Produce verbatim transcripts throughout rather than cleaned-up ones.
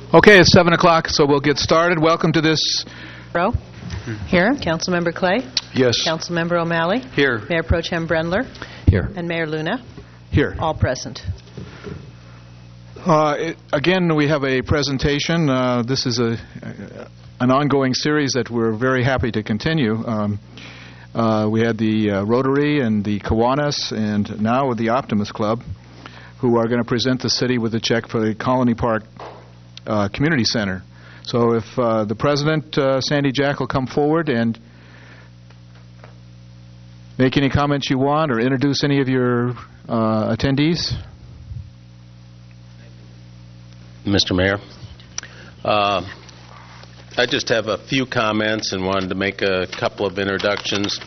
Okay, it's seven o'clock, so we'll get started. Welcome to this. Rowe? Here. Councilmember Clay? Yes. Councilmember O'Malley? Here. Mayor Pro Tem Brendler? Here. And Mayor Luna? Here. All present. Uh, it, again, we have a presentation. Uh, this is a, an ongoing series that we're very happy to continue. Um, uh, we had the uh, Rotary and the Kiwanis, and now with the Optimist Club, who are going to present the city with a check for the Colony Park uh, Community Center. So if uh, the President, uh, Sandy Jack, will come forward and make any comments you want or introduce any of your uh, attendees. Mister Mayor, uh, I just have a few comments and wanted to make a couple of introductions.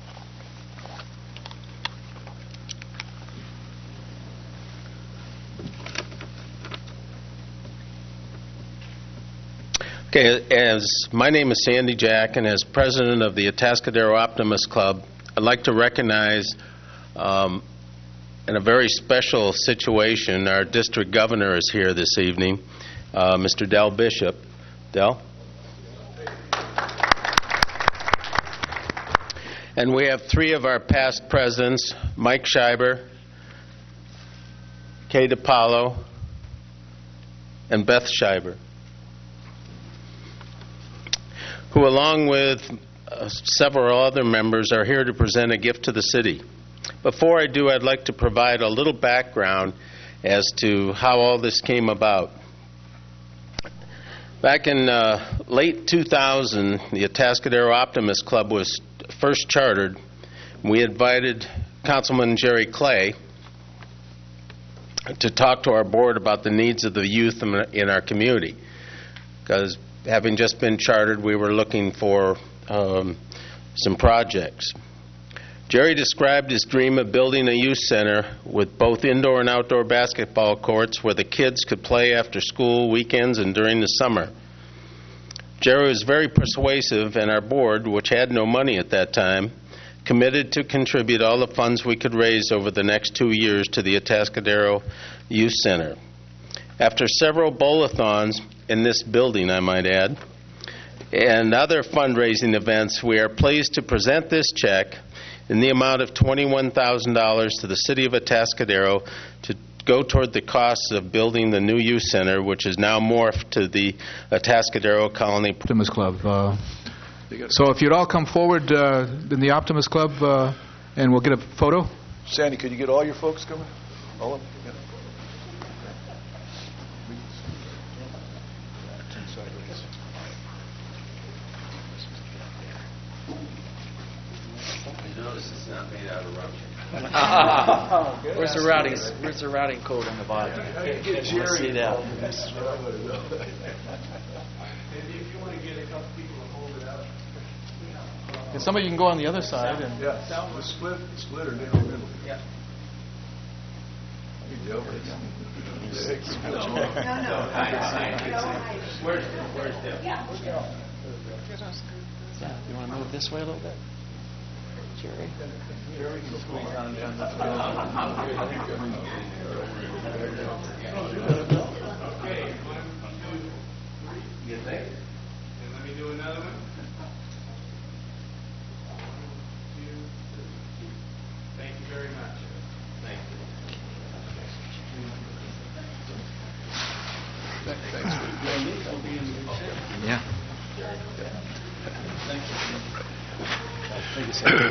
Okay, as my name is Sandy Jack, and as president of the Atascadero Optimist Club, I'd like to recognize um, in a very special situation, our district governor is here this evening, uh, Mister Del Bishop. Del? And we have three of our past presidents, Mike Schreiber, Kay DiPaolo, and Beth Schreiber, who along with uh, several other members are here to present a gift to the city. Before I do, I'd like to provide a little background as to how all this came about. Back in uh, late two thousand, the Atascadero Optimist Club was first chartered. We invited Councilman Jerry Clay to talk to our board about the needs of the youth in our community, because having just been chartered, we were looking for um, some projects. Jerry described his dream of building a youth center with both indoor and outdoor basketball courts where the kids could play after school, weekends, and during the summer. Jerry was very persuasive, and our board, which had no money at that time, committed to contribute all the funds we could raise over the next two years to the Atascadero Youth Center. After several bowl-a-thons in this building, I might add, and other fundraising events, we are pleased to present this check in the amount of twenty-one thousand dollars to the city of Atascadero to go toward the costs of building the new youth center, which is now morphed to the Atascadero Colony Optimist Club. Uh, so if you'd all come forward uh, in the Optimist Club, uh, and we'll get a photo. Sandy, could you get all your folks coming? All of them? Yeah. Notice it's not made out of rubber. Where's the routing? Where's the routing code on the bottom? Get Let's Jerry see that. Maybe if you want to get a couple people to hold it out. And some of you can go on the other side. And Yeah, the split, split or in the middle. Yeah. No, no. Where's where's Deb? You want to move this way a little bit? Jerry? Jerry can squeeze on down the Okay, one, two, three. You think? And let me do another one. Thank you very much. Thank you. yeah. Thank you. Thank you, Sandy.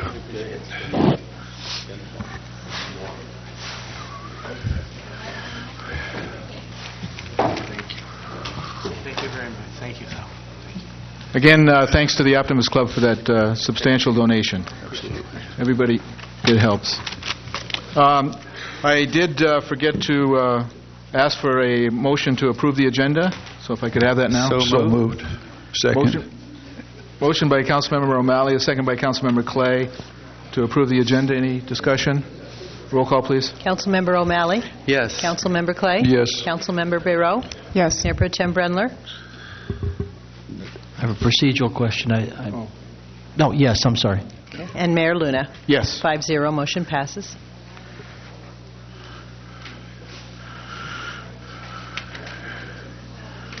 Thank you very much. Thank you, Phil. Again, uh, thanks to the Optimist Club for that uh, substantial donation. Absolutely. Everybody, it helps. Um, I did uh, forget to uh, ask for a motion to approve the agenda, so if I could have that now. So, so moved. Second. Motion, motion by Councilmember O'Malley, a second by Councilmember Clay to approve the agenda. Any discussion? Roll call, please. Councilmember O'Malley? Yes. Councilmember Clay? Yes. Councilmember Bereau? Yes. Mayor Pro Tem Brendler? I have a procedural question. I, I, Oh. No, yes, I'm sorry. And Mayor Luna? Yes. Five zero, motion passes.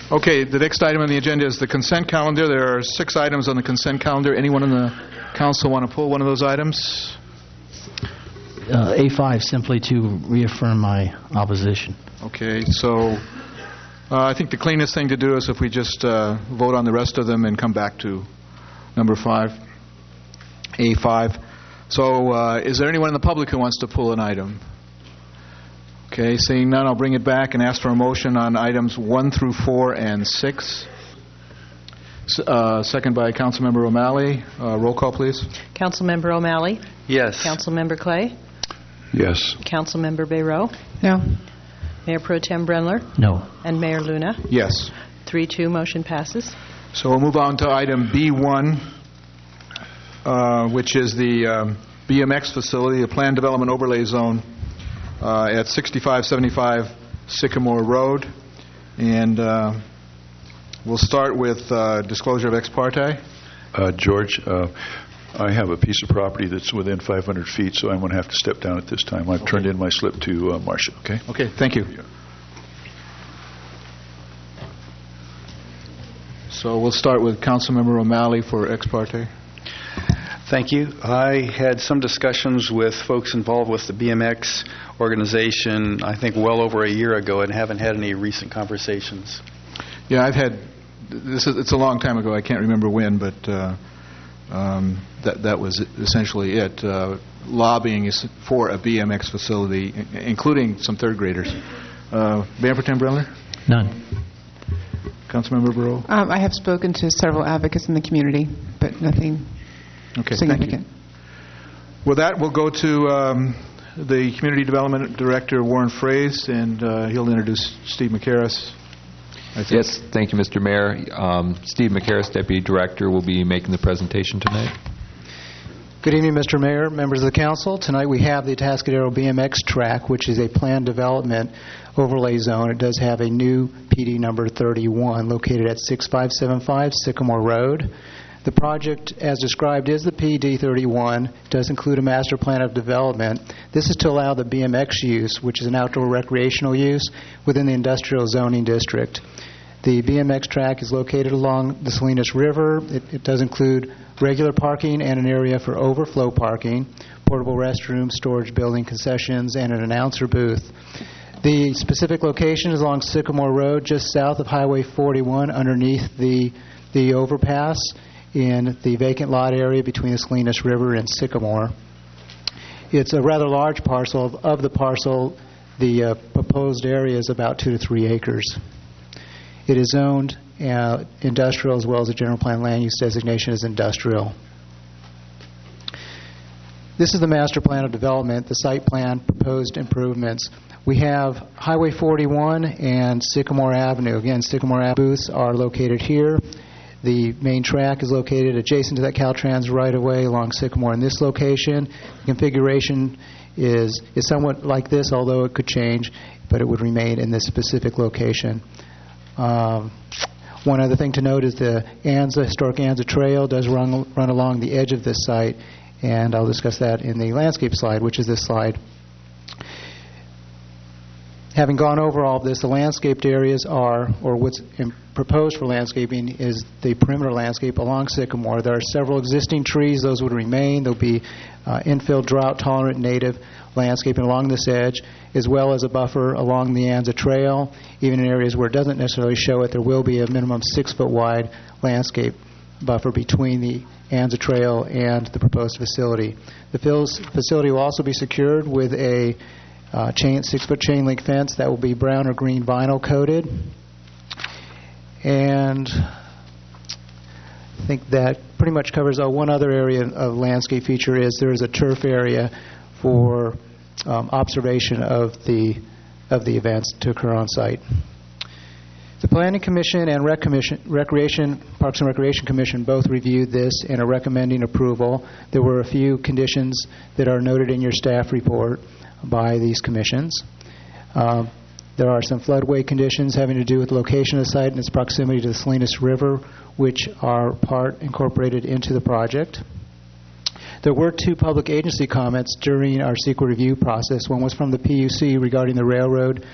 Okay, the next item on the agenda is the consent calendar. There are six items on the consent calendar. Anyone in the council want to pull one of those items? Uh, A five, simply to reaffirm my opposition. Okay, so uh, I think the cleanest thing to do is if we just uh, vote on the rest of them and come back to number five, A five. So uh, is there anyone in the public who wants to pull an item? Okay, seeing none, I'll bring it back and ask for a motion on items one through four and six. S- Uh, second by Councilmember O'Malley. Uh, roll call, please. Councilmember O'Malley. Yes. Councilmember Clay. Yes. Councilmember Bayrow. No. Mayor Pro Tem Brenler. No. And Mayor Luna. Yes. three two, motion passes. So we'll move on to item B one, uh, which is the um, B M X facility, a planned development overlay zone uh, at sixty-five seventy-five Sycamore Road. And uh, we'll start with uh, disclosure of ex parte. Uh, George, uh, I have a piece of property that's within five hundred feet, so I'm going to have to step down at this time. I've turned in my slip to uh, Marcia, okay? Okay, thank you. So we'll start with Councilmember O'Malley for ex parte. Thank you. I had some discussions with folks involved with the B M X organization, I think well over a year ago, and haven't had any recent conversations. Yeah, I've had, this is, it's a long time ago, I can't remember when, but uh, um, that that was essentially it. Uh, lobbying is for a B M X facility, i- including some third graders. Uh, Mayor Pro Tem Brenler? None. Councilmember Burrow? Um, I have spoken to several advocates in the community, but nothing Okay, significant. thank you. With that, we'll go to um, the Community Development Director, Warren Fraze, and uh, he'll introduce Steve McCarris. I think. Yes, thank you, Mister Mayor. Um, Steve McCarris, Deputy Director, will be making the presentation tonight. Good evening, Mister Mayor, members of the council. Tonight we have the Atascadero B M X track, which is a planned development overlay zone. It does have a new P D number thirty-one located at sixty-five seventy-five Sycamore Road. The project, as described, is the P D thirty-one. It does include a master plan of development. This is to allow the B M X use, which is an outdoor recreational use, within the industrial zoning district. The B M X track is located along the Salinas River. It, it does include regular parking and an area for overflow parking, portable restrooms, storage building, concessions, and an announcer booth. The specific location is along Sycamore Road, just south of Highway forty-one, underneath the the overpass in the vacant lot area between the Salinas River and Sycamore. It's a rather large parcel. Of, of the parcel, the uh, proposed area is about two to three acres. It is zoned uh, industrial as well as a general plan land use designation as industrial. This is the master plan of development, the site plan, proposed improvements. We have Highway forty-one and Sycamore Avenue. Again, Sycamore Avenue booths are located here. The main track is located adjacent to that Caltrans right-of-way along Sycamore in this location. The configuration is, is somewhat like this, although it could change, but it would remain in this specific location. Um, one other thing to note is the Anza, historic Anza Trail does run, run along the edge of this site, and I'll discuss that in the landscape slide, which is this slide. Having gone over all of this, the landscaped areas are, or what's in, proposed for landscaping is the perimeter landscape along Sycamore. There are several existing trees. Those would remain. There will be uh, infill, drought-tolerant native landscaping along this edge, as well as a buffer along the Anza Trail. Even in areas where it doesn't necessarily show it, there will be a minimum six-foot-wide landscape buffer between the Anza Trail and the proposed facility. The facility will also be secured with a Uh, chain, six-foot chain link fence that will be brown or green vinyl coated. And I think that pretty much covers. Oh, one other area of landscape feature is there is a turf area for um, observation of the of the events to occur on site. The Planning Commission and Rec Commission, Recreation, Parks and Recreation Commission both reviewed this and are recommending approval. There were a few conditions that are noted in your staff report by these commissions. Uh, there are some floodway conditions having to do with the location of the site and its proximity to the Salinas River, which are part incorporated into the project. There were two public agency comments during our SEQA review process. One was from the P U C regarding the railroad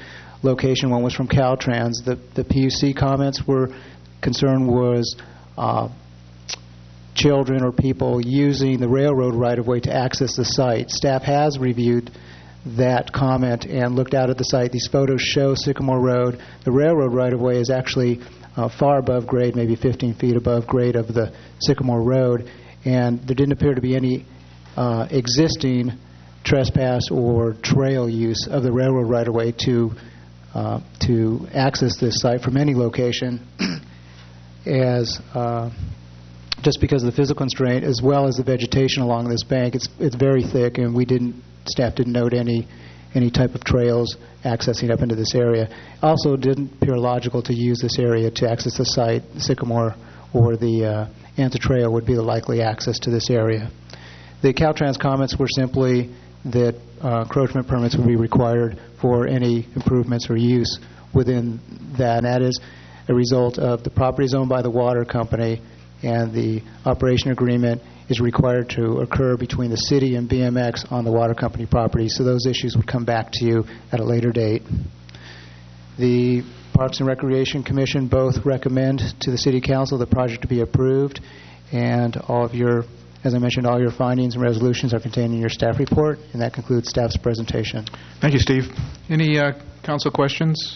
location. One was from Caltrans. The, the P U C comments were, concern was uh, children or people using the railroad right-of-way to access the site. Staff has reviewed that comment and looked out at the site. These photos show Sycamore Road. The railroad right-of-way is actually uh, far above grade, maybe fifteen feet above grade of the Sycamore Road, and there didn't appear to be any uh, existing trespass or trail use of the railroad right-of-way to uh, to access this site from any location, as uh, just because of the physical constraint as well as the vegetation along this bank. It's it's very thick, and we didn't staff didn't note any any type of trails accessing up into this area. Also, it didn't appear logical to use this area to access the site. Sycamore or the uh, Antha Trail would be the likely access to this area. The Caltrans comments were simply that uh, encroachment permits would be required for any improvements or use within that, and that is a result of the properties owned by the water company, and the operation agreement is required to occur between the city and B M X on the water company property, so those issues would come back to you at a later date. The Parks and Recreation Commission both recommend to the City Council the project to be approved, and all of your, as I mentioned, all your findings and resolutions are contained in your staff report, and that concludes staff's presentation. Thank you, Steve. Any uh, council questions?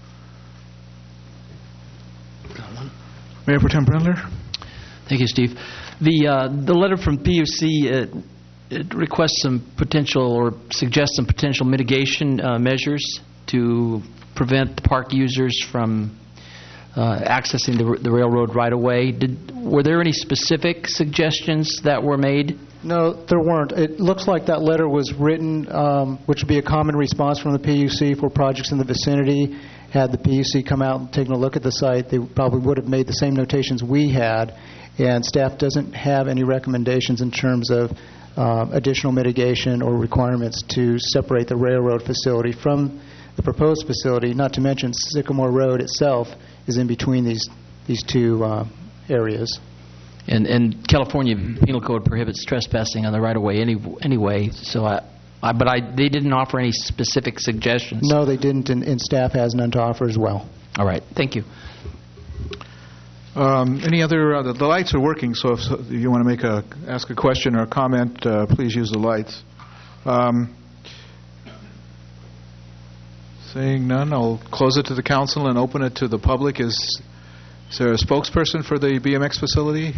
Mayor Pro Tem Brendler? Thank you, Steve. The uh, the letter from P U C uh, it requests some potential or suggests some potential mitigation uh, measures to prevent the park users from uh, accessing the, the railroad right away. Did were there any specific suggestions that were made? No, there weren't. It looks like that letter was written, um, which would be a common response from the P U C for projects in the vicinity. Had the P U C come out and taken a look at the site, they probably would have made the same notations we had, and staff doesn't have any recommendations in terms of uh, additional mitigation or requirements to separate the railroad facility from the proposed facility, not to mention Sycamore Road itself is in between these, these two uh, areas. And, and California Penal Code prohibits trespassing on the right-of-way any, anyway, so I, I, but I, they didn't offer any specific suggestions. No, they didn't, and, and staff has none to offer as well. All right. Thank you. Um, any other? Uh, the, the lights are working, so if, if you want to make a ask a question or a comment, uh, please use the lights. Um, seeing none, I'll close it to the council and open it to the public. Is, is there a spokesperson for the B M X facility?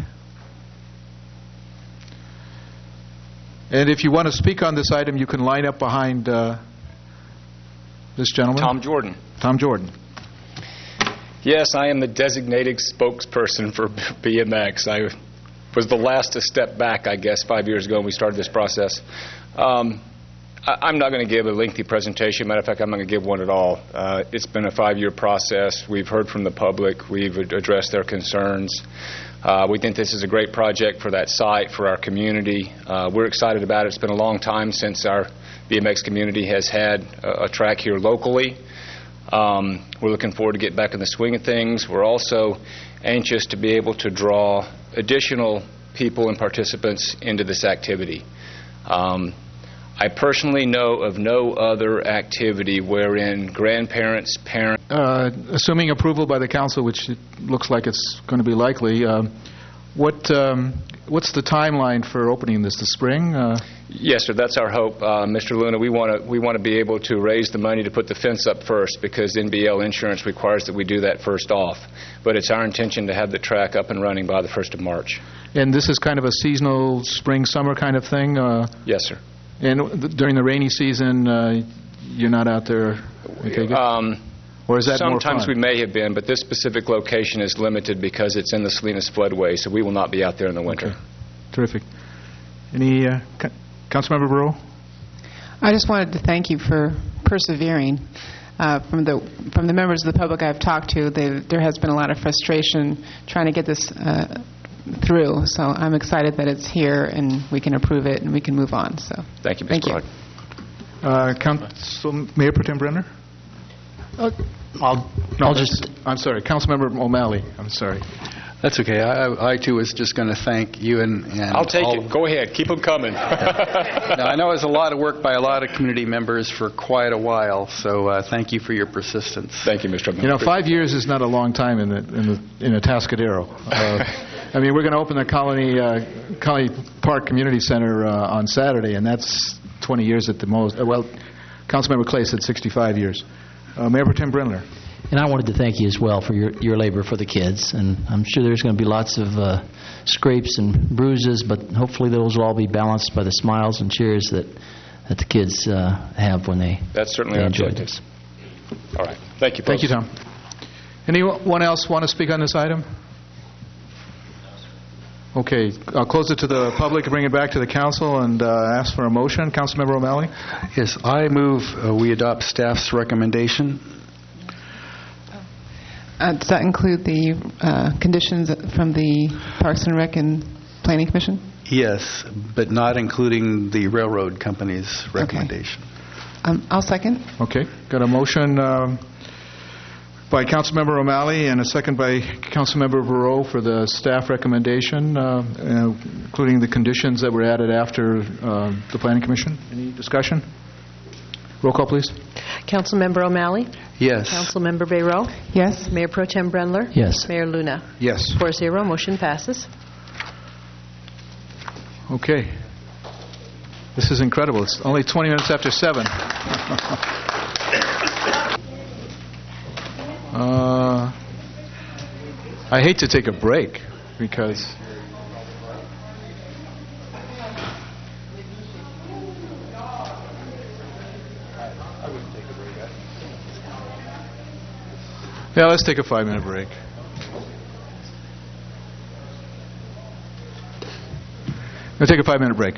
And if you want to speak on this item, you can line up behind uh, this gentleman. Tom Jordan. Tom Jordan. Yes, I am the designated spokesperson for B M X. I was the last to step back, I guess, five years ago when we started this process. Um, I, I'm not going to give a lengthy presentation. Matter of fact, I'm not going to give one at all. Uh, it's been a five-year process. We've heard from the public. We've addressed their concerns. Uh, we think this is a great project for that site, for our community. Uh, we're excited about it. It's been a long time since our B M X community has had a, a track here locally. Um, we're looking forward to get back in the swing of things. We're also anxious to be able to draw additional people and participants into this activity. Um, I personally know of no other activity wherein grandparents, parents... Uh, assuming approval by the council, which it looks like it's going to be likely, uh, what um, what's the timeline for opening this? The spring? Uh, Yes, sir. That's our hope, uh, Mister Luna. We want to we want to be able to raise the money to put the fence up first, because N B L insurance requires that we do that first off. But it's our intention to have the track up and running by the first of March. And this is kind of a seasonal spring summer kind of thing. Uh, yes, sir. And th- during the rainy season, uh, you're not out there. I take it? Um, or is that more sometimes fun? we may have been, but this specific location is limited because it's in the Salinas floodway, so we will not be out there in the winter. Okay. Terrific. Any uh, co- Councilmember Burrow? I just wanted to thank you for persevering. Uh, from the from the members of the public I've talked to, they, there has been a lot of frustration trying to get this uh, through. So I'm excited that it's here and we can approve it and we can move on. So thank you, Miz Thank Clark. you. Uh, Council Mayor Pro Tem Brenner? Uh, I'll, No, I'll just... I'm sorry, Councilmember O'Malley. I'm sorry. That's okay. I, I too was just going to thank you and, and I'll take all it. Go ahead. Keep them coming. Now, I know it was a lot of work by a lot of community members for quite a while, so uh, thank you for your persistence. Thank you, Mister You know, five years is not a long time in the in the in Atascadero. Uh, I mean, we're going to open the Colony uh, Colony Park Community Center uh, on Saturday, and that's twenty years at the most. Uh, well, Councilmember Clay said sixty-five years. Uh, Mayor Pro Tem Brindler. And I wanted to thank you as well for your, your labor for the kids. And I'm sure there's going to be lots of uh, scrapes and bruises, but hopefully those will all be balanced by the smiles and cheers that, that the kids uh, have when they, That's certainly they our enjoy objective. this. All right. Thank you, Thank folks. you, Tom. Anyone else want to speak on this item? Okay, I'll close it to the public, bring it back to the council, and uh, ask for a motion. Councilmember O'Malley? Yes, I move uh, we adopt staff's recommendation. Uh, does that include the uh, conditions from the Parks and Rec and Planning Commission? Yes, but not including the railroad company's recommendation. Okay. Um, I'll second. Okay, got a motion um, by Councilmember O'Malley and a second by Councilmember Verreau for the staff recommendation, uh, uh, including the conditions that were added after uh, the Planning Commission. Any discussion? Roll call, please. Councilmember O'Malley? Yes. Councilmember Bayrow? Yes. Mayor Pro Tem Brendler? Yes. Mayor Luna? Yes. Four zero, motion passes. Okay. This is incredible. It's only twenty minutes after seven. uh, I hate to take a break because... Yeah, let's take a five-minute break. We'll take a five-minute break.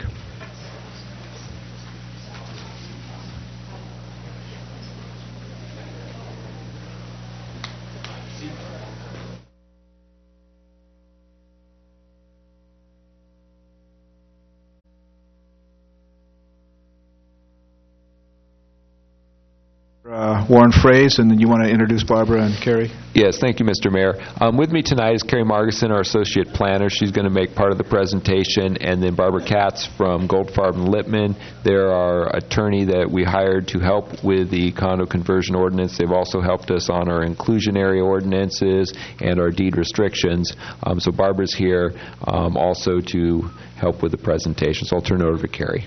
Uh, Warren Fraze, and then you want to introduce Barbara and Carrie? Yes, thank you, Mister Mayor. Um, with me tonight is Carrie Margison, our Associate Planner. She's going to make part of the presentation, and then Barbara Katz from Goldfarb and Lippman. They're our attorney that we hired to help with the condo conversion ordinance. They've also helped us on our inclusionary ordinances and our deed restrictions. Um, so Barbara's here um, also to help with the presentation. So I'll turn it over to Carrie.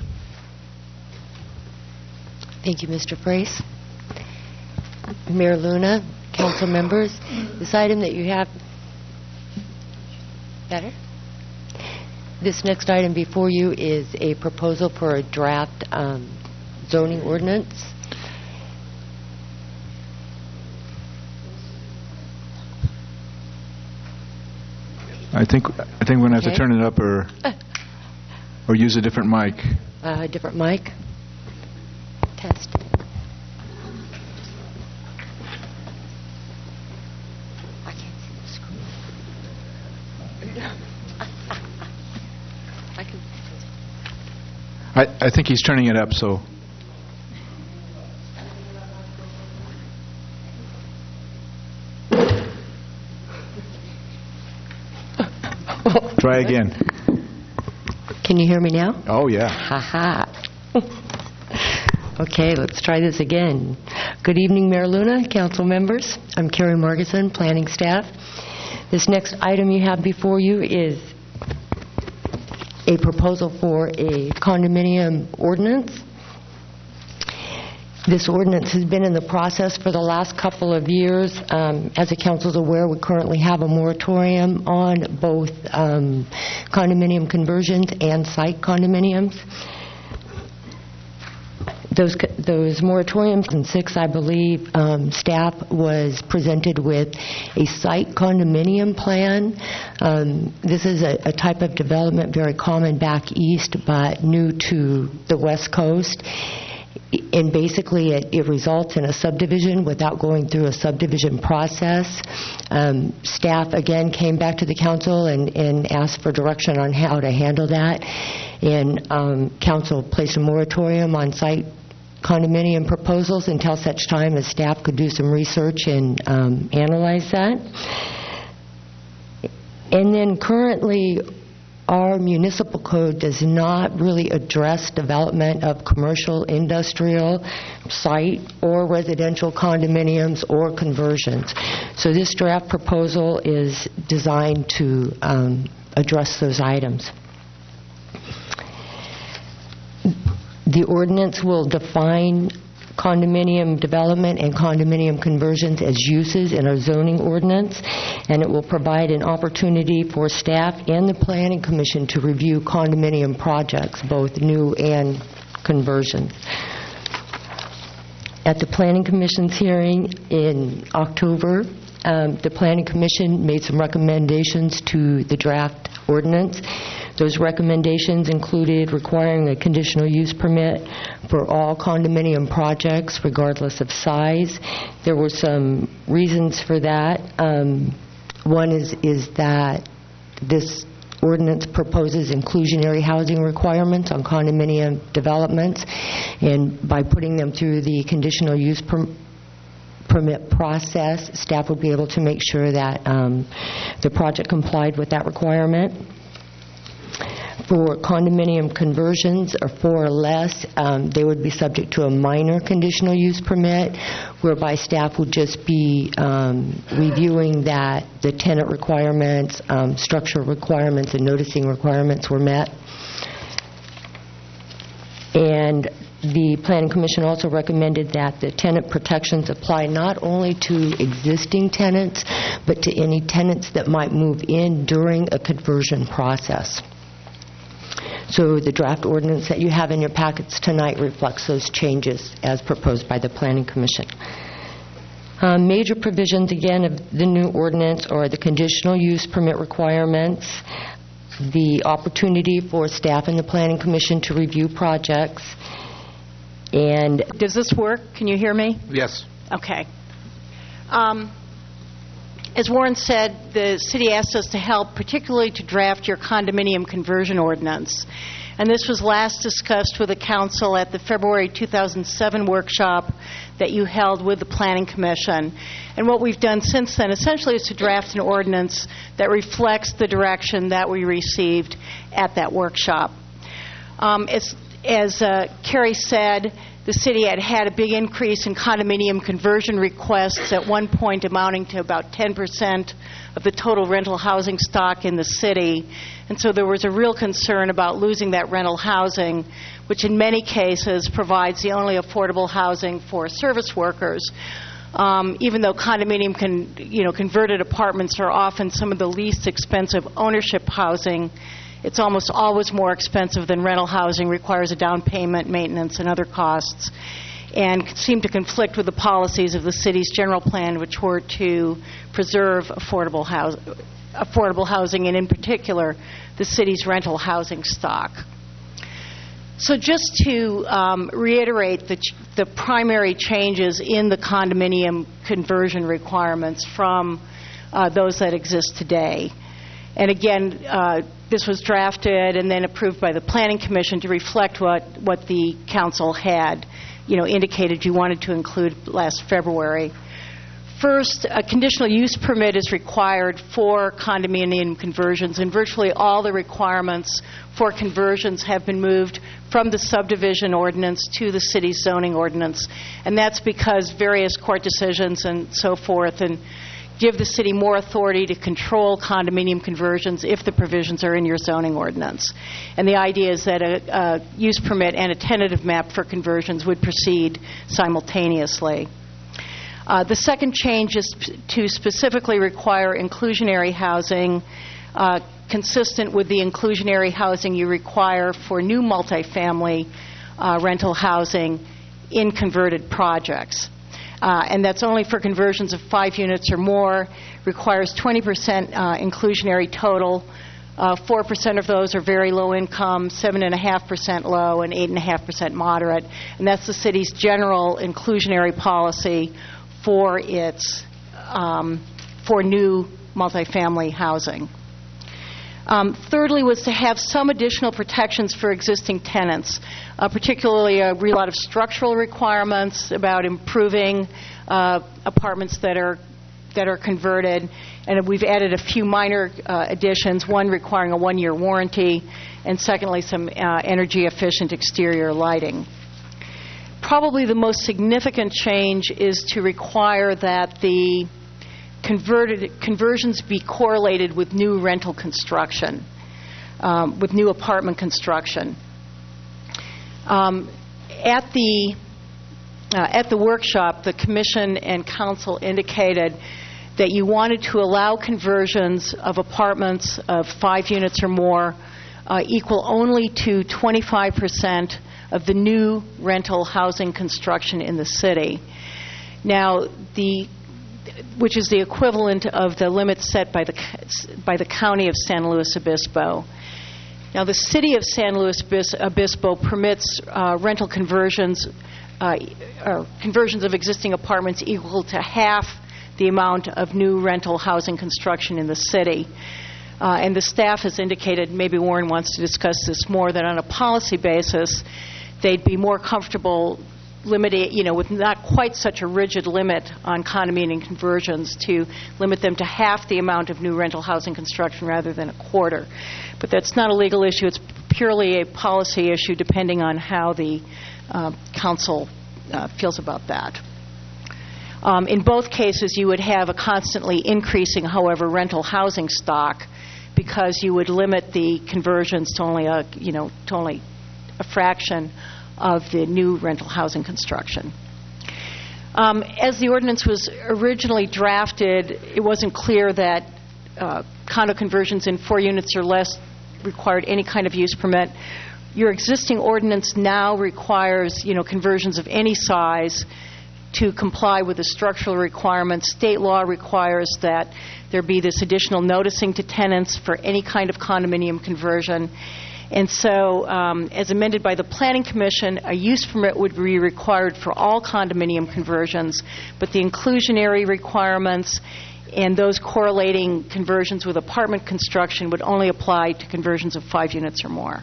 Thank you, Mister Frace. Mayor Luna, council members, this item that you have, better? This next item before you is a proposal for a draft um, zoning ordinance. I think I think we're going to have Okay. to turn it up or or use a different mic. A uh, different mic. Test. I can't see the screen. I can. I, I think he's turning it up, so... Try again. Can you hear me now? Oh, yeah. Ha ha. Okay, let's try this again. Good evening, Mayor Luna, council members. I'm Carrie Margison, planning staff. This next item you have before you is a proposal for a condominium ordinance. This ordinance has been in the process for the last couple of years. Um, as the council is aware, we currently have a moratorium on both um, condominium conversions and site condominiums. Those those moratoriums in six, I believe, um, staff was presented with a site condominium plan. Um, this is a, a type of development very common back east, but new to the West Coast. And basically, it, it results in a subdivision without going through a subdivision process. Um, staff, again, came back to the council and, and asked for direction on how to handle that. And um, council placed a moratorium on site condominium proposals until such time as staff could do some research and um, analyze that. And then currently, our municipal code does not really address development of commercial, industrial, site, or residential condominiums or conversions. So this draft proposal is designed to um, address those items. The ordinance will define condominium development and condominium conversions as uses in our zoning ordinance, and it will provide an opportunity for staff and the Planning Commission to review condominium projects, both new and conversions. At the Planning Commission's hearing in October, um, the Planning Commission made some recommendations to the draft ordinance. Those recommendations included requiring a conditional use permit for all condominium projects, regardless of size. There were some reasons for that. Um, one is, is that this ordinance proposes inclusionary housing requirements on condominium developments, and by putting them through the conditional use per permit process, staff would be able to make sure that um, the project complied with that requirement. For condominium conversions or four or less, um, they would be subject to a minor conditional use permit, whereby staff would just be um, reviewing that the tenant requirements, um, structural requirements, and noticing requirements were met. And the Planning Commission also recommended that the tenant protections apply not only to existing tenants, but to any tenants that might move in during a conversion process. So the draft ordinance that you have in your packets tonight reflects those changes as proposed by the Planning Commission. Um, major provisions, again, of the new ordinance are the conditional use permit requirements, the opportunity for staff and the Planning Commission to review projects, and... Does this work? Can you hear me? Yes. Okay. Um, As Warren said, the city asked us to help, particularly to draft your condominium conversion ordinance. And this was last discussed with the council at the February two thousand seven workshop that you held with the Planning Commission. And what we've done since then essentially is to draft an ordinance that reflects the direction that we received at that workshop. Um, as as uh, Carrie said, the city had had a big increase in condominium conversion requests, at one point amounting to about ten percent of the total rental housing stock in the city. And so there was a real concern about losing that rental housing, which in many cases provides the only affordable housing for service workers. Um, even though condominium con, you know, converted apartments are often some of the least expensive ownership housing, it's almost always more expensive than rental housing, requires a down payment, maintenance, and other costs, and seem to conflict with the policies of the city's general plan, which were to preserve affordable, house, affordable housing, and in particular, the city's rental housing stock. So just to um, reiterate the, ch- the primary changes in the condominium conversion requirements from uh, those that exist today. And again, uh, this was drafted and then approved by the Planning Commission to reflect what, what the council had, you know, indicated you wanted to include last February. First, a conditional use permit is required for condominium conversions, and virtually all the requirements for conversions have been moved from the subdivision ordinance to the city's zoning ordinance. And that's because various court decisions and so forth and give the city more authority to control condominium conversions if the provisions are in your zoning ordinance. And the idea is that a, a use permit and a tentative map for conversions would proceed simultaneously. Uh, the second change is to specifically require inclusionary housing uh, consistent with the inclusionary housing you require for new multifamily uh, rental housing in converted projects. Uh, and that's only for conversions of five units or more, requires twenty percent uh, inclusionary total. Uh, four percent of those are very low income, seven point five percent low, and eight point five percent moderate. And that's the city's general inclusionary policy for its um, for new multifamily housing. Um, thirdly was to have some additional protections for existing tenants, uh, particularly a lot of structural requirements about improving uh, apartments that are that are converted, and we've added a few minor uh, additions, one requiring a one-year warranty, and secondly, some uh, energy-efficient exterior lighting. Probably the most significant change is to require that the converted, conversions be correlated with new rental construction, um, with new apartment construction. Um, at the uh, at the workshop, the Commission and Council indicated that you wanted to allow conversions of apartments of five units or more uh, equal only to twenty-five percent of the new rental housing construction in the city. Now, the which is the equivalent of the limits set by the by the County of San Luis Obispo. Now, the City of San Luis Obispo permits uh, rental conversions, uh, or conversions of existing apartments equal to half the amount of new rental housing construction in the city. Uh, and the staff has indicated, maybe Warren wants to discuss this more, that on a policy basis, they'd be more comfortable limiting, you know, with not quite such a rigid limit on condominium conversions, to limit them to half the amount of new rental housing construction rather than a quarter. But that's not a legal issue. It's purely a policy issue depending on how the uh, council uh, feels about that. Um, in both cases, you would have a constantly increasing, however, rental housing stock, because you would limit the conversions to only a, you know, to only a fraction of the new rental housing construction. Um, as the ordinance was originally drafted, it wasn't clear that uh, condo conversions in four units or less required any kind of use permit. Your existing ordinance now requires, you know, conversions of any size to comply with the structural requirements. State law requires that there be this additional noticing to tenants for any kind of condominium conversion. And so, um, as amended by the Planning Commission, a use permit would be required for all condominium conversions, but the inclusionary requirements and those correlating conversions with apartment construction would only apply to conversions of five units or more.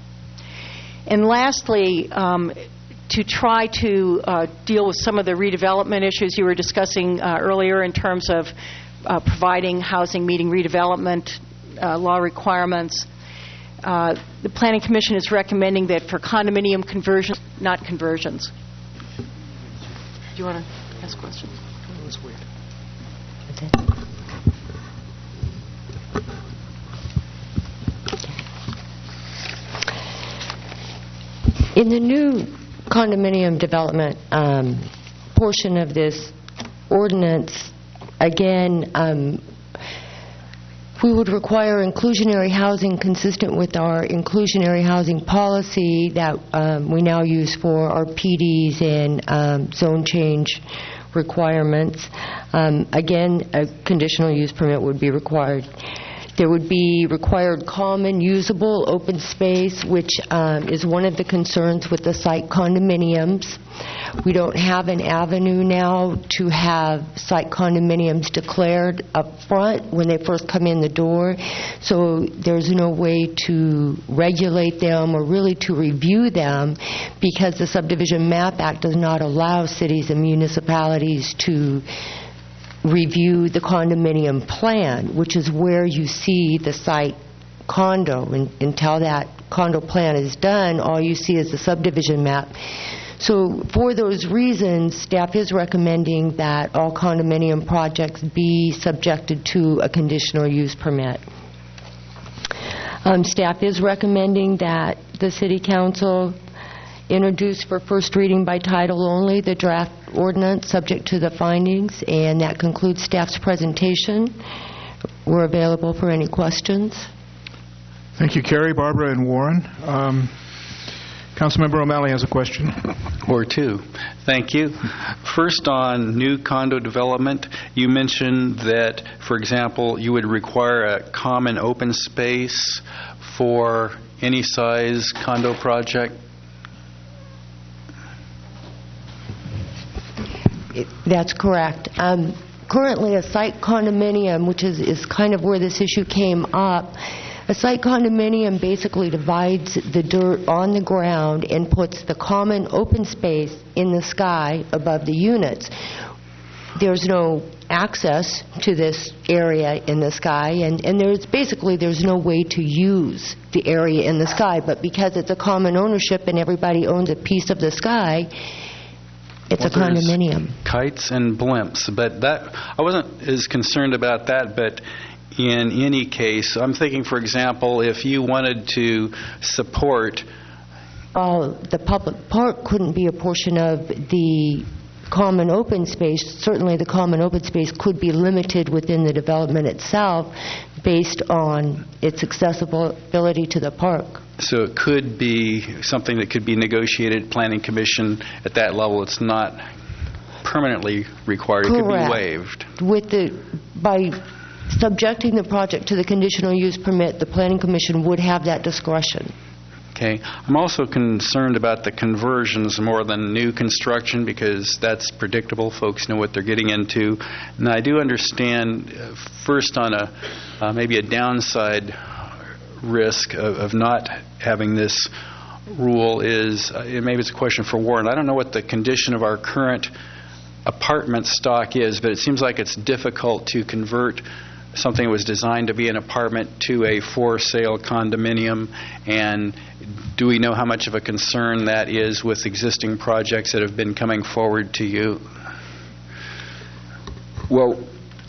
And lastly, um, to try to uh, deal with some of the redevelopment issues you were discussing uh, earlier in terms of uh, providing housing meeting redevelopment uh, law requirements, uh, the Planning Commission is recommending that for condominium conversions, not conversions. Do you want to ask questions? That was weird. In the new condominium development um, portion of this ordinance, again, um, we would require inclusionary housing consistent with our inclusionary housing policy that um, we now use for our P Ds and um, zone change requirements. Um, again, a conditional use permit would be required. There would be required common, usable, open space, which um, is one of the concerns with the site condominiums. We don't have an avenue now to have site condominiums declared up front when they first come in the door, so there's no way to regulate them or really to review them, because the Subdivision Map Act does not allow cities and municipalities to review the condominium plan, which is where you see the site condo. And until that condo plan is done, all you see is the subdivision map. So for those reasons, staff is recommending that all condominium projects be subjected to a conditional use permit. Um, staff is recommending that the City Council introduce for first reading by title only the draft ordinance subject to the findings, and that concludes staff's presentation. We're available for any questions. Thank you, Carrie, Barbara, and Warren. Um, Councilmember O'Malley has a question. Or two. Thank you. First, on new condo development, you mentioned that, for example, you would require a common open space for any size condo project. It, that's correct. Um, currently, a site condominium, which is, is kind of where this issue came up, a site condominium basically divides the dirt on the ground and puts the common open space in the sky above the units. There's no access to this area in the sky, and, and there's basically there's no way to use the area in the sky, but because it's a common ownership and everybody owns a piece of the sky, it's Well, a condominium. there's kites and blimps, but that I wasn't as concerned about that, but in any case, I'm thinking, for example, if you wanted to support Uh, the public park couldn't be a portion of the common open space. Certainly the common open space could be limited within the development itself based on its accessibility to the park. So it could be something that could be negotiated, Planning Commission at that level. It's not permanently required. It could be Correct. waived. With the, by subjecting the project to the conditional use permit, the Planning Commission would have that discretion. Okay. I'm also concerned about the conversions more than new construction because that's predictable. Folks know what they're getting into. And I do understand, uh, first on a uh, maybe a downside risk of, of not having this rule is, uh, maybe it's a question for Warren. I don't know what the condition of our current apartment stock is, but it seems like it's difficult to convert something that was designed to be an apartment to a for-sale condominium. And do we know how much of a concern that is with existing projects that have been coming forward to you? Well,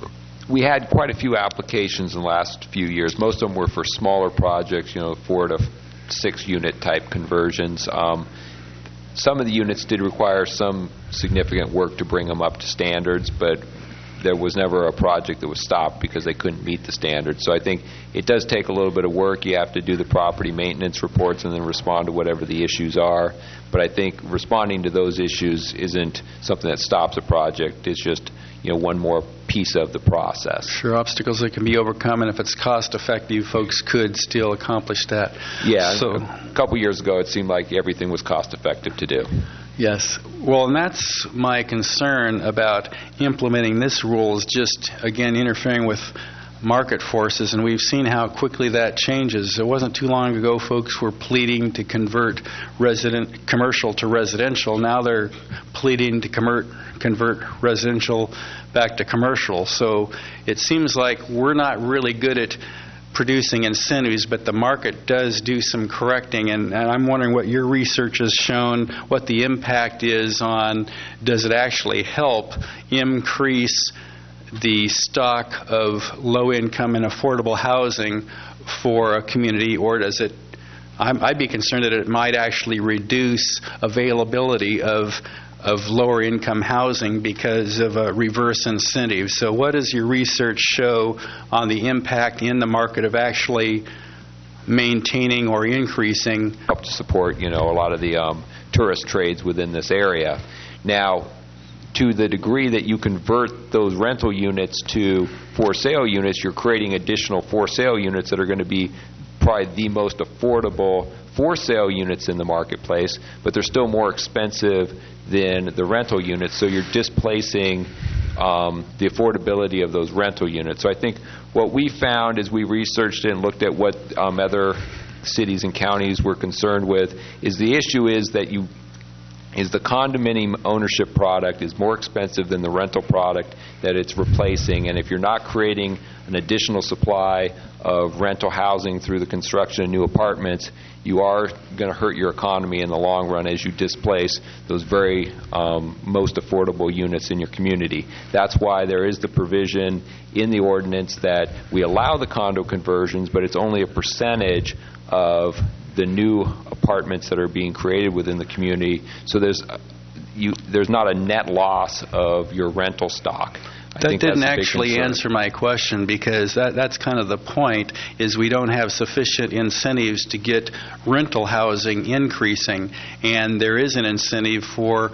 we had quite a few applications in the last few years. Most of them were for smaller projects, you know, four to six unit type conversions. Um, some of the units did require some significant work to bring them up to standards, but there was never a project that was stopped because they couldn't meet the standards. So I think it does take a little bit of work. You have to do the property maintenance reports and then respond to whatever the issues are. But I think responding to those issues isn't something that stops a project. It's just, you know, one more piece of the process. Sure, obstacles that can be overcome, and if it's cost-effective, folks could still accomplish that. Yeah, So, a couple years ago it seemed like everything was cost-effective to do. yes. Well, and that's my concern about implementing this rule is just, again, interfering with market forces, and we've seen how quickly that changes. It wasn't too long ago folks were pleading to convert resident commercial to residential. Now they're pleading to convert, convert residential back to commercial. So it seems like we're not really good at producing incentives, but the market does do some correcting, and, and I'm wondering what your research has shown, what the impact is on, does it actually help increase the stock of low-income and affordable housing for a community, or does it, I'm, I'd be concerned that it might actually reduce availability of of lower-income housing because of a reverse incentive. So what does your research show on the impact in the market of actually maintaining or increasing? Help to support, you know, a lot of the um, tourist trades within this area. Now, to the degree that you convert those rental units to for-sale units, you're creating additional for-sale units that are going to be probably the most affordable for-sale units in the marketplace, but they're still more expensive than the rental units, so you're displacing um, the affordability of those rental units. So I think what we found as we researched it and looked at what um, other cities and counties were concerned with is the issue is that you is the condominium ownership product is more expensive than the rental product that it's replacing, and if you're not creating an additional supply of rental housing through the construction of new apartments, you are going to hurt your economy in the long run as you displace those very um, most affordable units in your community. That's why there is the provision in the ordinance that we allow the condo conversions, but it's only a percentage of the new apartments that are being created within the community. So there's you there's not a net loss of your rental stock. I That think that's didn't a big actually concern. answer my question, because that, that's kind of the point, is we don't have sufficient incentives to get rental housing increasing, and there is an incentive for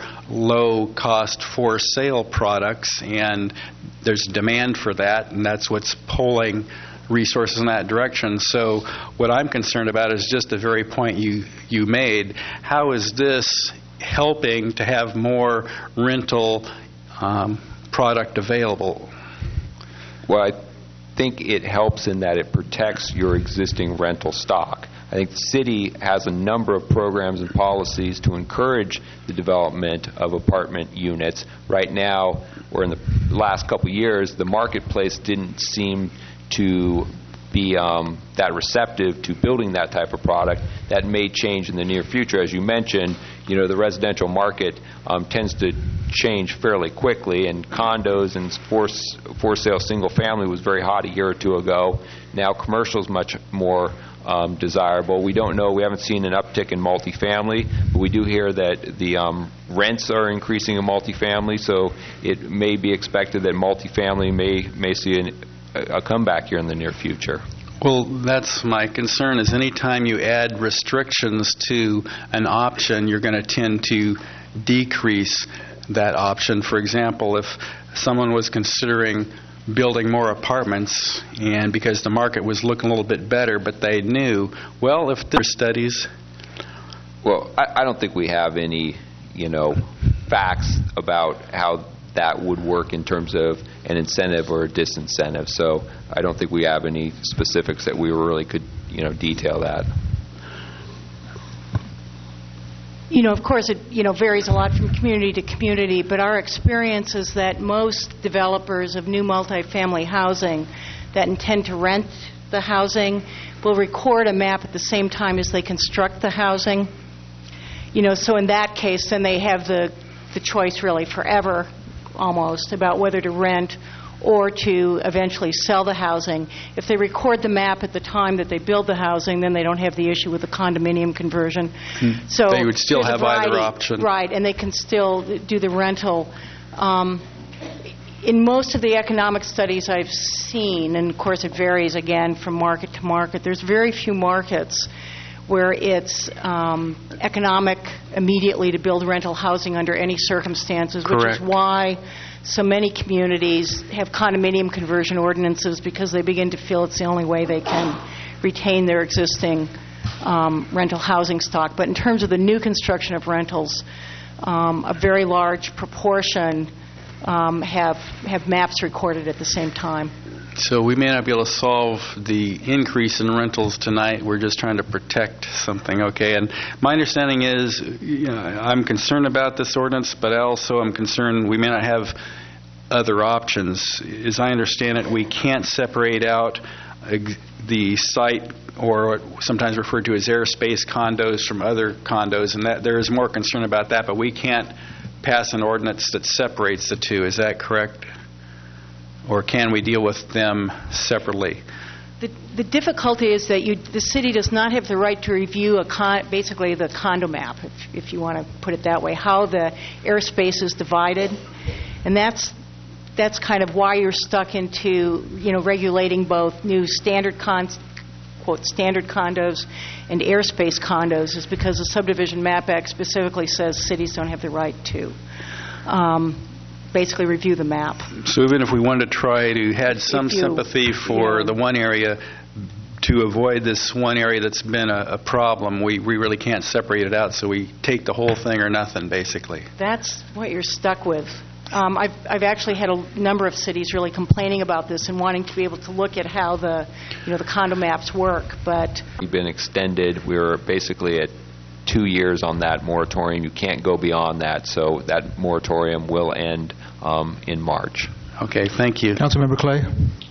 low-cost for-sale products, and there's demand for that, and that's what's pulling resources in that direction. So what I'm concerned about is just the very point you, you made. How is this helping to have more rental um, product available? Well, I think it helps in that it protects your existing rental stock. I think the city has a number of programs and policies to encourage the development of apartment units. Right now, or in the last couple of years, the marketplace didn't seem to be um, that receptive to building that type of product. That may change in the near future. As you mentioned, you know, the residential market um, tends to change fairly quickly, and condos and for, for sale single family was very hot a year or two ago. Now commercial is much more um, desirable. We don't know, we haven't seen an uptick in multifamily, but we do hear that the um, rents are increasing in multifamily, so it may be expected that multifamily may, may see an, a comeback here in the near future. Well, that's my concern, is any time you add restrictions to an option, you're going to tend to decrease that option. For example, if someone was considering building more apartments, and because the market was looking a little bit better, but they knew, well, if there are studies... Well, I, I don't think we have any, you know, facts about how that would work in terms of an incentive or a disincentive. So I don't think we have any specifics that we really could, you know, detail that. You know, of course, it you know varies a lot from community to community, but our experience is that most developers of new multifamily housing that intend to rent the housing will record a map at the same time as they construct the housing. You know, so in that case, then they have the the choice really forever, almost, about whether to rent or to eventually sell the housing. If they record the map at the time that they build the housing, then they don't have the issue with the condominium conversion. Hmm. So they would still have either option. Right, and they can still do the rental. Um, in most of the economic studies I've seen, and of course it varies again from market to market, there's very few markets where it's um, economic immediately to build rental housing under any circumstances, Correct. which is why so many communities have condominium conversion ordinances, because they begin to feel it's the only way they can retain their existing um, rental housing stock. But in terms of the new construction of rentals, um, a very large proportion um, have have maps recorded at the same time. So we may not be able to solve the increase in rentals tonight. We're just trying to protect something, okay? And my understanding is, you know, I'm concerned about this ordinance, but also I'm concerned we may not have other options. As I understand it, we can't separate out uh, the site, or sometimes referred to as airspace condos, from other condos, and that there is more concern about that, but we can't pass an ordinance that separates the two. Is that correct? Or can we deal with them separately? The, the difficulty is that you, the city does not have the right to review a con, basically the condo map, if, if you want to put it that way, how the airspace is divided, and that's that's kind of why you're stuck into you know regulating both new standard cons, quote standard condos and airspace condos, is because the Subdivision Map Act specifically says cities don't have the right to. Um, basically review the map. So even if we wanted to try to had some If you- sympathy for yeah. the one area, to avoid this one area that's been a, a problem, we, we really can't separate it out, so we take the whole thing or nothing, basically. That's what you're stuck with. Um, I've, I've actually had a number of cities really complaining about this and wanting to be able to look at how the, you know, the condo maps work, but We've been extended. We're basically at two years on that moratorium. You can't go beyond that, so that moratorium will end um, in March. Okay, thank you. Councilmember Clay?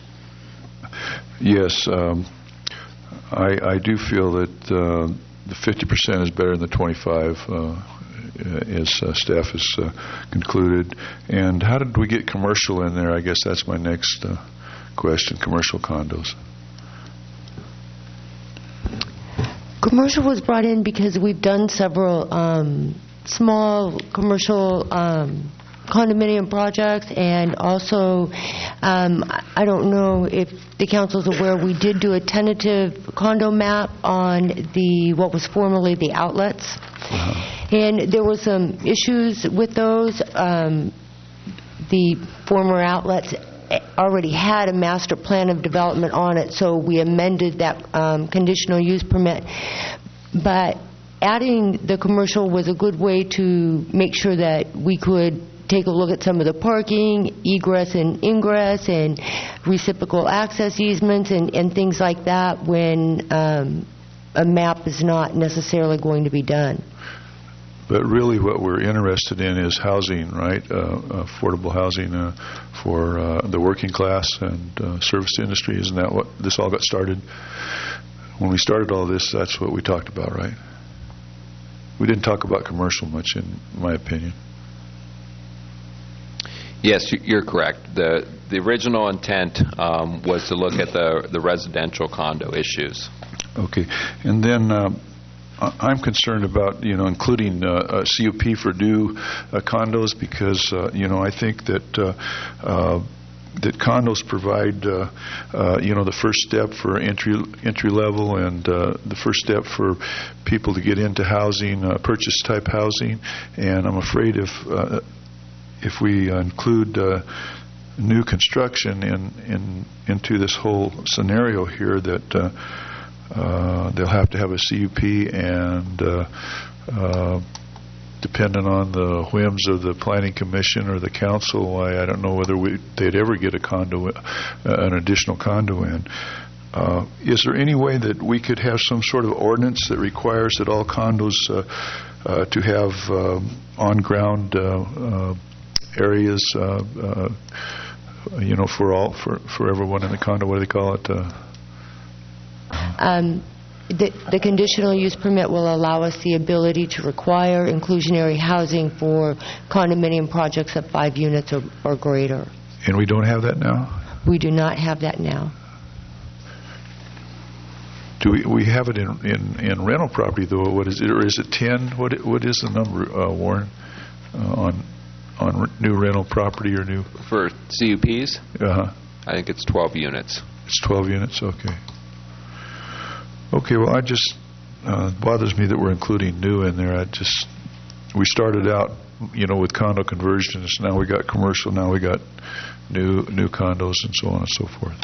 Yes, um, I, I do feel that uh, the fifty percent is better than the twenty-five, uh, as uh, staff has uh, concluded. And how did we get commercial in there? I guess that's my next uh, question, commercial condos. Commercial was brought in because we've done several um, small commercial um, condominium projects, and also, um, I don't know if the council's aware, we did do a tentative condo map on the what was formerly the outlets, uh-huh. and there were some issues with those. Um, the former outlets already had a master plan of development on it, so we amended that um, conditional use permit. But adding the commercial was a good way to make sure that we could take a look at some of the parking, egress and ingress, and reciprocal access easements and, and things like that when um, a map is not necessarily going to be done. But really what we're interested in is housing, right? Uh, affordable housing uh, for uh, the working class and uh, service industry. Isn't that what this all got started? When we started all this, that's what we talked about, right? We didn't talk about commercial much, in my opinion. Yes, you- you're correct. The the original intent um, was to look at the, the residential condo issues. Okay. And then um, I- I'm concerned about, you know, including uh, a C U P for new uh, condos because, uh, you know, I think that uh, uh, that condos provide, uh, uh, you know, the first step for entry entry level and uh, the first step for people to get into housing, uh, purchase type housing. And I'm afraid if uh, if we include uh, new construction in, in into this whole scenario here, that uh, uh, they'll have to have a C U P, and uh, uh, depending on the whims of the Planning Commission or the council, I, I don't know whether we, they'd ever get a condo, uh, an additional condo in. Uh, is there any way that we could have some sort of ordinance that requires that all condos uh, uh, to have um, on-ground uh, uh, areas, uh, uh, you know, for all for for everyone in the condo? What do they call it? Uh, Um, the, the conditional use permit will allow us the ability to require inclusionary housing for condominium projects of five units or, or greater. and we don't have that now? We do not have that now. Do we we have it in, in, in rental property though? What is it? Or is it ten? What i- what is the number, uh, Warren, uh, on on re- new rental property or new? For C U Ps, Uh-huh. I think it's twelve units. It's twelve units. Okay. Okay. Well, I just uh, bothers me that we're including new in there. I just we started out, you know, with condo conversions. Now we got commercial. Now we got new new condos and so on and so forth.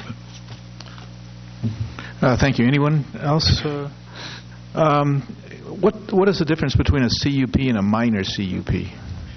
Uh, thank you. Anyone else? Uh, um, what What is the difference between a C U P and a minor C U P?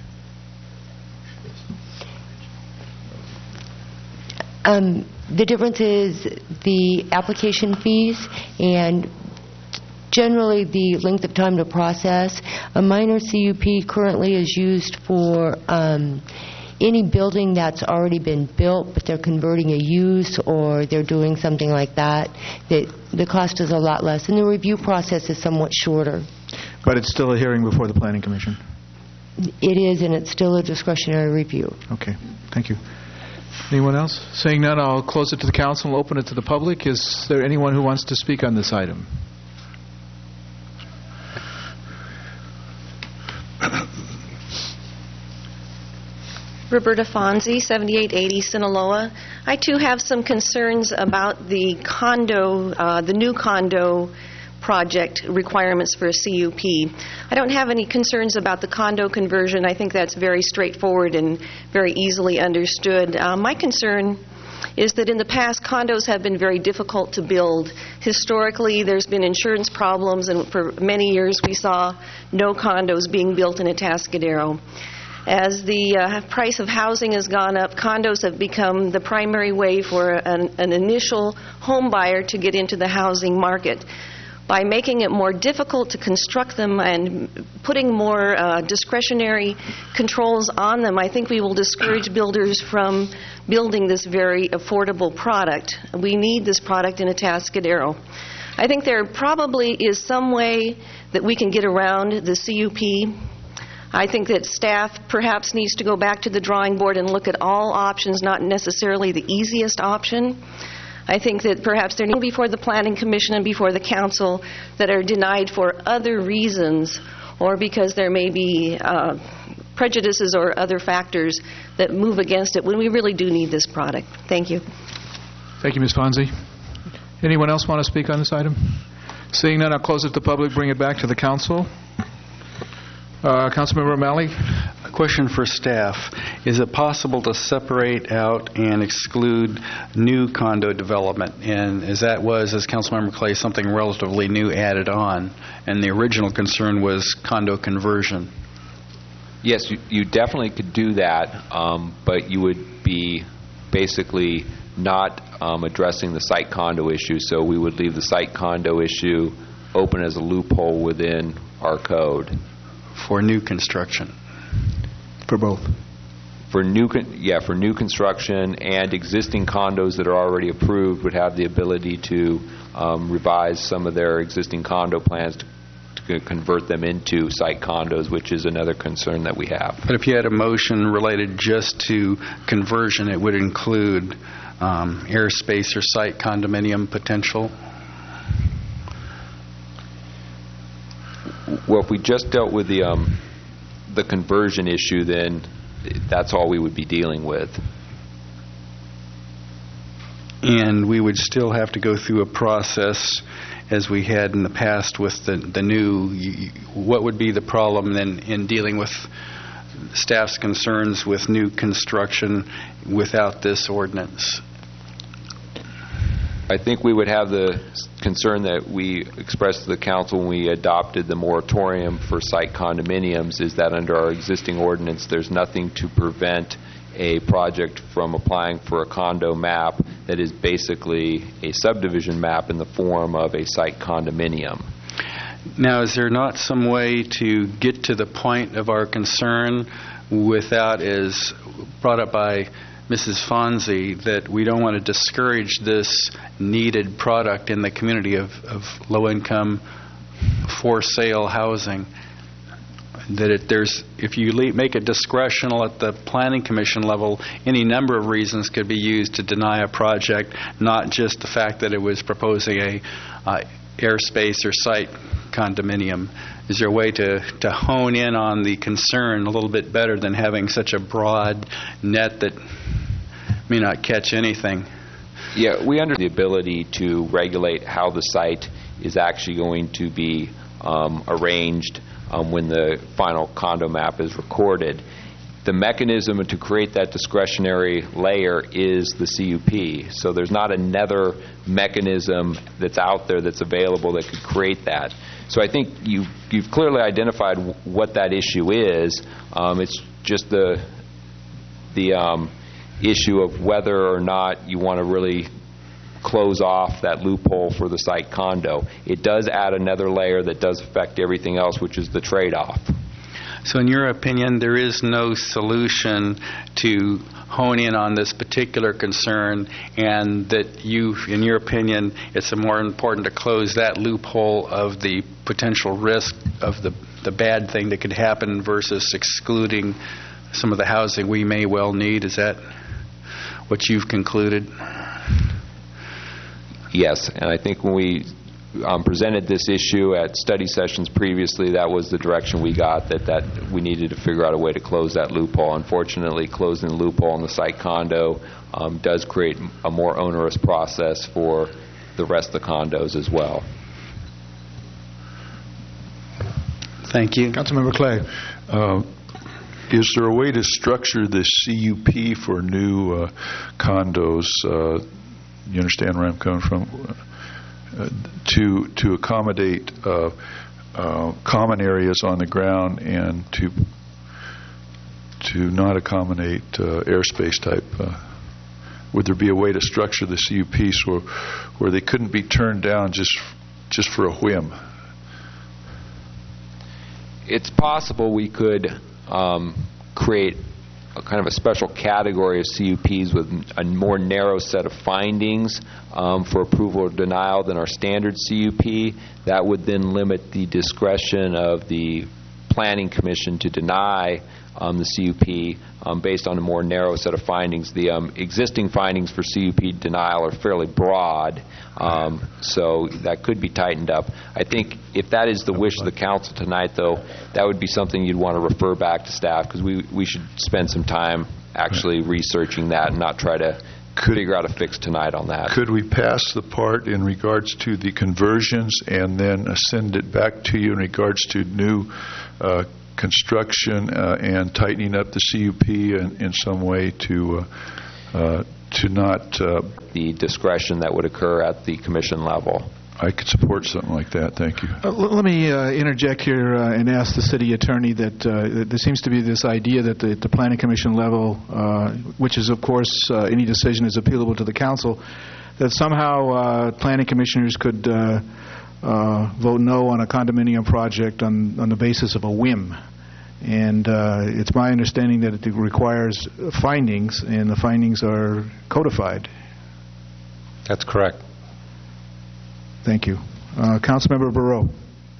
Um, the difference is the application fees and generally the length of time to process. A minor C U P currently is used for um, any building that's already been built, but they're converting a use or they're doing something like that. The, the cost is a lot less, and the review process is somewhat shorter. But it's still a hearing before the Planning Commission. It is, and it's still a discretionary review. Okay. Thank you. Anyone else? Seeing none, I'll close it to the council and open it to the public. Is there anyone who wants to speak on this item? Roberta Fonzie, seventy-eight eighty Sinaloa. I too have some concerns about the condo, uh, the new condo project requirements for a C U P. I don't have any concerns about the condo conversion. I think that's very straightforward and very easily understood. Uh, my concern is that in the past, condos have been very difficult to build. Historically, there's been insurance problems, and for many years we saw no condos being built in Atascadero. As the uh, price of housing has gone up, condos have become the primary way for an, an initial home buyer to get into the housing market. By making it more difficult to construct them and putting more uh, discretionary controls on them, I think we will discourage builders from building this very affordable product. We need this product in Atascadero. I think there probably is some way that we can get around the C U P. I think that staff perhaps needs to go back to the drawing board and look at all options, not necessarily the easiest option. I think that perhaps there need to be before the Planning Commission and before the Council that are denied for other reasons or because there may be uh, prejudices or other factors that move against it when we really do need this product. Thank you. Thank you, Miz Fonzie. Anyone else want to speak on this item? Seeing none, I'll close it to the public, bring it back to the Council. Uh, Councilmember O'Malley. A question for staff. Is it possible to separate out and exclude new condo development? And as that was, as Councilmember Clay, something relatively new added on, and the original concern was condo conversion. Yes, you, you definitely could do that, um, but you would be basically not um, addressing the site condo issue. So we would leave the site condo issue open as a loophole within our code. For new construction. For both. For new, con- yeah, for new construction, and existing condos that are already approved would have the ability to um, revise some of their existing condo plans to, to convert them into site condos, which is another concern that we have. But if you had a motion related just to conversion, it would include um, airspace or site condominium potential? Well, if we just dealt with the um, the conversion issue, then that's all we would be dealing with. And we would still have to go through a process as we had in the past with the, the new. You, what would be the problem then in dealing with staff's concerns with new construction without this ordinance? I think we would have the concern that we expressed to the council when we adopted the moratorium for site condominiums, is that under our existing ordinance there's nothing to prevent a project from applying for a condo map that is basically a subdivision map in the form of a site condominium. Now, is there not some way to get to the point of our concern without, as brought up by Missus Fonzie, that we don't want to discourage this needed product in the community of, of low-income, for-sale housing? That it, there's, if you le- make it discretional at the Planning Commission level, any number of reasons could be used to deny a project, not just the fact that it was proposing a uh, airspace or site condominium. Is there a way to, to hone in on the concern a little bit better than having such a broad net that may not catch anything? Yeah, we under the ability to regulate how the site is actually going to be um, arranged um, when the final condo map is recorded. The mechanism to create that discretionary layer is the C U P. So there's not another mechanism that's out there that's available that could create that. So I think you, you've clearly identified w- what that issue is. Um, it's just the the um, issue of whether or not you want to really close off that loophole for the site condo. It does add another layer that does affect everything else, which is the trade-off. So in your opinion, there is no solution to hone in on this particular concern, and that you, in your opinion, it's more important to close that loophole of the potential risk of the, the bad thing that could happen versus excluding some of the housing we may well need? Is that what you've concluded? Yes, and I think when we um, presented this issue at study sessions previously, that was the direction we got, that, that we needed to figure out a way to close that loophole. Unfortunately, closing the loophole in the site condo um, does create a more onerous process for the rest of the condos as well. Thank you. Councilmember Clay. Uh, is there a way to structure the C U P for new uh, condos? Uh, you understand where I'm coming from? Uh, to to accommodate uh, uh, common areas on the ground and to to not accommodate uh, airspace type. Uh, would there be a way to structure the C U P so where they couldn't be turned down just just for a whim? It's possible we could um, create a kind of a special category of C U Ps with a more narrow set of findings um, for approval or denial than our standard C U P. That would then limit the discretion of the Planning Commission to deny um, the C U P um, based on a more narrow set of findings. The um, existing findings for C U P denial are fairly broad, um, so that could be tightened up. I think if that is the wish of the council tonight, though, that would be something you'd want to refer back to staff, because we, we should spend some time actually researching that and not try to Could, figure out a fix tonight on that. Could we pass the part in regards to the conversions and then send it back to you in regards to new uh, construction uh, and tightening up the C U P in, in some way to uh, uh, to not uh, the discretion that would occur at the commission level? I could support something like that. Thank you. Uh, l- let me uh, interject here uh, and ask the city attorney that, uh, that there seems to be this idea that the, the Planning Commission level, uh, which is, of course, uh, any decision is appealable to the council, that somehow uh, planning commissioners could uh, uh, vote no on a condominium project on, on the basis of a whim. And uh, it's my understanding that it requires findings, and the findings are codified. That's correct. Thank you. Uh, Councilmember Barreau.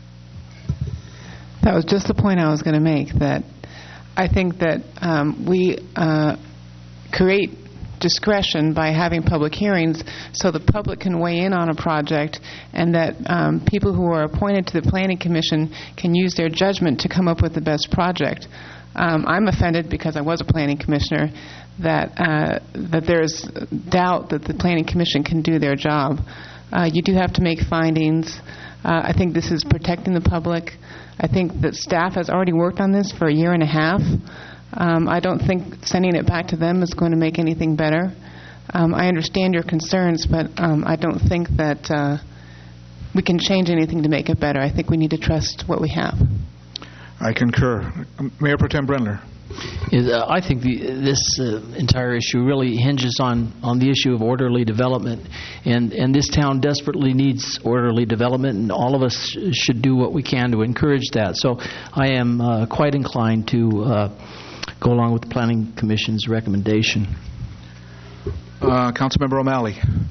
That was just the point I was going to make, that I think that um, we uh, create discretion by having public hearings so the public can weigh in on a project, and that um, people who are appointed to the Planning Commission can use their judgment to come up with the best project. Um, I'm offended, because I was a planning commissioner, that uh, that there's doubt that the Planning Commission can do their job. Uh, you do have to make findings. Uh, I think this is protecting the public. I think that staff has already worked on this for a year and a half. Um, I don't think sending it back to them is going to make anything better. Um, I understand your concerns, but um, I don't think that uh, we can change anything to make it better. I think we need to trust what we have. I concur. Mayor Pro Tem Brendler. Is, uh, I think the, this uh, entire issue really hinges on, on the issue of orderly development, and, and this town desperately needs orderly development, and all of us sh- should do what we can to encourage that. So I am uh, quite inclined to uh, go along with the Planning Commission's recommendation. Uh, Councilmember O'Malley.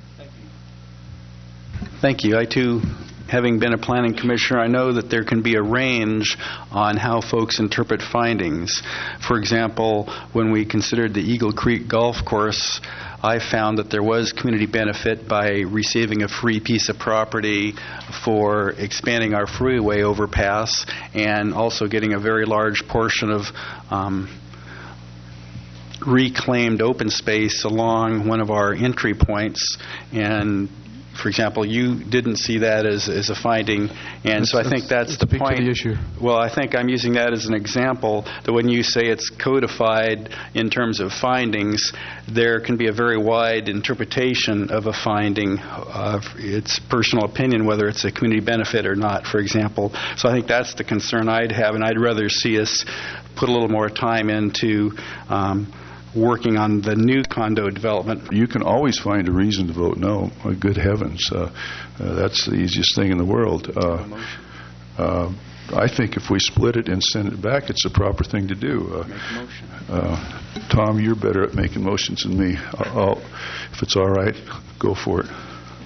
Thank you. I, too, having been a planning commissioner, I know that there can be a range on how folks interpret findings. For example, when we considered the Eagle Creek Golf Course, I found that there was community benefit by receiving a free piece of property for expanding our freeway overpass, and also getting a very large portion of um, reclaimed open space along one of our entry points. And for example, you didn't see that as, as a finding, and that's, so I think that's the point. The issue. Well, I think I'm using that as an example, that when you say it's codified in terms of findings, there can be a very wide interpretation of a finding. Uh, it's personal opinion whether it's a community benefit or not, for example. So I think that's the concern I'd have, and I'd rather see us put a little more time into um, working on the new condo development. You can always find a reason to vote no. Oh, good heavens. Uh, uh, that's the easiest thing in the world. Uh, uh, I think if we split it and send it back, it's the proper thing to do. Uh, Make a motion. Uh, Tom, you're better at making motions than me. I'll, I'll, if it's all right, go for it.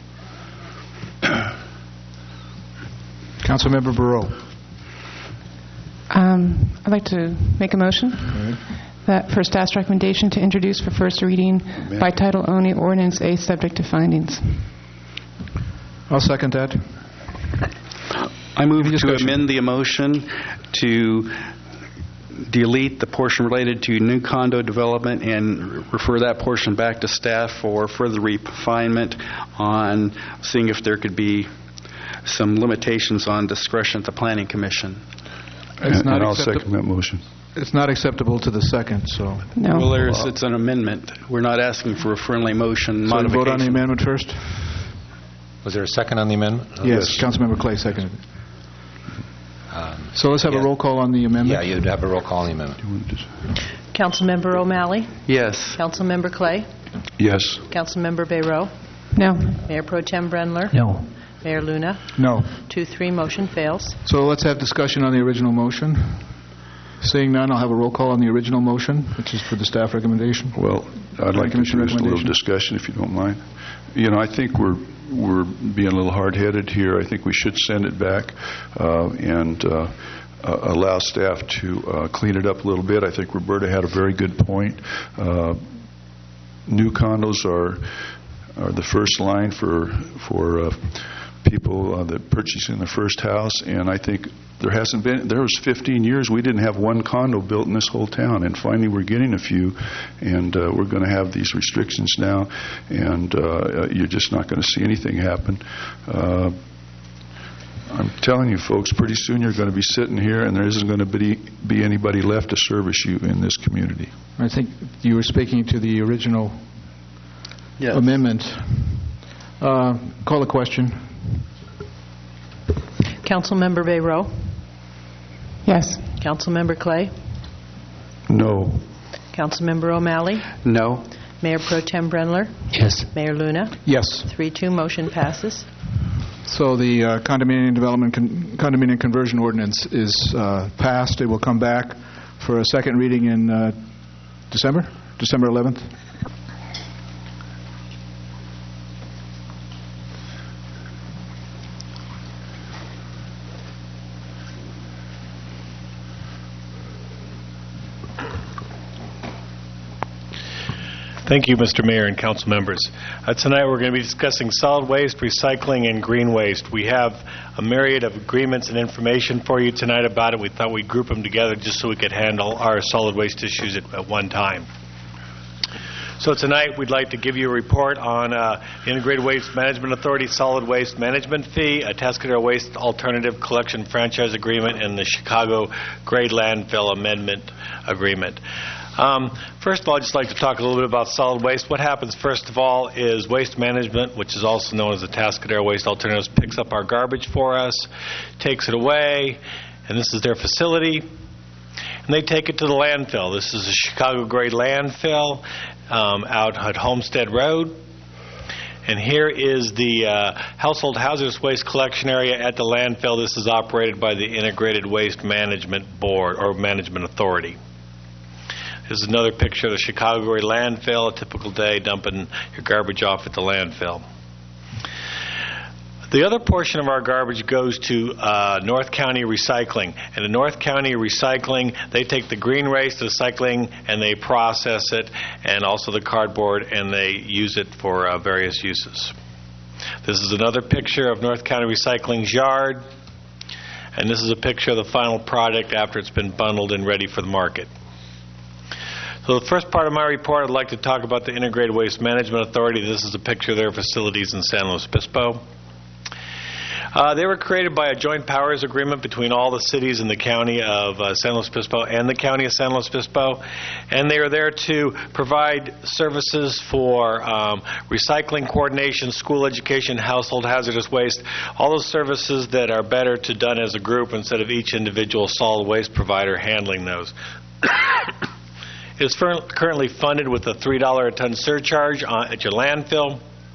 Councilmember Barreau. Um, I'd like to make a motion that for staff's recommendation to introduce for first reading Amen. By title only ordinance A, subject to findings. I'll second that. I move to amend the motion to delete the portion related to new condo development and refer that portion back to staff for further refinement on seeing if there could be some limitations on discretion at the Planning Commission. It's and, not and I'll acceptable. second that motion. It's not acceptable to the second, so. No. Well, there's, it's an amendment. We're not asking for a friendly motion So we modification. vote on the amendment first? Was there a second on the amendment? Yes, yes. Councilmember Clay seconded. Um, so let's have yeah. a roll call on the amendment. Yeah, you'd have a roll call on the amendment. Councilmember O'Malley? Yes. Councilmember Clay? Yes. Councilmember Bayrow? No. Mayor Pro Tem Brendler? No. Mayor Luna? No. Two, three, motion fails. So let's have discussion on the original motion. Seeing none, I'll have a roll call on the original motion, which is for the staff recommendation. Well, I'd like to introduce a little discussion, if you don't mind. You know, I think we're we're being a little hard-headed here. I think we should send it back uh, and uh, uh, allow staff to uh, clean it up a little bit. I think Roberta had a very good point. Uh, new condos are are the first line for for uh, people uh, that purchasing their first house, and I think there hasn't been, there was fifteen years we didn't have one condo built in this whole town, and finally we're getting a few, and uh, we're going to have these restrictions now, and uh, you're just not going to see anything happen. Uh, I'm telling you, folks, pretty soon you're going to be sitting here, and there isn't going to be, be anybody left to service you in this community. I think you were speaking to the original yes. amendment. Uh, call the question. Councilmember Bayrow? Yes. Councilmember Clay? No. Councilmember O'Malley? No. Mayor Pro Tem Brendler? Yes. Mayor Luna? Yes. Three, two, motion passes. So the uh, condominium development con- condominium conversion ordinance is uh, passed. It will come back for a second reading in uh, December, December eleventh. Thank you, Mister Mayor and council members. Uh, tonight we're going to be discussing solid waste, recycling, and green waste. We have a myriad of agreements and information for you tonight about it. We thought we'd group them together just so we could handle our solid waste issues at, at one time. So tonight we'd like to give you a report on uh, the Integrated Waste Management Authority Solid Waste Management Fee, a Atascadero Waste Alternative Collection Franchise Agreement, and the Chicago Grade Landfill Amendment Agreement. Um, first of all, I'd just like to talk a little bit about solid waste. What happens, first of all, is Waste Management, which is also known as the Atascadero Waste Alternatives, picks up our garbage for us, takes it away, and this is their facility, and they take it to the landfill. This is a Chicago Grade Landfill um, out at Homestead Road. And here is the uh, household hazardous waste collection area at the landfill. This is operated by the Integrated Waste Management Board, or Management Authority. This is another picture of the Chicago Grade Landfill, a typical day dumping your garbage off at the landfill. The other portion of our garbage goes to uh, North County Recycling. And in North County Recycling, they take the green waste, the recycling, and they process it, and also the cardboard, and they use it for uh, various uses. This is another picture of North County Recycling's yard, and this is a picture of the final product after it's been bundled and ready for the market. So the first part of my report, I'd like to talk about the Integrated Waste Management Authority. This is a picture of their facilities in San Luis Obispo. Uh, they were created by a joint powers agreement between all the cities in the county of uh, San Luis Obispo and the county of San Luis Obispo, and they are there to provide services for um, recycling coordination, school education, household hazardous waste, all those services that are better to done as a group instead of each individual solid waste provider handling those. It's currently funded with a three dollars a ton surcharge at your landfill.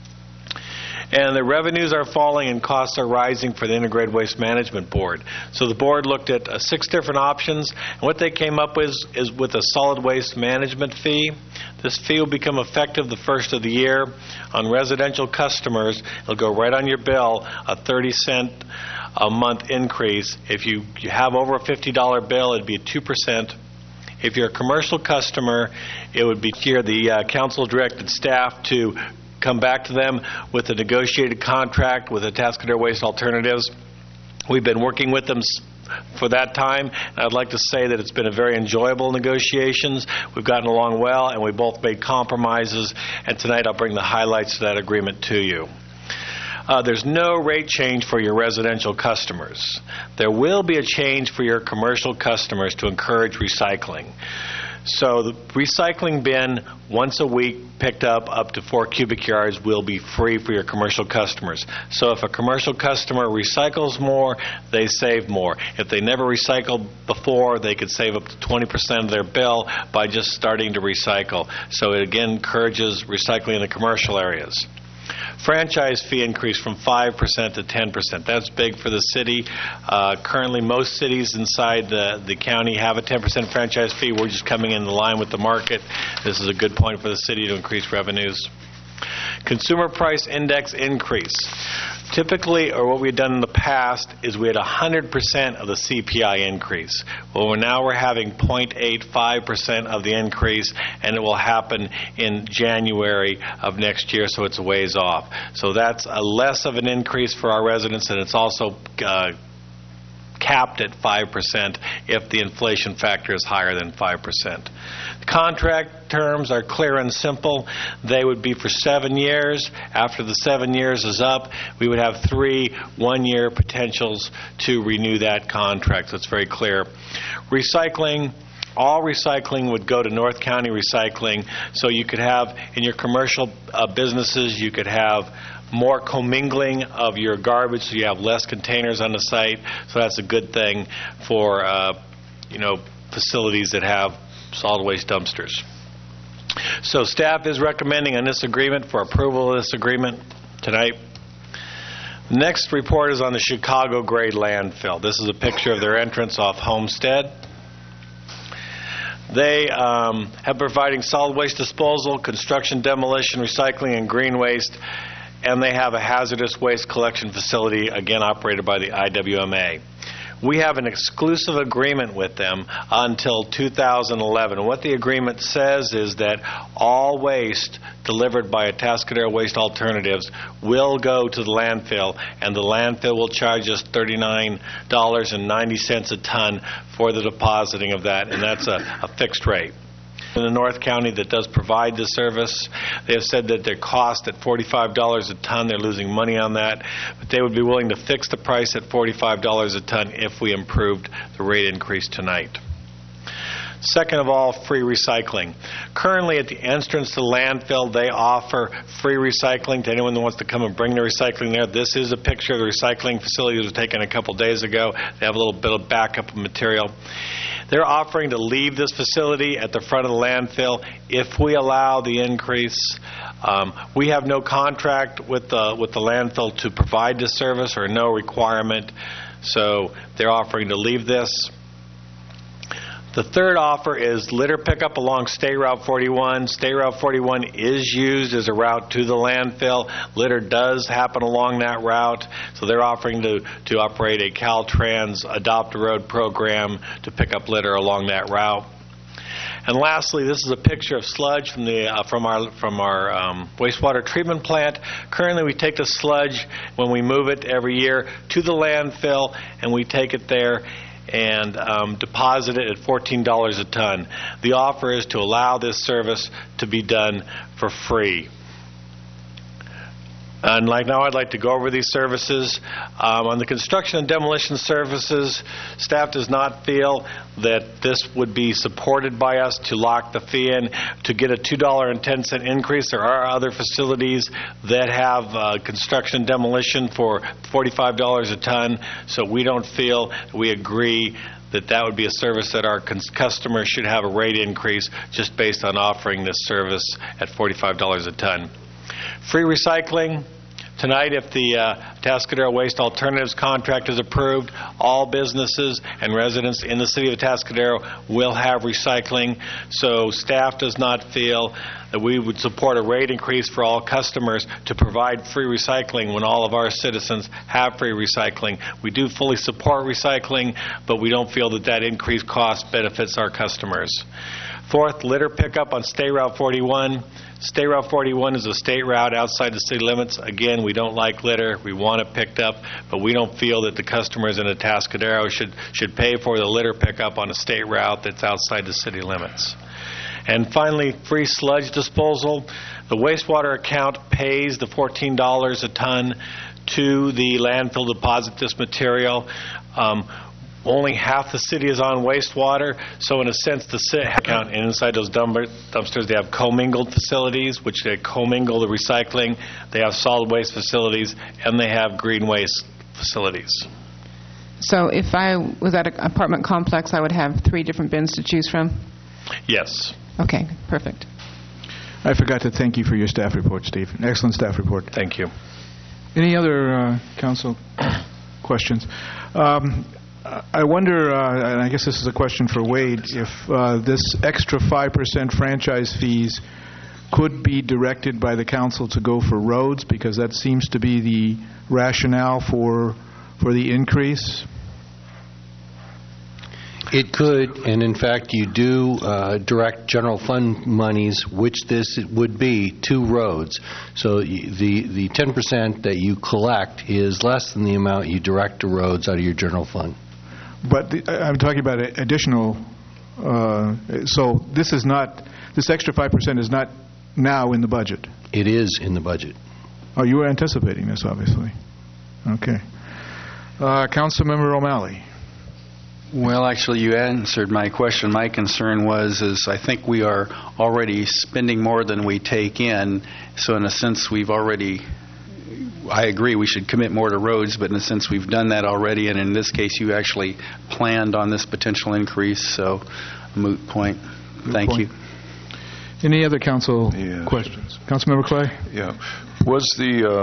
And the revenues are falling and costs are rising for the Integrated Waste Management Board. So the board looked at uh, six different options. And what they came up with is, is with a solid waste management fee. This fee will become effective the first of the year. On residential customers, it'll go right on your bill, a thirty cent a month increase. If you, you have over a fifty dollars bill, it'd be two percent. If you're a commercial customer, it would be here. The uh, council directed staff to come back to them with a negotiated contract with the Atascadero Waste Alternatives. We've been working with them for that time, and I'd like to say that it's been a very enjoyable negotiations. We've gotten along well, and we both made compromises, and tonight I'll bring the highlights of that agreement to you. Uh, there's no rate change for your residential customers. There will be a change for your commercial customers to encourage recycling. So the recycling bin, once a week, picked up up to four cubic yards, will be free for your commercial customers. So if a commercial customer recycles more, they save more. If they never recycled before, they could save up to twenty percent of their bill by just starting to recycle. So it again encourages recycling in the commercial areas. Franchise fee increase from five percent to ten percent. That's big for the city. Uh, currently, most cities inside the, the county have a ten percent franchise fee. We're just coming in line with the market. This is a good point for the city to increase revenues. Consumer price index increase. Typically, or what we've done in the past, is we had one hundred percent of the C P I increase. Well, we're now we're having zero point eight five percent of the increase, and it will happen in January of next year, so it's a ways off. So that's a less of an increase for our residents, and it's also uh, capped at five percent if the inflation factor is higher than five percent. The contract terms are clear and simple. They would be for seven years. After the seven years is up, we would have three one-year potentials to renew that contract. So it's very clear. Recycling. All recycling would go to North County Recycling. So you could have, in your commercial uh, businesses, you could have more commingling of your garbage, so you have less containers on the site. So that's a good thing for uh, you know facilities that have solid waste dumpsters. So staff is recommending on this agreement for approval of this agreement tonight. The next report is on the Chicago grade landfill. This is a picture of their entrance off Homestead. They um, have providing solid waste disposal, construction, demolition, recycling, and green waste, and they have a hazardous waste collection facility, again operated by the I W M A. We have an exclusive agreement with them until two thousand eleven. And what the agreement says is that all waste delivered by Atascadero Waste Alternatives will go to the landfill, and the landfill will charge us thirty-nine dollars and ninety cents a ton for the depositing of that, and that's a, a fixed rate. In the North County that does provide the service, they have said that their cost at forty-five dollars a ton, they're losing money on that, but they would be willing to fix the price at forty-five dollars a ton if we improved the rate increase tonight. Second of all, free recycling. Currently at the entrance to the landfill, they offer free recycling to anyone that wants to come and bring their recycling there. This is a picture of the recycling facility that was taken a couple days ago. They have a little bit of backup of material. They're offering to leave this facility at the front of the landfill if we allow the increase. Um, we have no contract with the, with the landfill to provide this service, or no requirement, so they're offering to leave this. The third offer is litter pickup along State Route forty-one. State Route forty-one is used as a route to the landfill. Litter does happen along that route, so they're offering to, to operate a Caltrans Adopt a Road program to pick up litter along that route. And lastly, this is a picture of sludge from the uh, from our from our um, wastewater treatment plant. Currently, we take the sludge when we move it every year to the landfill, and we take it there and um, deposit it at fourteen dollars a ton. The offer is to allow this service to be done for free. And like now, I'd like to go over these services. Um, on the construction and demolition services, staff does not feel that this would be supported by us to lock the fee in to get a two dollars and ten cents increase. There are other facilities that have uh, construction and demolition for forty-five dollars a ton, so we don't feel we agree that that would be a service that our customers should have a rate increase just based on offering this service at forty-five dollars a ton. Free recycling. Tonight, if the uh, Atascadero Waste Alternatives contract is approved, all businesses and residents in the city of Atascadero will have recycling. So staff does not feel that we would support a rate increase for all customers to provide free recycling when all of our citizens have free recycling. We do fully support recycling, but we don't feel that that increased cost benefits our customers. Fourth, litter pickup on State Route forty-one. State Route forty-one is a state route outside the city limits. Again, we don't like litter. We want it picked up, but we don't feel that the customers in Atascadero should, should pay for the litter pickup on a state route that's outside the city limits. And finally, free sludge disposal. The wastewater account pays the fourteen dollars a ton to the landfill to deposit this material. Um, Only half the city is on wastewater, so in a sense, the city account, and inside those dumpsters, they have commingled facilities, which they commingle the recycling. They have solid waste facilities, and they have green waste facilities. So if I was at an apartment complex, I would have three different bins to choose from? Yes. Okay, perfect. I forgot to thank you for your staff report, Steve. An excellent staff report. Thank you. Any other uh, council questions? Um, I wonder, uh, and I guess this is a question for Wade, if uh, this extra five percent franchise fees could be directed by the council to go for roads, because that seems to be the rationale for for the increase. It could, and in fact, you do uh, direct general fund monies, which this would be, to roads. So the the ten percent that you collect is less than the amount you direct to roads out of your general fund. But the, I'm talking about additional, uh, so this is not, this extra five percent is not now in the budget? It is in the budget. Oh, you were anticipating this, obviously. Okay. Uh, Councilmember O'Malley. Well, actually, you answered my question. My concern was, is I think we are already spending more than we take in, so in a sense, we've already... I agree we should commit more to roads, but in a sense we've done that already, and in this case you actually planned on this potential increase, so moot point. Moot Thank point. you. Any other council yeah. questions? Councilmember Clay? Yeah. Was the uh,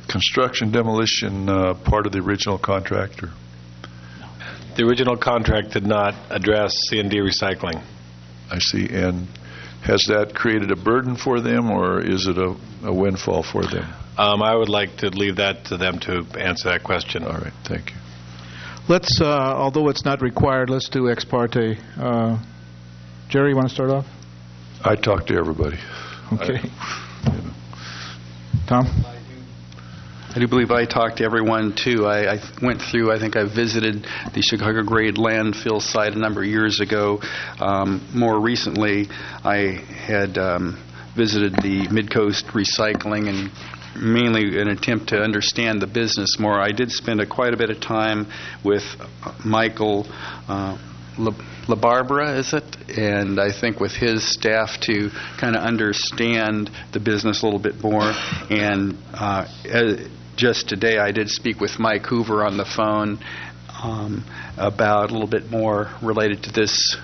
construction demolition uh, part of the original contract? Or? The original contract did not address C and D recycling. I see. And has that created a burden for them, or is it a, a windfall for them? Um, I would like to leave that to them to answer that question. All right. Thank you. Let's, uh, although it's not required, let's do ex parte. Uh, Jerry, you want to start off? I talked to everybody. Okay. I, you know. Tom? I do believe I talked to everyone, too. I, I went through, I think I visited the Chicago Grade landfill site a number of years ago. Um, more recently, I had um, visited the Midcoast Recycling, and mainly an attempt to understand the business more. I did spend a, quite a bit of time with Michael uh, La, La Barbara, is it? And I think with his staff to kind of understand the business a little bit more. And uh, as, just today I did speak with Mike Hoover on the phone um, about a little bit more related to this.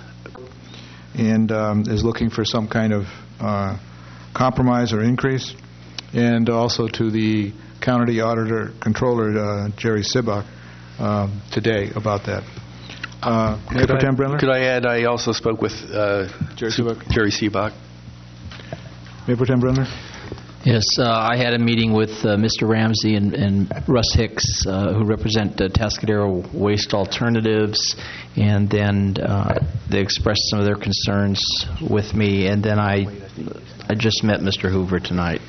And um, is looking for some kind of uh, compromise or increase. And also to the county auditor, controller, uh, Jerry Sibach, um, today about that. Uh, Mayor Pro Tem Brindler? Could I add, I also spoke with uh, Jerry Sibach. Jerry Sibach. Mayor Pro Tem Brindler? Yes, uh, I had a meeting with uh, Mister Ramsey and, and Russ Hicks, uh, who represent uh, Tascadero Waste Alternatives, and then uh, they expressed some of their concerns with me, and then I, I just met Mister Hoover tonight.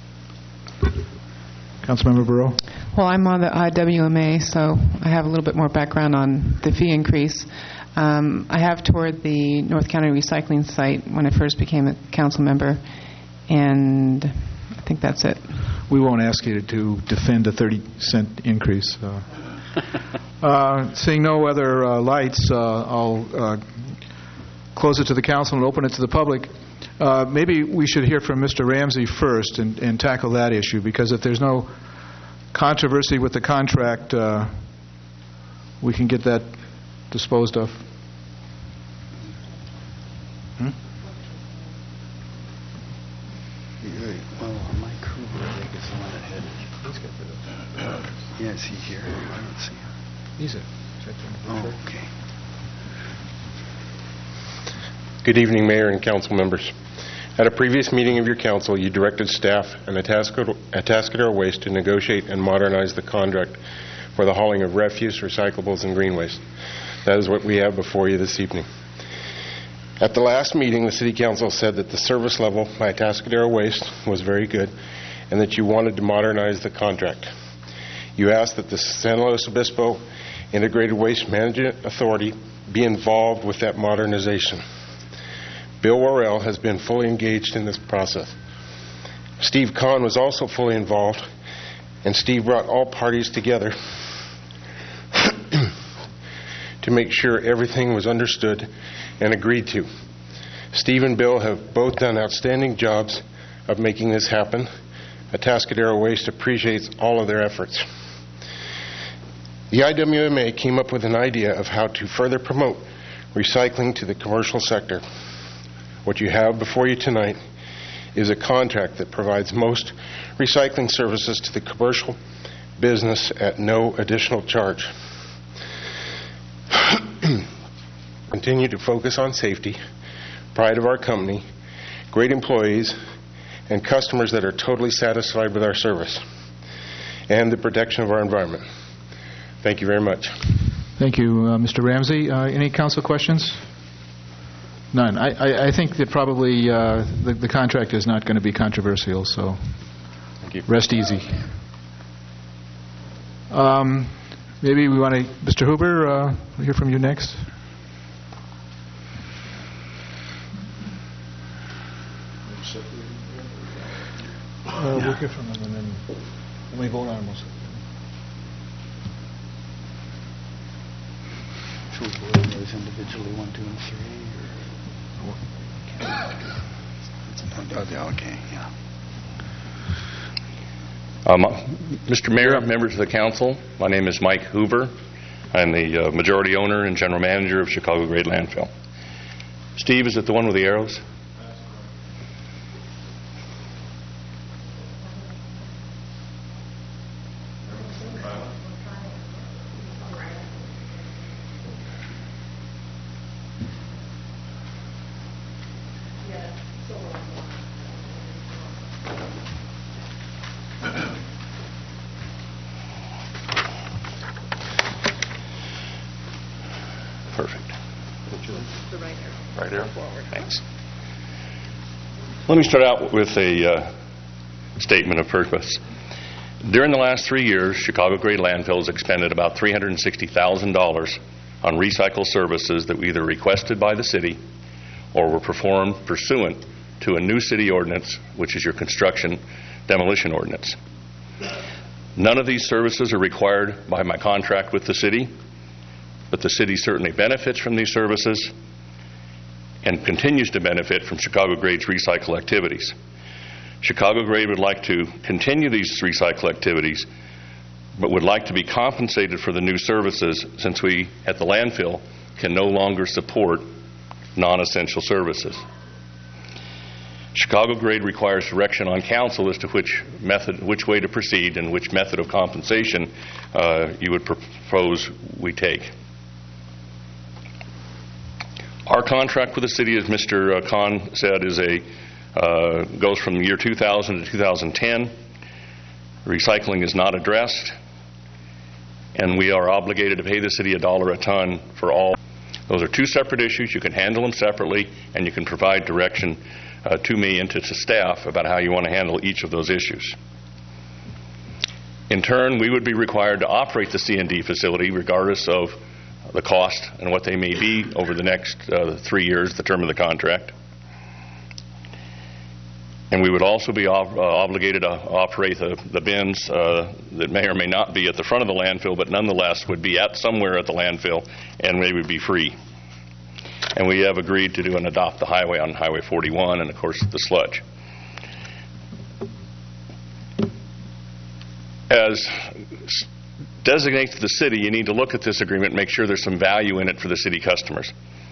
Councilmember Burrow? Well, I'm on the I W M A, so I have a little bit more background on the fee increase. Um, I have toured the North County recycling site when I first became a council member, and I think that's it. We won't ask you to defend a thirty cent increase. Uh, uh, seeing no other uh, lights, uh, I'll uh, close it to the council and open it to the public. Uh, maybe we should hear from Mister Ramsey first and, and tackle that issue, because if there's no controversy with the contract, uh, we can get that disposed of. Hmm? Well, Mike Hoover, I think, is the one that had it. Yeah, is he here? I don't see him. He's it. Oh, okay. Good evening, Mayor and council members. At a previous meeting of your council, you directed staff and Atascadero, Atascadero Waste to negotiate and modernize the contract for the hauling of refuse, recyclables, and green waste. That is what we have before you this evening. At the last meeting, the City Council said that the service level by Atascadero Waste was very good and that you wanted to modernize the contract. You asked that the San Luis Obispo Integrated Waste Management Authority be involved with that modernization. Bill Worrell has been fully engaged in this process. Steve Kahn was also fully involved, and Steve brought all parties together to make sure everything was understood and agreed to. Steve and Bill have both done outstanding jobs of making this happen. Atascadero Waste appreciates all of their efforts. The I W M A came up with an idea of how to further promote recycling to the commercial sector. What you have before you tonight is a contract that provides most recycling services to the commercial business at no additional charge. Continue to focus on safety, pride of our company, great employees, and customers that are totally satisfied with our service, and the protection of our environment. Thank you very much. Thank you, uh, Mister Ramsey. Uh, any council questions? None. I, I, I think that probably uh, the, the contract is not going to be controversial, so Thank you. Rest easy. Um, maybe we want to, Mister Hoover, uh, we'll hear from you next. Uh, we'll hear from them and then when we vote on them. Should we vote on those individually, one, two, and three? Okay, yeah. Um, Mister Mayor, members of the council, my name is Mike Hoover. I'm the uh, majority owner and general manager of Chicago Grade Landfill. Steve, is it the one with the arrows? The right arrow. Right arrow? Thanks. Let me start out with a uh, statement of purpose. During the last three years, Chicago Grade Landfill has expended about three hundred sixty thousand dollars on recycle services that were either requested by the city or were performed pursuant to a new city ordinance, which is your construction demolition ordinance. None of these services are required by my contract with the city, but the city certainly benefits from these services and continues to benefit from Chicago Grade's recycle activities. Chicago Grade would like to continue these recycle activities, but would like to be compensated for the new services since we, at the landfill, can no longer support non-essential services. Chicago Grade requires direction on council as to which method, which way to proceed and which method of compensation uh, you would propose we take. Our contract with the city, as Mister Kahn said, is a uh, goes from the year two thousand to two thousand ten. Recycling is not addressed, and we are obligated to pay the city a dollar a ton for all. Those are two separate issues. You can handle them separately, and you can provide direction uh, to me and to, to staff about how you want to handle each of those issues. In turn, we would be required to operate the C and D facility regardless of the cost and what they may be over the next uh, three years, the term of the contract. And we would also be ob- uh, obligated to operate the, the bins uh, that may or may not be at the front of the landfill, but nonetheless would be at somewhere at the landfill, and they would be free. And we have agreed to do an adopt the highway on Highway forty-one and, of course, the sludge. As designated to the city, you need to look at this agreement and make sure there's some value in it for the city customers.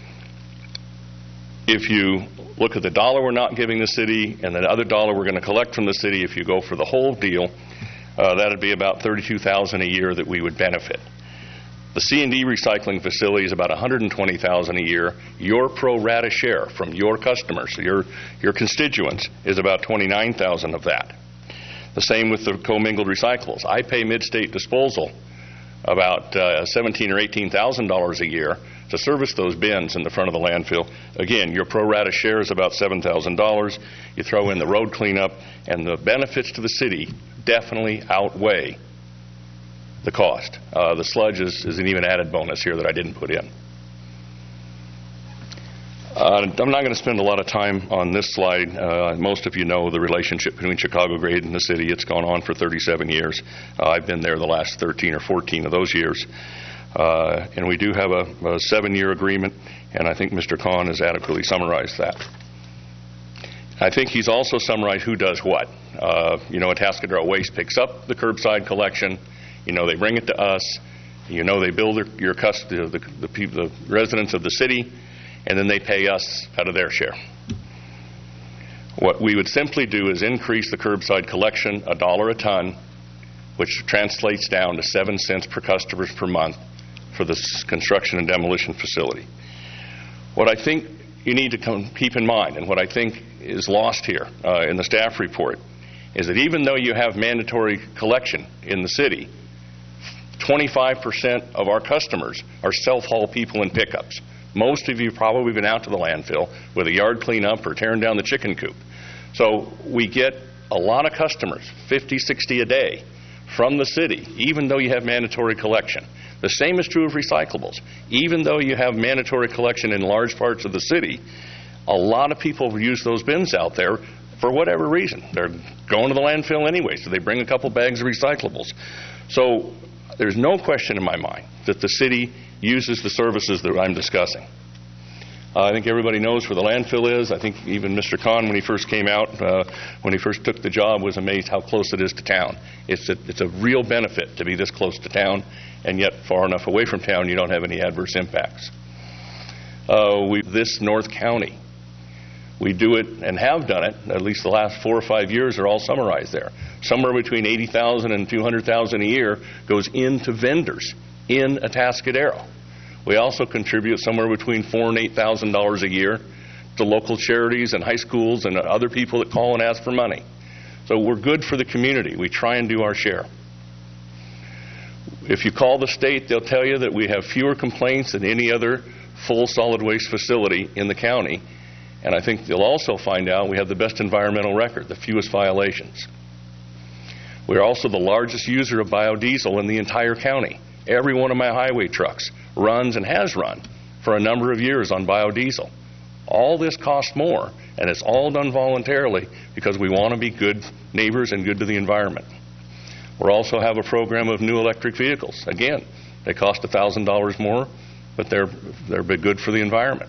If you look at the dollar we're not giving the city and the other dollar we're going to collect from the city, if you go for the whole deal, uh, that would be about thirty-two thousand dollars a year that we would benefit. The C and D recycling facility is about one hundred twenty thousand dollars a year. Your pro rata share from your customers, your, your constituents, is about twenty-nine thousand dollars of that. The same with the commingled recyclables. I pay Mid-State Disposal about uh, seventeen thousand dollars or eighteen thousand dollars a year to service those bins in the front of the landfill. Again, your pro rata share is about seven thousand dollars. You throw in the road cleanup, and the benefits to the city definitely outweigh the cost. Uh, the sludge is, is an even added bonus here that I didn't put in. Uh, I'm not going to spend a lot of time on this slide. Uh, most of you know the relationship between Chicago Grade and the city. It's gone on for thirty-seven years. Uh, I've been there the last thirteen or fourteen of those years. Uh, and we do have a, a seven-year agreement, and I think Mister Kahn has adequately summarized that. I think he's also summarized who does what. Uh, you know, Atascadero Waste picks up the curbside collection. You know, they bring it to us. You know, they bill their, your cust- the, the, the, people, the residents of the city, and then they pay us out of their share. What we would simply do is increase the curbside collection a dollar a ton, which translates down to seven cents per customer per month for this construction and demolition facility. What I think you need to come, keep in mind, and what I think is lost here uh, in the staff report, is that even though you have mandatory collection in the city, twenty-five percent of our customers are self-haul people in pickups. Most of you have probably been out to the landfill with a yard cleanup or tearing down the chicken coop. So we get a lot of customers, fifty, sixty a day, from the city, even though you have mandatory collection. The same is true of recyclables. Even though you have mandatory collection in large parts of the city, a lot of people use those bins out there for whatever reason. They're going to the landfill anyway, so they bring a couple bags of recyclables. So there's no question in my mind that the city uses the services that I'm discussing. Uh, I think everybody knows where the landfill is. I think even Mister Kahn, when he first came out, uh, when he first took the job, was amazed how close it is to town. It's a, it's a real benefit to be this close to town, and yet far enough away from town you don't have any adverse impacts. Uh, we, this North County, we do it and have done it, at least the last four or five years are all summarized there. Somewhere between eighty thousand dollars and two hundred thousand dollars a year goes into vendors in Atascadero. We also contribute somewhere between four thousand dollars and eight thousand dollars a year to local charities and high schools and other people that call and ask for money. So we're good for the community. We try and do our share. If you call the state, they'll tell you that we have fewer complaints than any other full solid waste facility in the county. And I think you'll also find out we have the best environmental record, the fewest violations. We're also the largest user of biodiesel in the entire county. Every one of my highway trucks runs and has run for a number of years on biodiesel. All this costs more, and it's all done voluntarily because we want to be good neighbors and good to the environment. We also have a program of new electric vehicles. Again, they cost one thousand dollars more, but they're, they're good for the environment.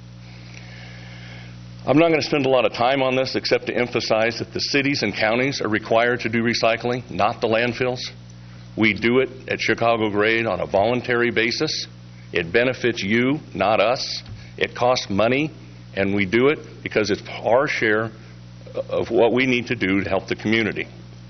I'm not going to spend a lot of time on this except to emphasize that the cities and counties are required to do recycling, not the landfills. We do it at Chicago Grade on a voluntary basis. It benefits you, not us. It costs money, and we do it because it's our share of what we need to do to help the community.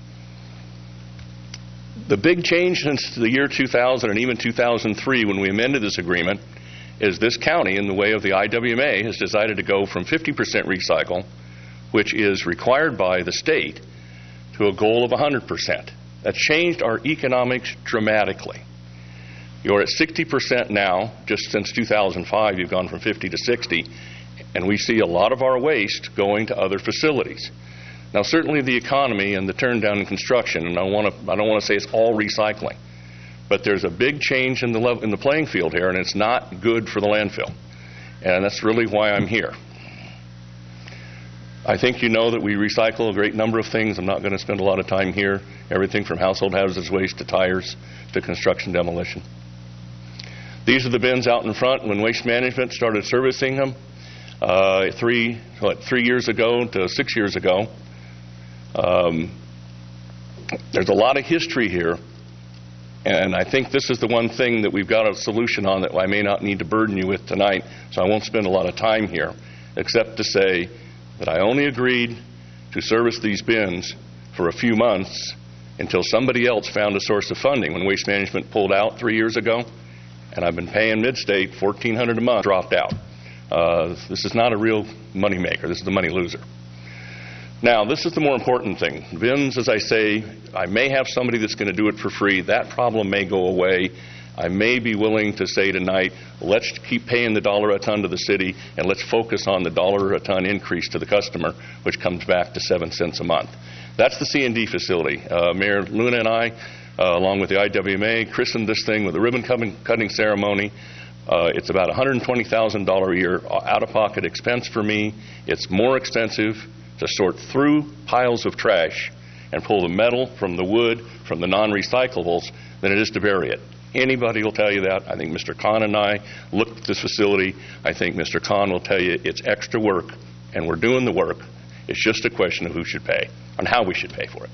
The big change since the year two thousand and even two thousand three when we amended this agreement is this county, in the way of the I W M A, has decided to go from fifty percent recycle, which is required by the state, to a goal of one hundred percent. That changed our economics dramatically. You're at sixty percent now. Just since two thousand five, you've gone from fifty to sixty, and we see a lot of our waste going to other facilities. Now, certainly the economy and the turn down in construction, and I, want to, I don't want to say it's all recycling, but there's a big change in the, level, in the playing field here, and it's not good for the landfill. And that's really why I'm here. I think you know that we recycle a great number of things. I'm not going to spend a lot of time here. Everything from household hazardous waste to tires to construction demolition. These are the bins out in front when Waste Management started servicing them uh, three, what, three years ago to six years ago. Um, there's a lot of history here, and I think this is the one thing that we've got a solution on that I may not need to burden you with tonight, so I won't spend a lot of time here, except to say that I only agreed to service these bins for a few months until somebody else found a source of funding. When Waste Management pulled out three years ago, and I've been paying Midstate fourteen hundred dollars a month, dropped out. Uh, this is not a real money maker. This is the money loser. Now, this is the more important thing. Bins, as I say, I may have somebody that's going to do it for free. That problem may go away. I may be willing to say tonight, let's keep paying the dollar a ton to the city, and let's focus on the dollar a ton increase to the customer, which comes back to seven cents a month. That's the C and D facility. Uh, Mayor Luna and I, uh, along with the I W M A, christened this thing with a ribbon cutting ceremony. Uh, it's about one hundred twenty thousand dollars a year out-of-pocket expense for me. It's more expensive to sort through piles of trash and pull the metal from the wood, from the non-recyclables, than it is to bury it. Anybody will tell you that. I think Mister Kahn and I looked at this facility. I think Mister Kahn will tell you it's extra work, and we're doing the work. It's just a question of who should pay and how we should pay for it.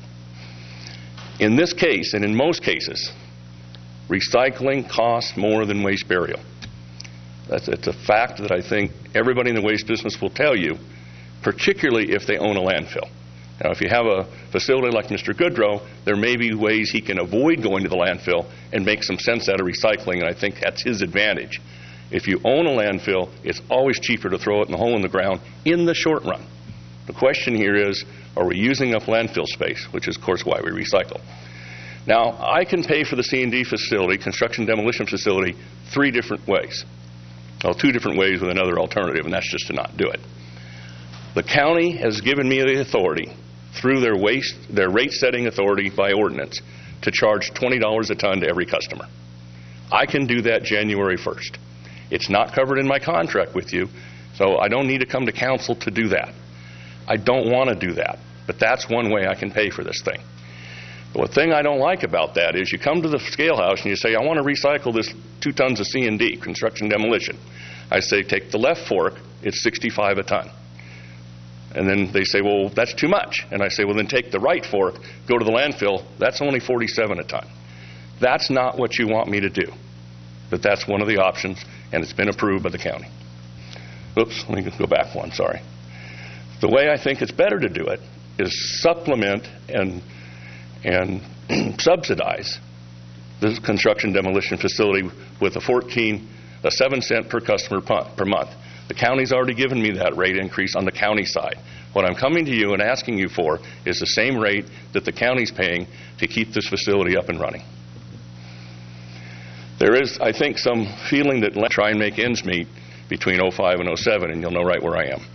In this case, and in most cases, recycling costs more than waste burial. That's it's a fact that I think everybody in the waste business will tell you, particularly if they own a landfill. Now, if you have a facility like Mister Goodrow, there may be ways he can avoid going to the landfill and make some sense out of recycling, and I think that's his advantage. If you own a landfill, it's always cheaper to throw it in the hole in the ground in the short run. The question here is, are we using up landfill space, which is, of course, why we recycle. Now, I can pay for the C and D facility, construction demolition facility, three different ways. Well, two different ways with another alternative, and that's just to not do it. The county has given me the authority, through their waste, their rate-setting authority by ordinance, to charge twenty dollars a ton to every customer. I can do that January first. It's not covered in my contract with you, so I don't need to come to council to do that. I don't want to do that, but that's one way I can pay for this thing. The thing I don't like about that is you come to the scale house and you say, I want to recycle this two tons of C and D, construction demolition. I say, take the left fork, it's sixty-five a ton. And then they say, well, that's too much. And I say, well, then take the right fork, go to the landfill, that's only forty-seven a ton. That's not what you want me to do. But that's one of the options, and it's been approved by the county. Oops, let me go back one, sorry. The way I think it's better to do it is supplement and and subsidize this construction demolition facility with a fourteen, a seven cent per customer per month. The county's already given me that rate increase on the county side. What I'm coming to you and asking you for is the same rate that the county's paying to keep this facility up and running. There is, I think, some feeling that let's try and make ends meet. between oh five and oh seven, and you'll know right where I am.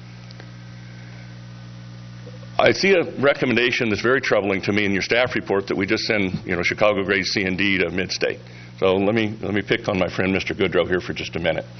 I see a recommendation that's very troubling to me in your staff report that we just send, you know, Chicago grade C and D to Mid-State. So let me let me pick on my friend Mister Goodrow here for just a minute.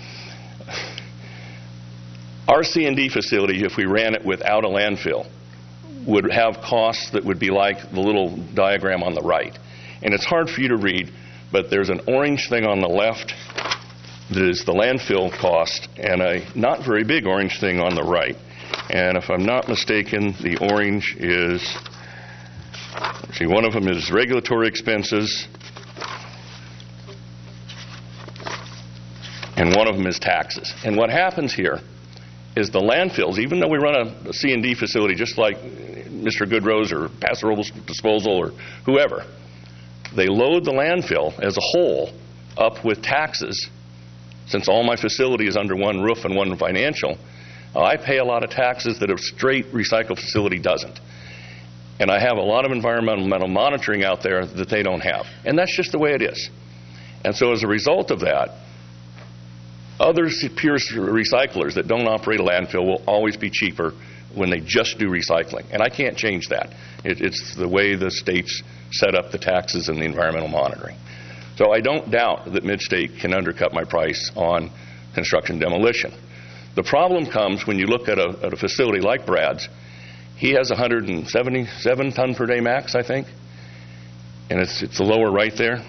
Our C and D facility, if we ran it without a landfill, would have costs that would be like the little diagram on the right. And it's hard for you to read, but there's an orange thing on the left that is the landfill cost, and a not very big orange thing on the right. And if I'm not mistaken, the orange is, see, one of them is regulatory expenses, and one of them is taxes. And what happens here is the landfills, even though we run a, a C and D facility just like Mister Goodrow's or Paso Robles Disposal or whoever, they load the landfill as a whole up with taxes. Since all my facility is under one roof and one financial, I pay a lot of taxes that a straight recycle facility doesn't. And I have a lot of environmental monitoring out there that they don't have. And that's just the way it is. And so as a result of that, other pure recyclers that don't operate a landfill will always be cheaper when they just do recycling. And I can't change that. It, it's the way the states set up the taxes and the environmental monitoring. So I don't doubt that Mid-State can undercut my price on construction demolition. The problem comes when you look at a, at a facility like Brad's. He has one hundred seventy-seven ton per day max, I think, and it's it's the lower right there.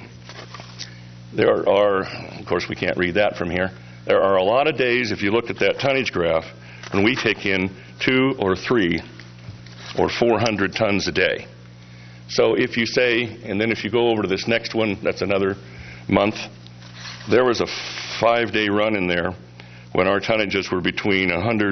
There are, of course, we can't read that from here. There are a lot of days, if you look at that tonnage graph, when we take in two or three or four hundred tons a day. So if you say, and then if you go over to this next one, that's another month, there was a five-day run in there when our tonnages were between one hundred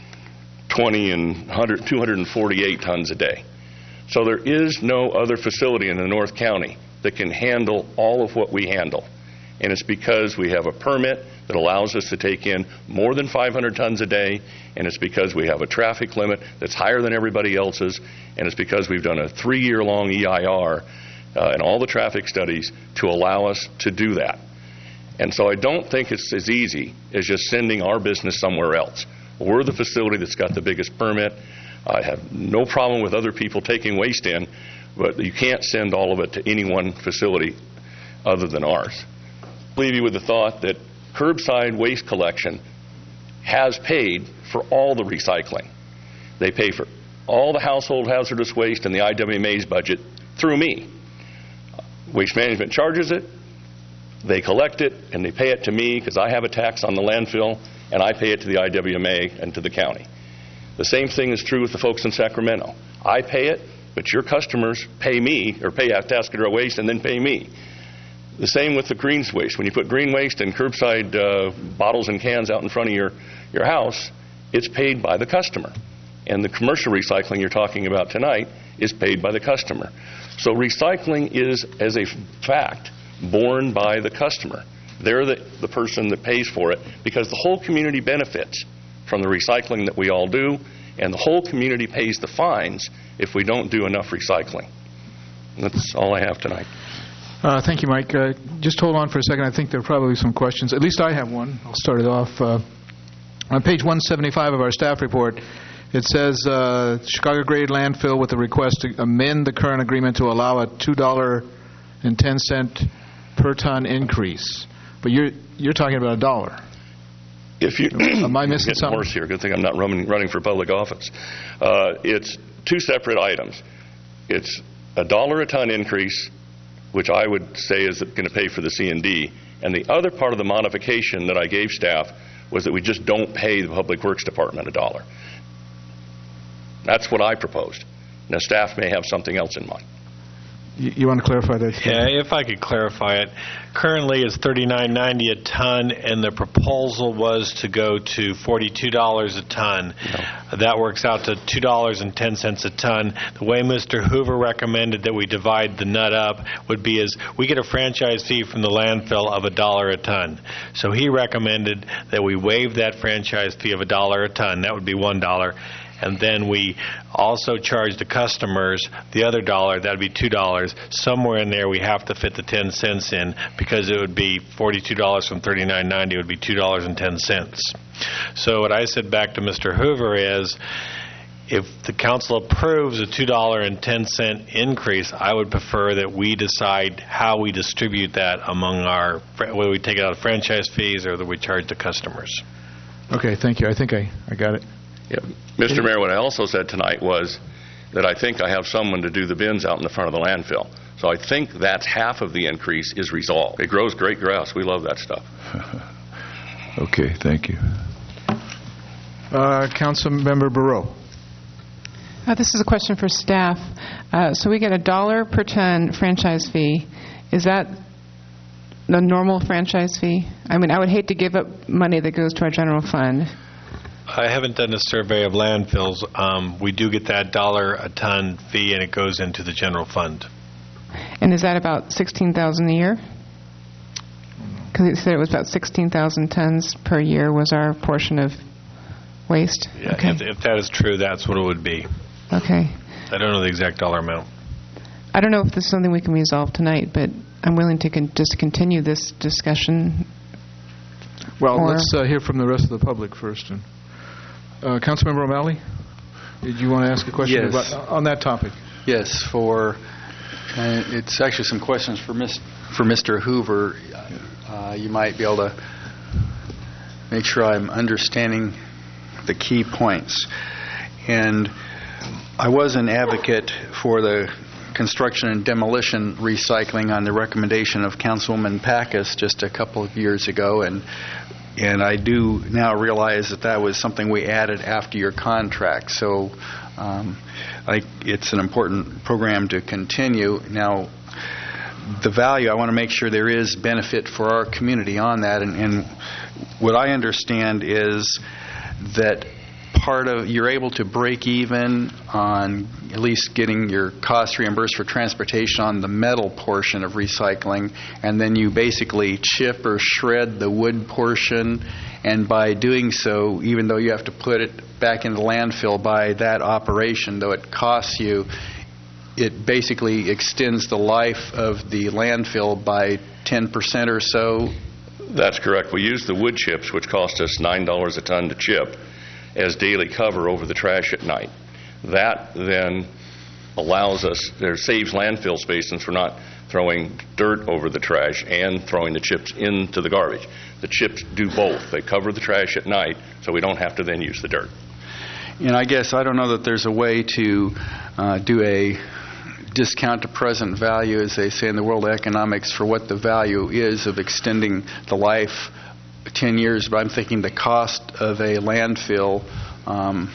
twenty and two hundred forty-eight tons a day. So there is no other facility in the North County that can handle all of what we handle. And it's because we have a permit that allows us to take in more than five hundred tons a day, and it's because we have a traffic limit that's higher than everybody else's, and it's because we've done a three-year-long E I R uh, and all the traffic studies to allow us to do that. And so I don't think it's as easy as just sending our business somewhere else. We're the facility that's got the biggest permit. I have no problem with other people taking waste in, but you can't send all of it to any one facility other than ours. I'll leave you with the thought that curbside waste collection has paid for all the recycling. They pay for all the household hazardous waste in the I W M A's budget through me. Waste Management charges it, they collect it, and they pay it to me because I have a tax on the landfill, and I pay it to the I W M A and to the county. The same thing is true with the folks in Sacramento. I pay it, but your customers pay me, or pay Atascadero Waste and then pay me. The same with the green waste. When you put green waste in curbside uh, bottles and cans out in front of your, your house, it's paid by the customer. And the commercial recycling you're talking about tonight is paid by the customer. So recycling is, as a fact, borne by the customer. They're the, the person that pays for it because the whole community benefits from the recycling that we all do, and the whole community pays the fines if we don't do enough recycling. And that's all I have tonight. Uh, thank you, Mike. Uh, just hold on for a second. I think there are probably some questions. At least I have one. I'll start it off. Uh, on page one seventy-five of our staff report, it says uh, Chicago Grade Landfill with a request to amend the current agreement to allow a two dollars and ten cents per ton increase. But you're you're talking about a dollar. If you am I missing something? Worse here. Good thing I'm not running, running for public office. Uh, it's two separate items. It's a dollar a ton increase, which I would say is going to pay for the C and D. And the other part of the modification that I gave staff was that we just don't pay the Public Works Department a dollar. That's what I proposed. Now, staff may have something else in mind. You, you want to clarify that? Yeah, if I could clarify it. Currently, it's thirty-nine ninety a ton, and the proposal was to go to forty-two dollars a ton. No. That works out to two dollars and ten cents a ton. The way Mister Hoover recommended that we divide the nut up would be as we get a franchise fee from the landfill of a dollar a ton. So he recommended that we waive that franchise fee of a dollar a ton. That would be one dollar. and then we also charge the customers the other dollar, that would be two dollars. Somewhere in there we have to fit the ten cents in, because it would be forty-two dollars from thirty-nine ninety, it would be two dollars and ten cents. So what I said back to Mister Hoover is, if the council approves a two dollars and ten cents increase, I would prefer that we decide how we distribute that among our, whether we take it out of franchise fees or whether we charge the customers. Okay, thank you. I think I, I got it. Yep. Mister Mayor, what I also said tonight was that I think I have someone to do the bins out in the front of the landfill. So I think that's half of the increase is resolved. It grows great grass. We love that stuff. Okay, thank you. Uh, Councilmember Barreau. Uh, this is a question for staff. Uh, so we get a dollar per ton franchise fee. Is that the normal franchise fee? I mean, I would hate to give up money that goes to our general fund. I haven't done a survey of landfills. Um, we do get that dollar a ton fee, and it goes into the general fund. And is that about sixteen thousand dollars a year? Because you said it was about sixteen thousand tons per year was our portion of waste? Yeah, okay. if, if that is true, that's what it would be. Okay. I don't know the exact dollar amount. I don't know if this is something we can resolve tonight, but I'm willing to con- just continue this discussion. Well, or let's uh, hear from the rest of the public first. And, uh, Councilmember O'Malley, did you want to ask a question Yes. about, on that topic? Yes, for uh, it's actually some questions for Miss for Mister Hoover. Uh, you might be able to make sure I'm understanding the key points. And I was an advocate for the construction and demolition recycling on the recommendation of Councilwoman Packus just a couple of years ago, and and I do now realize that that was something we added after your contract. So um, I, it's an important program to continue. Now, the value, I want to make sure there is benefit for our community on that, and, and what I understand is that part of, you're able to break even on at least getting your costs reimbursed for transportation on the metal portion of recycling, and then you basically chip or shred the wood portion, and by doing so, even though you have to put it back in the landfill by that operation, though it costs you, it basically extends the life of the landfill by ten percent or so. That's correct. We use the wood chips, which cost us nine dollars a ton to chip, as daily cover over the trash at night. That then allows us, there saves landfill space since we're not throwing dirt over the trash and throwing the chips into the garbage. The chips do both. They cover the trash at night, so we don't have to then use the dirt. And I guess I don't know that there's a way to uh, do a discount to present value, as they say in the world of economics, for what the value is of extending the life ten years, but I'm thinking the cost of a landfill, um,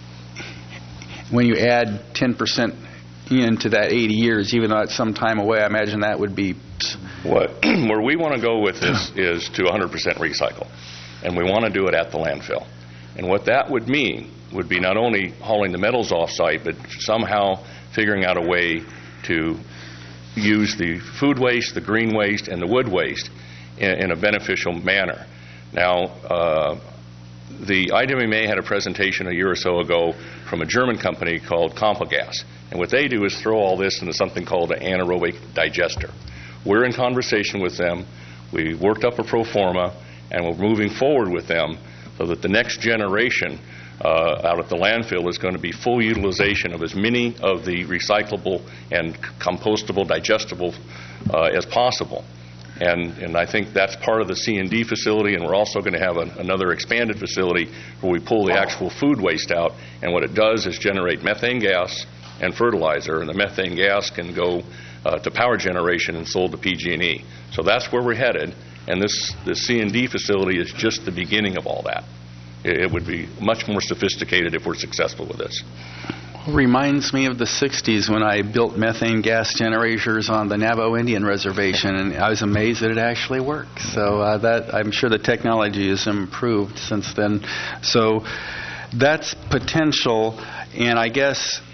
when you add ten percent into that eighty years, even though it's some time away, I imagine that would be... What, where we want to go with this is to one hundred percent recycle, and we want to do it at the landfill. And what that would mean would be not only hauling the metals off-site, but somehow figuring out a way to use the food waste, the green waste, and the wood waste in, in a beneficial manner. Now, uh, the I W M A had a presentation a year or so ago from a German company called Compagas, and what they do is throw all this into something called an anaerobic digester. We're in conversation with them. We worked up a pro forma, and we're moving forward with them so that the next generation uh, out at the landfill is going to be full utilization of as many of the recyclable and compostable, digestible uh, as possible. And, and I think that's part of the C and D facility, and we're also going to have a, another expanded facility where we pull the actual food waste out, and what it does is generate methane gas and fertilizer, and the methane gas can go uh, to power generation and sold to P G and E. So that's where we're headed, and this, this C and D facility is just the beginning of all that. It, it would be much more sophisticated if we're successful with this. Reminds me of the sixties when I built methane gas generators on the Navajo Indian Reservation, and I was amazed that it actually works. So uh, that I'm sure the technology has improved since then. So that's potential, and I guess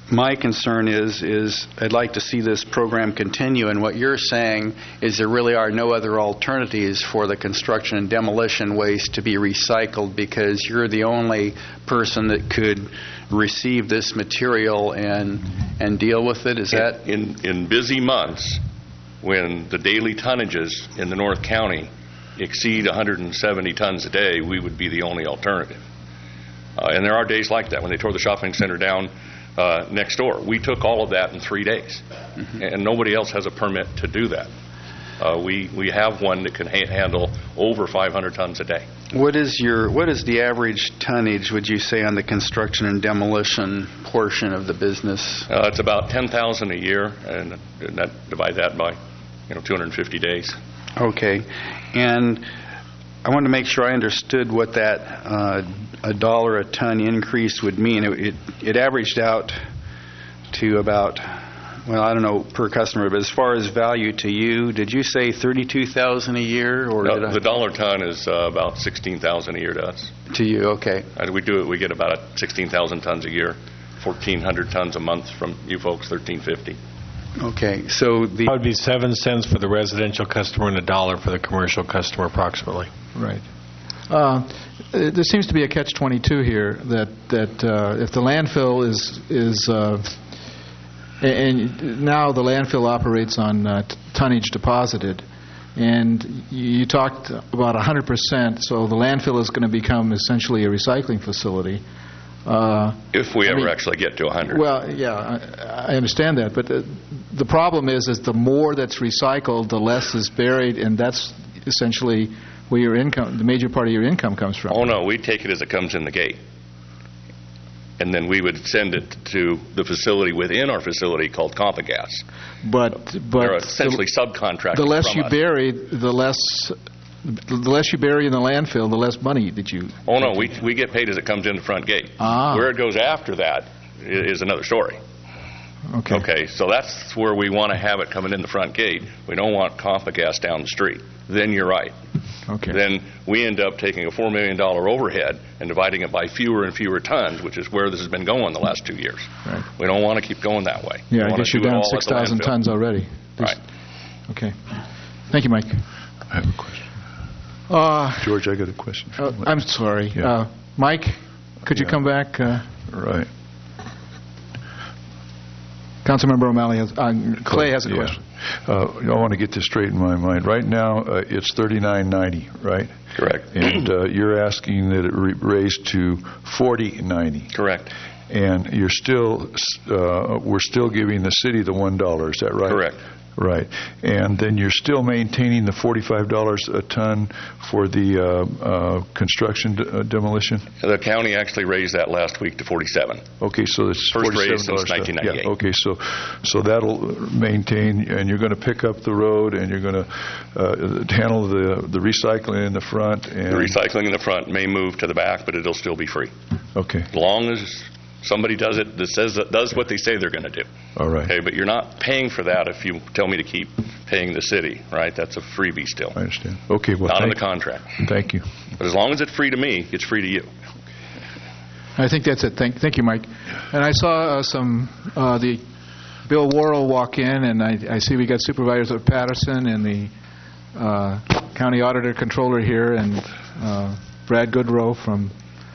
my concern is, is I'd like to see this program continue, and what you're saying is there really are no other alternatives for the construction and demolition waste to be recycled because you're the only person that could receive this material and and deal with it. Is that in in busy months when the daily tonnages in the North County exceed one hundred seventy tons a day, we would be the only alternative. Uh, and there are days like that when they tore the shopping center down uh, next door. We took all of that in three days, mm-hmm. and nobody else has a permit to do that. Uh, we we have one that can ha- handle over five hundred tons a day. What is your what is the average tonnage, would you say, on the construction and demolition portion of the business? Uh, it's about ten thousand a year, and, and that divide that by you know two hundred fifty days. Okay, and I wanted to make sure I understood what that uh, a dollar a ton increase would mean. It, it it averaged out to about, well, I don't know per customer, but as far as value to you, did you say thirty-two thousand a year, or No, did I? the dollar ton is uh, about sixteen thousand a year to us. To you, okay. And we do it. We get about sixteen thousand tons a year, fourteen hundred tons a month from you folks, thirteen fifty. Okay, so the that would be seven cents for the residential customer and a dollar for the commercial customer, approximately. Right. Uh, there seems to be a catch twenty-two here that that uh, if the landfill is is uh, and now the landfill operates on uh, tonnage deposited, and you talked about one hundred percent, so the landfill is going to become essentially a recycling facility. Uh, if we I ever mean, actually get to one hundred. Well, yeah, I, I understand that, but the, the problem is, is the more that's recycled, the less is buried, and that's essentially where your income, the major part of your income comes from. Oh no, we take it as it comes in the gate, and then we would send it to the facility within our facility called Compagas. But but they're essentially the, subcontractors. The less from you us. bury, the less the less you bury in the landfill, the less money that you. Oh no, we we get paid as it comes in the front gate. Ah. Where it goes after that is another story. Okay. Okay, so that's where we want to have it coming in the front gate. We don't want Compagas down the street. Then you're right. Okay. Then we end up taking a four million dollars overhead and dividing it by fewer and fewer tons, which is where this has been going the last two years. Right. We don't want to keep going that way. Yeah, we I guess you're down six thousand tons already. Right. Okay. Thank you, Mike. I have a question. Uh, George, I got a question. Uh, I'm sorry. Yeah. Uh, Mike, could you Yeah. come back? Uh, right. Councilmember O'Malley has, uh, Clay has a Yeah. question. Uh, I want to get this straight in my mind. Right now, uh, it's thirty-nine ninety, right? Correct. And uh, you're asking that it re- raise to forty ninety. Correct. And you're still, uh, we're still giving the city the one dollar. Is that right? Correct. Right. And then you're still maintaining the forty-five dollars a ton for the uh, uh, construction de- uh, demolition? The county actually raised that last week to forty-seven. Okay, so it's First forty-seven raise dollars. since nineteen ninety-eight. Yeah, okay, so so that'll maintain, and you're going to pick up the road, and you're going to uh, handle the the recycling in the front. And The recycling in the front may move to the back, but it'll still be free. Okay. As long as somebody does it that says that does what they say they're going to do. All right. Okay, but you're not paying for that if you tell me to keep paying the city, right? That's a freebie still. I understand. Okay, well, not in thank, the contract. Thank you. But as long as it's free to me, it's free to you. I think that's it. Thank, thank you, Mike. And I saw uh, some uh, the Bill Worrell walk in, and I, I see we got Supervisor Patterson and the uh, County Auditor Controller here, and uh, Brad Goodrow from.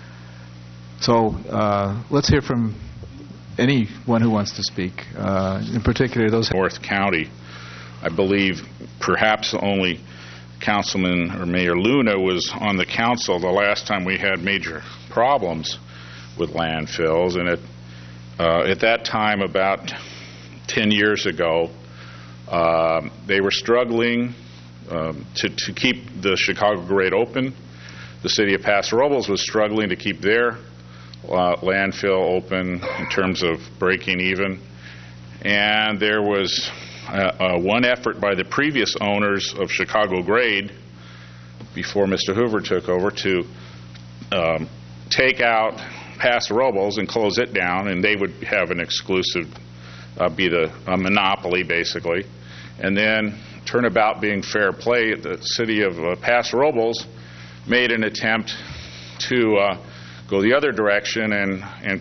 So uh, let's hear from anyone who wants to speak. Uh, in particular, those North County. I believe perhaps only Councilman or Mayor Luna was on the council the last time we had major problems with landfills, and at uh, at that time, about ten years ago, uh, they were struggling um, to to keep the Chicago grade open. The city of Paso Robles was struggling to keep their uh, landfill open in terms of breaking even, and there was uh, uh, one effort by the previous owners of Chicago Grade, before Mister Hoover took over, to um, take out Paso Robles and close it down, and they would have an exclusive, uh, be the a monopoly basically, and then turnabout being fair play, the city of uh, Paso Robles made an attempt to uh, go the other direction and, and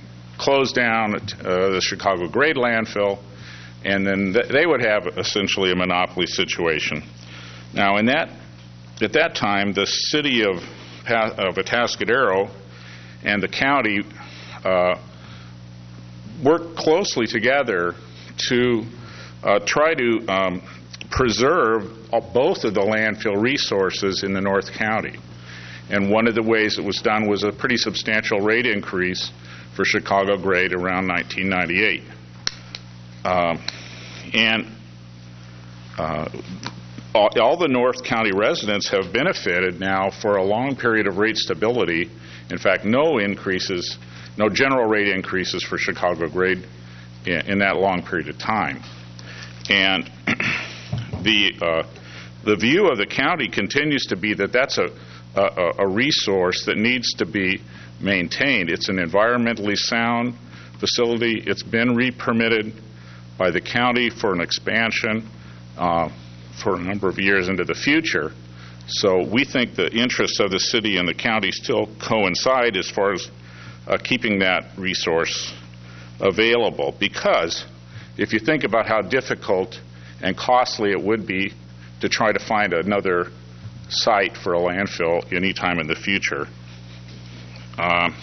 close down uh, the Chicago grade landfill, and then th- they would have essentially a monopoly situation. Now, in that, at that time, the city of, pa- of Atascadero and the county uh, worked closely together to uh, try to um, preserve both of the landfill resources in the North County. And one of the ways it was done was a pretty substantial rate increase for Chicago grade around nineteen ninety-eight. Um, and uh, all, all the North County residents have benefited now for a long period of rate stability. In fact, no increases, no general rate increases for Chicago grade in, in that long period of time. And the uh, the view of the county continues to be that that's a, a, a resource that needs to be maintained. It's an environmentally sound facility. It's been re-permitted by the county for an expansion uh, for a number of years into the future. So we think the interests of the city and the county still coincide as far as uh, keeping that resource available, because if you think about how difficult and costly it would be to try to find another site for a landfill anytime in the future. Um,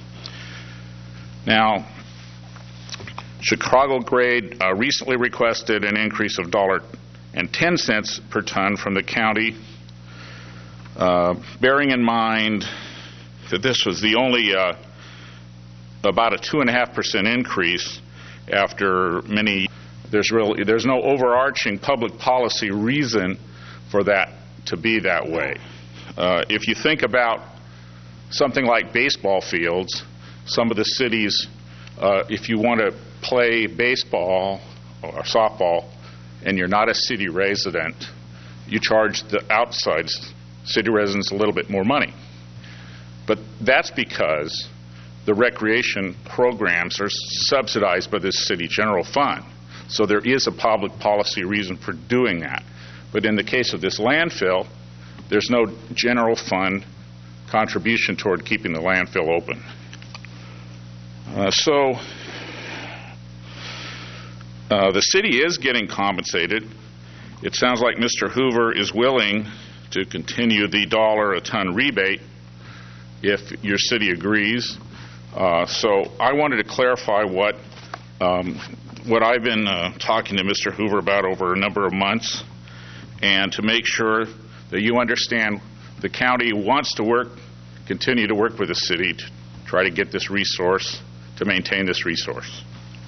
now, Chicago grade uh, recently requested an increase of one dollar and ten cents per ton from the county, uh, bearing in mind that this was the only uh, about a two point five percent increase after many. There's really there's no overarching public policy reason for that to be that way. Uh, if you think about something like baseball fields, some of the cities, uh, if you want to play baseball or softball and you're not a city resident, you charge the outside city residents a little bit more money. But that's because the recreation programs are subsidized by the city general fund. So there is a public policy reason for doing that. But in the case of this landfill, there's no general fund contribution toward keeping the landfill open. Uh, so uh, the city is getting compensated. It sounds like Mister Hoover is willing to continue the dollar a ton rebate if your city agrees. Uh, so I wanted to clarify what um, what I've been uh, talking to Mister Hoover about over a number of months, and to make sure that you understand the county wants to work, continue to work with the city to try to get this resource, to maintain this resource.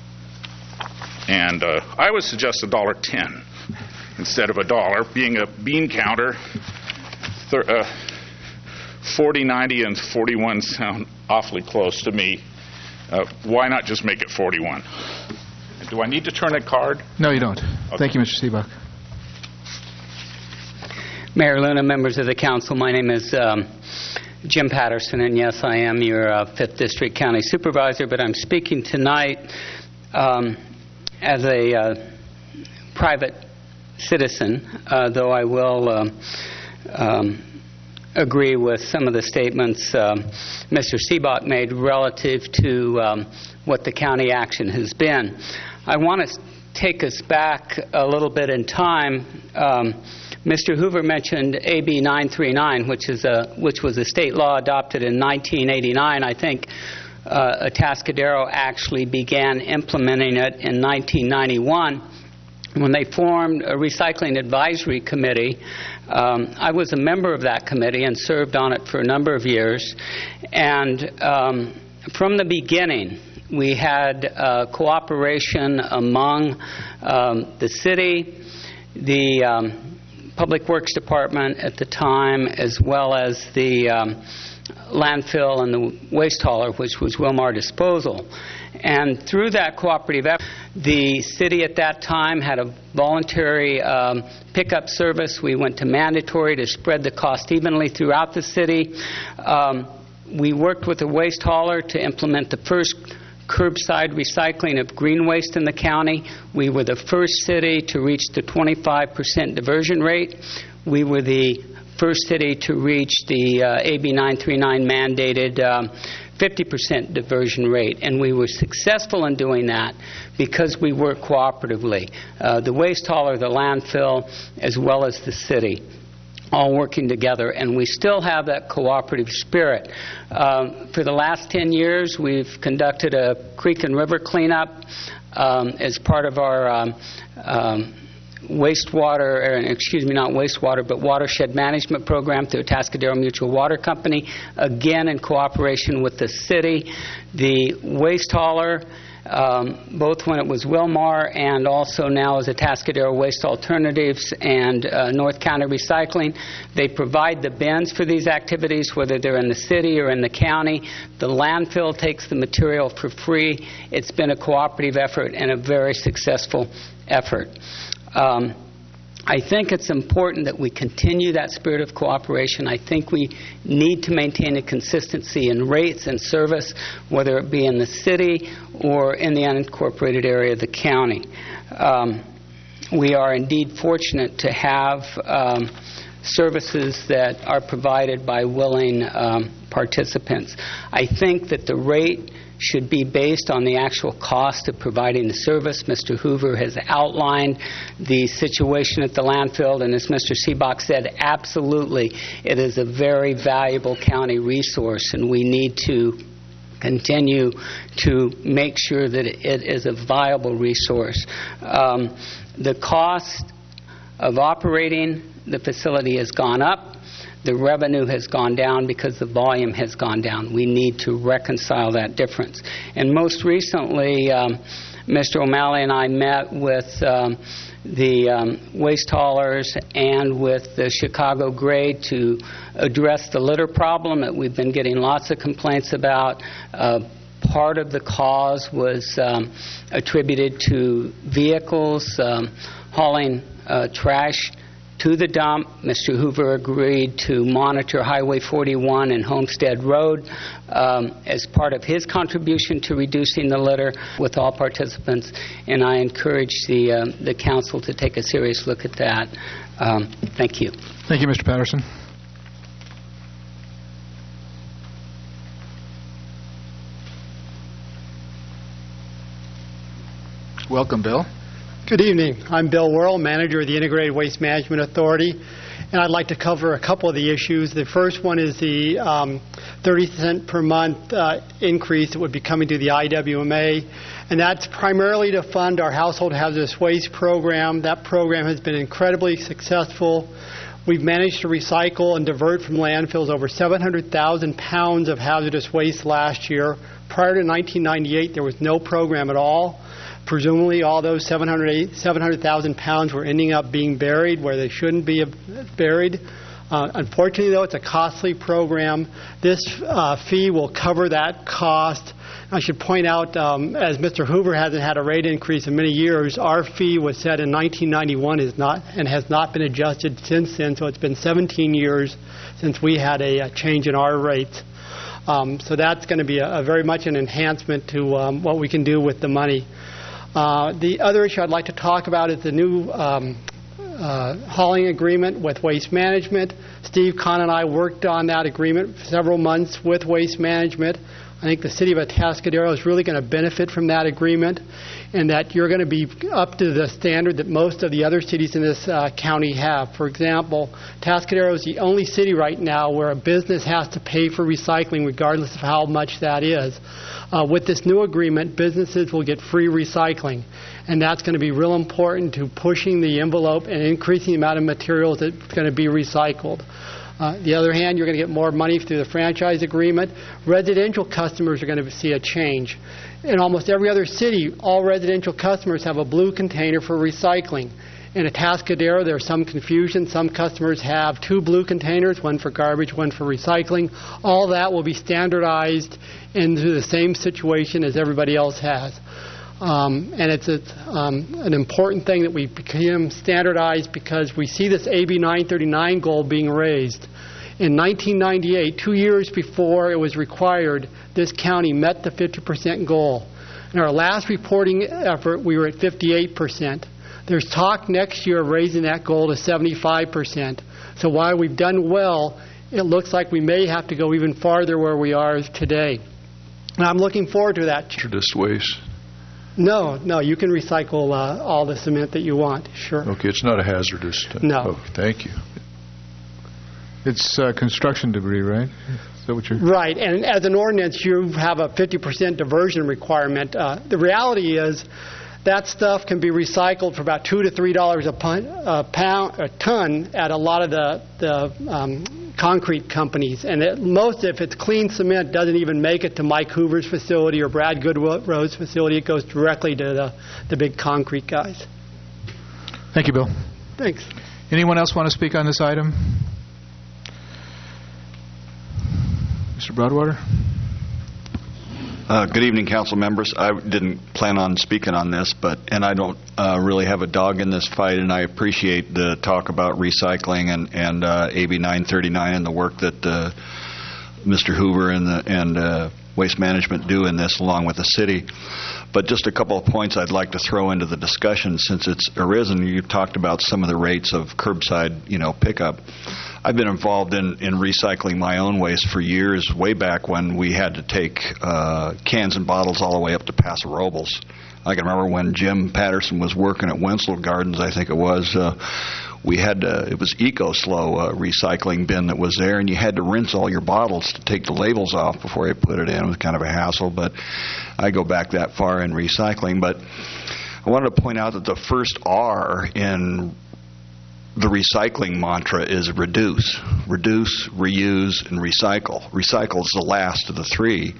And uh, I would suggest a dollar ten instead of a dollar. Being a bean counter, thir- uh, forty, ninety, and forty-one sound awfully close to me. Uh, why not just make it forty-one? Do I need to turn a card? No, you don't. Okay. Thank you, Mister Seebuck. Mayor Luna, members of the council, my name is um, Jim Patterson, and yes, I am your uh, fifth District County Supervisor, but I'm speaking tonight um, as a uh, private citizen, uh, though I will um, um, agree with some of the statements um, Mister Seebuck made relative to um, what the county action has been. I want to take us back a little bit in time. Um, Mister Hoover mentioned A B nine thirty-nine, which is a which was a state law adopted in nineteen eighty-nine. I think uh, Atascadero actually began implementing it in nineteen ninety-one when they formed a recycling advisory committee. Um, I was a member of that committee and served on it for a number of years. And um, from the beginning, we had uh, cooperation among um, the city, the um, Public Works Department at the time, as well as the um, landfill and the waste hauler, which was Wilmar Disposal. And through that cooperative effort, the city at that time had a voluntary um, pickup service. We went to mandatory to spread the cost evenly throughout the city. Um, we worked with the waste hauler to implement the first curbside recycling of green waste in the county. We were the first city to reach the twenty-five percent diversion rate. We were the first city to reach the uh, A B nine thirty-nine mandated um, fifty percent diversion rate, and we were successful in doing that because we work cooperatively. Uh, the waste hauler, the landfill, as well as the city, all working together, and we still have that cooperative spirit. Um, for the last ten years, we've conducted a creek and river cleanup um, as part of our um, um, wastewater, or, excuse me, not wastewater, but watershed management program through Atascadero Mutual Water Company, again in cooperation with the city. The waste hauler, um, both when it was Wilmar and also now as Atascadero Waste Alternatives and uh, North County Recycling, they provide the bins for these activities, whether they're in the city or in the county. The landfill takes the material for free. It's been a cooperative effort and a very successful effort. Um, I think it's important that we continue that spirit of cooperation. I think we need to maintain a consistency in rates and service, whether it be in the city or in the unincorporated area of the county. Um, we are indeed fortunate to have um, services that are provided by willing um, participants. I think that the rate should be based on the actual cost of providing the service. Mister Hoover has outlined the situation at the landfill, and as Mister Seebach said, absolutely, it is a very valuable county resource, and we need to continue to make sure that it is a viable resource. Um, the cost of operating the facility has gone up. The revenue has gone down because the volume has gone down. We need to reconcile that difference. And most recently, um, Mister O'Malley and I met with um, the um, waste haulers and with the Chicago Grade to address the litter problem that we've been getting lots of complaints about. Uh, part of the cause was um, attributed to vehicles um, hauling uh, trash to the dump. Mister Hoover agreed to monitor Highway forty-one and Homestead Road um, as part of his contribution to reducing the litter with all participants, and I encourage the, uh, the council to take a serious look at that. Um, thank you. Thank you, Mister Patterson. Welcome, Bill. Good evening. I'm Bill Worrell, manager of the Integrated Waste Management Authority, and I'd like to cover a couple of the issues. The first one is the um, thirty cent per month uh, increase that would be coming to the I W M A, and that's primarily to fund our household hazardous waste program. That program has been incredibly successful. We've managed to recycle and divert from landfills over seven hundred thousand pounds of hazardous waste last year. Prior to nineteen ninety-eight, there was no program at all. Presumably, all those seven hundred thousand pounds were ending up being buried where they shouldn't be buried. Uh, unfortunately, though, it's a costly program. This uh, fee will cover that cost. I should point out, um, as Mister Hoover hasn't had a rate increase in many years, our fee was set in nineteen ninety-one is not, and has not been adjusted since then, so it's been seventeen years since we had a, a change in our rates. Um, so that's going to be a, a very much an enhancement to um, what we can do with the money. Uh, the other issue I'd like to talk about is the new um, uh, hauling agreement with Waste Management. Steve Kahn and I worked on that agreement for several months with Waste Management. I think the city of Atascadero is really going to benefit from that agreement, and that you're going to be up to the standard that most of the other cities in this uh, county have. For example, Atascadero is the only city right now where a business has to pay for recycling regardless of how much that is. Uh, with this new agreement, businesses will get free recycling, and that's going to be real important to pushing the envelope and increasing the amount of materials that's going to be recycled. Uh, on the other hand, you're going to get more money through the franchise agreement. Residential customers are going to see a change. In almost every other city, all residential customers have a blue container for recycling. In Atascadero, there's some confusion. Some customers have two blue containers, one for garbage, one for recycling. All that will be standardized into the same situation as everybody else has. Um, and it's a, um, an important thing that we become standardized because we see this A B nine thirty-nine goal being raised. In nineteen ninety-eight, two years before it was required, this county met the fifty percent goal. In our last reporting effort, we were at fifty-eight percent. There's talk next year of raising that goal to seventy-five percent. So while we've done well, it looks like we may have to go even farther where we are today. And I'm looking forward to that. Hazardous waste? No, no, you can recycle uh, all the cement that you want, sure. Okay, it's not a hazardous. T- No. Oh, thank you. It's uh, construction debris, right? Is that what you're... Right, and as an ordinance, you have a fifty percent diversion requirement. Uh, the reality is that stuff can be recycled for about two to three dollars a, pun, a pound, a ton at a lot of the the um, concrete companies, and it, most, if it's clean cement, doesn't even make it to Mike Hoover's facility or Brad Goodrow's facility. It goes directly to the the big concrete guys. Thank you, Bill. Thanks. Anyone else want to speak on this item? Mister Broadwater? Uh, good evening, council members. I didn't plan on speaking on this, but and I don't uh, really have a dog in this fight, and I appreciate the talk about recycling and and uh, A B nine thirty-nine and the work that uh, Mister Hoover and the and uh, Waste Management do in this, along with the city. But just a couple of points I'd like to throw into the discussion since it's arisen. You've talked about some of the rates of curbside, you know, pickup. I've been involved in, in recycling my own waste for years, way back when we had to take uh, cans and bottles all the way up to Paso Robles. I can remember when Jim Patterson was working at Wenzel Gardens, I think it was, uh, we had to, it was EcoSlow uh, recycling bin that was there, and you had to rinse all your bottles to take the labels off before you put it in. It was kind of a hassle, but I go back that far in recycling. But I wanted to point out that the first R in the recycling mantra is reduce. Reduce, reuse, and recycle. Recycle is the last of the three.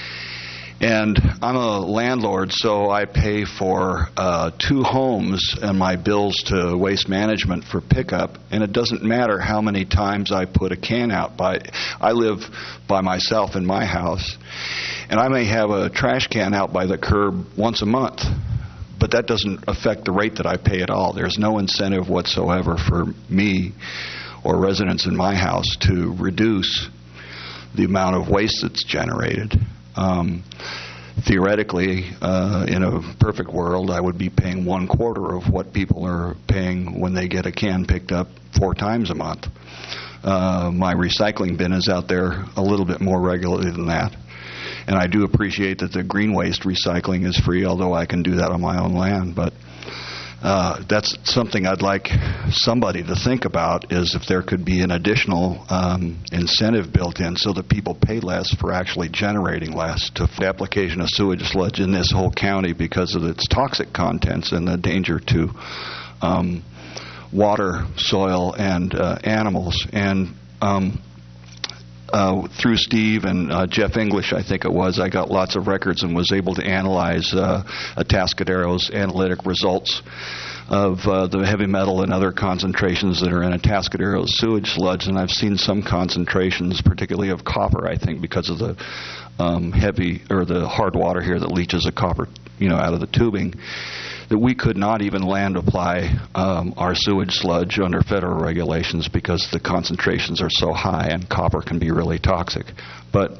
And I'm a landlord, so I pay for uh, two homes and my bills to Waste Management for pickup, and it doesn't matter how many times I put a can out. By I live by myself in my house, and I may have a trash can out by the curb once a month. But that doesn't affect the rate that I pay at all. There's no incentive whatsoever for me or residents in my house to reduce the amount of waste that's generated. Um, theoretically, uh, in a perfect world, I would be paying one quarter of what people are paying when they get a can picked up four times a month. Uh, my recycling bin is out there a little bit more regularly than that. And I do appreciate that the green waste recycling is free, although I can do that on my own land. But uh, that's something I'd like somebody to think about, is if there could be an additional um, incentive built in so that people pay less for actually generating less to the application of sewage sludge in this whole county because of its toxic contents and the danger to um, water, soil, and uh, animals. And um, Uh, through Steve and uh, Jeff English, I think it was, I got lots of records and was able to analyze uh, Atascadero's analytic results of uh, the heavy metal and other concentrations that are in Atascadero's sewage sludge. And I've seen some concentrations, particularly of copper, I think, because of the um, heavy or the hard water here that leaches the copper, you know, out of the tubing, that we could not even land apply um, our sewage sludge under federal regulations because the concentrations are so high and copper can be really toxic. But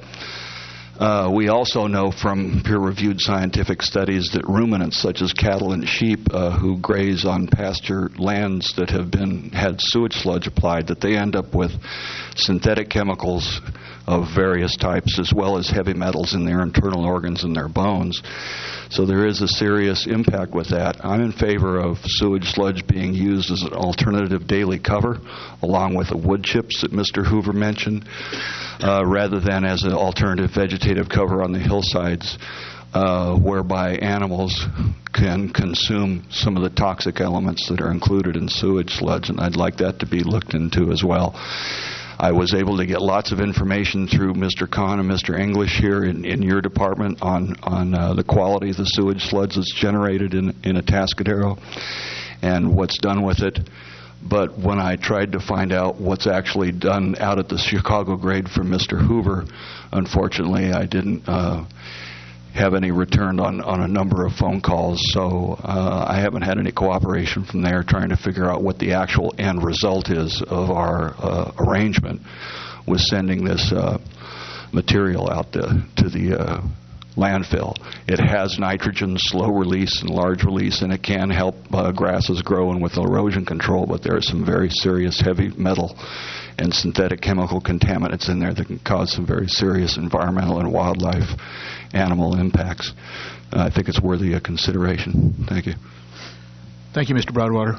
uh, we also know from peer-reviewed scientific studies that ruminants such as cattle and sheep uh, who graze on pasture lands that have been had sewage sludge applied, that they end up with synthetic chemicals of various types as well as heavy metals in their internal organs and their bones. So there is a serious impact with that. I'm in favor of sewage sludge being used as an alternative daily cover, along with the wood chips that Mister Hoover mentioned, uh, rather than as an alternative vegetative cover on the hillsides, uh, whereby animals can consume some of the toxic elements that are included in sewage sludge, and I'd like that to be looked into as well. I was able to get lots of information through Mister Kahn and Mister English here in, in your department on, on uh, the quality of the sewage sludge that's generated in, in Atascadero and what's done with it. But when I tried to find out what's actually done out at the Chicago grade for Mister Hoover, unfortunately I didn't uh, have any return on, on a number of phone calls, so uh, I haven't had any cooperation from there trying to figure out what the actual end result is of our uh, arrangement with sending this uh, material out to, to the uh, landfill. It has nitrogen, slow release and large release, and it can help uh, grasses grow and with erosion control, but there are some very serious heavy metal and synthetic chemical contaminants in there that can cause some very serious environmental and wildlife animal impacts. Uh, I think it's worthy of consideration. Thank you. Thank you, Mister Broadwater.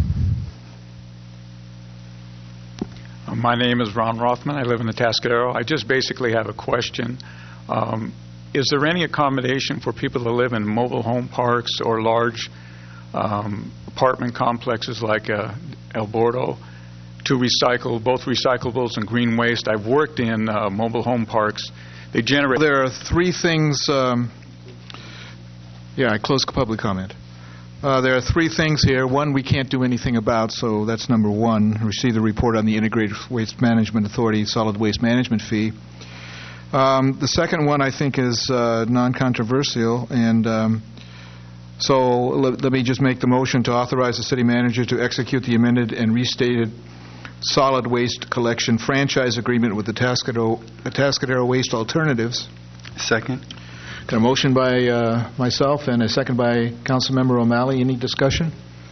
My name is Ron Rothman. I live in the Tascadero. I just basically have a question. Um, is there any accommodation for people that live in mobile home parks or large um, apartment complexes like uh, El Bordo to recycle both recyclables and green waste? I've worked in uh, mobile home parks. They generate... There are three things... Um, yeah, I close public comment. Uh, there are three things here. One, we can't do anything about, so that's number one. Receive the report on the Integrated Waste Management Authority solid waste management fee. Um, the second one, I think, is uh, non-controversial, and um, so let, let me just make the motion to authorize the city manager to execute the amended and restated solid waste collection franchise agreement with the Tascadero, Tascadero Waste Alternatives. Second. Got a motion by uh, myself and a second by Councilmember O'Malley. Any discussion?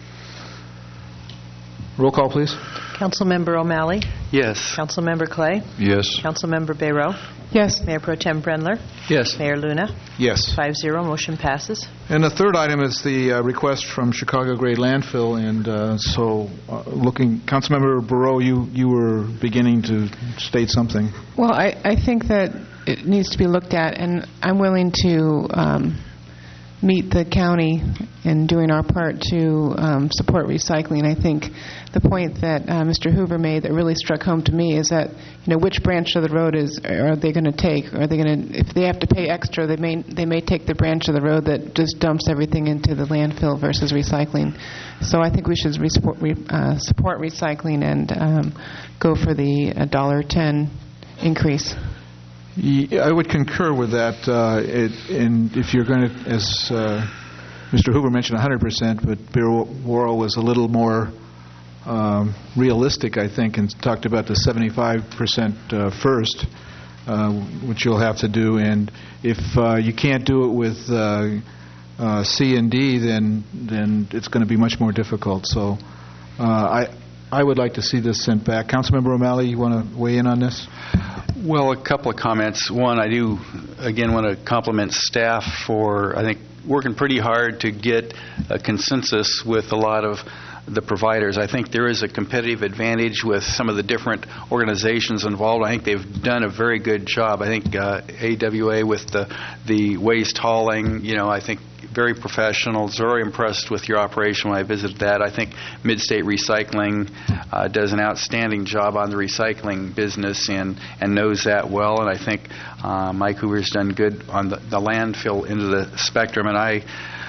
Roll call, please. Councilmember O'Malley? Yes. Councilmember Clay? Yes. Councilmember Bayrow? Yes. Mayor Pro Tem Brenler? Yes. Mayor Luna? Yes. Five zero, motion passes. And the third item is the uh, request from Chicago Grade Landfill, and uh, so uh, looking, Councilmember Barreau, you, you were beginning to state something. Well, I, I think that it needs to be looked at, and I'm willing to um, meet the county in doing our part to um, support recycling. I think the point that uh, Mister Hoover made that really struck home to me is that, you know, which branch of the road is are they going to take? Are they going to, if they have to pay extra, they may they may take the branch of the road that just dumps everything into the landfill versus recycling. So I think we should re- support, re- uh, support recycling and um, go for the one dollar ten increase. Yeah, I would concur with that. Uh, it, and if you're going to, as uh, Mister Hoover mentioned, one hundred percent, but Barrow was a little more um, realistic, I think, and talked about the seventy-five percent uh, first, uh, which you'll have to do. And if uh, you can't do it with uh, uh, C and D, then then it's going to be much more difficult. So uh, I I would like to see this sent back. Councilmember O'Malley, you want to weigh in on this? Well, a couple of comments. One, I do, again, want to compliment staff for, I think, working pretty hard to get a consensus with a lot of the providers. I think there is a competitive advantage with some of the different organizations involved. I think they've done a very good job. I think uh, A W A with the, the waste hauling, you know, I think very professional. I was very impressed with your operation when I visited that. I think Midstate Recycling uh, does an outstanding job on the recycling business and, and knows that well. And I think uh, Mike Hoover's done good on the, the landfill into the spectrum. And I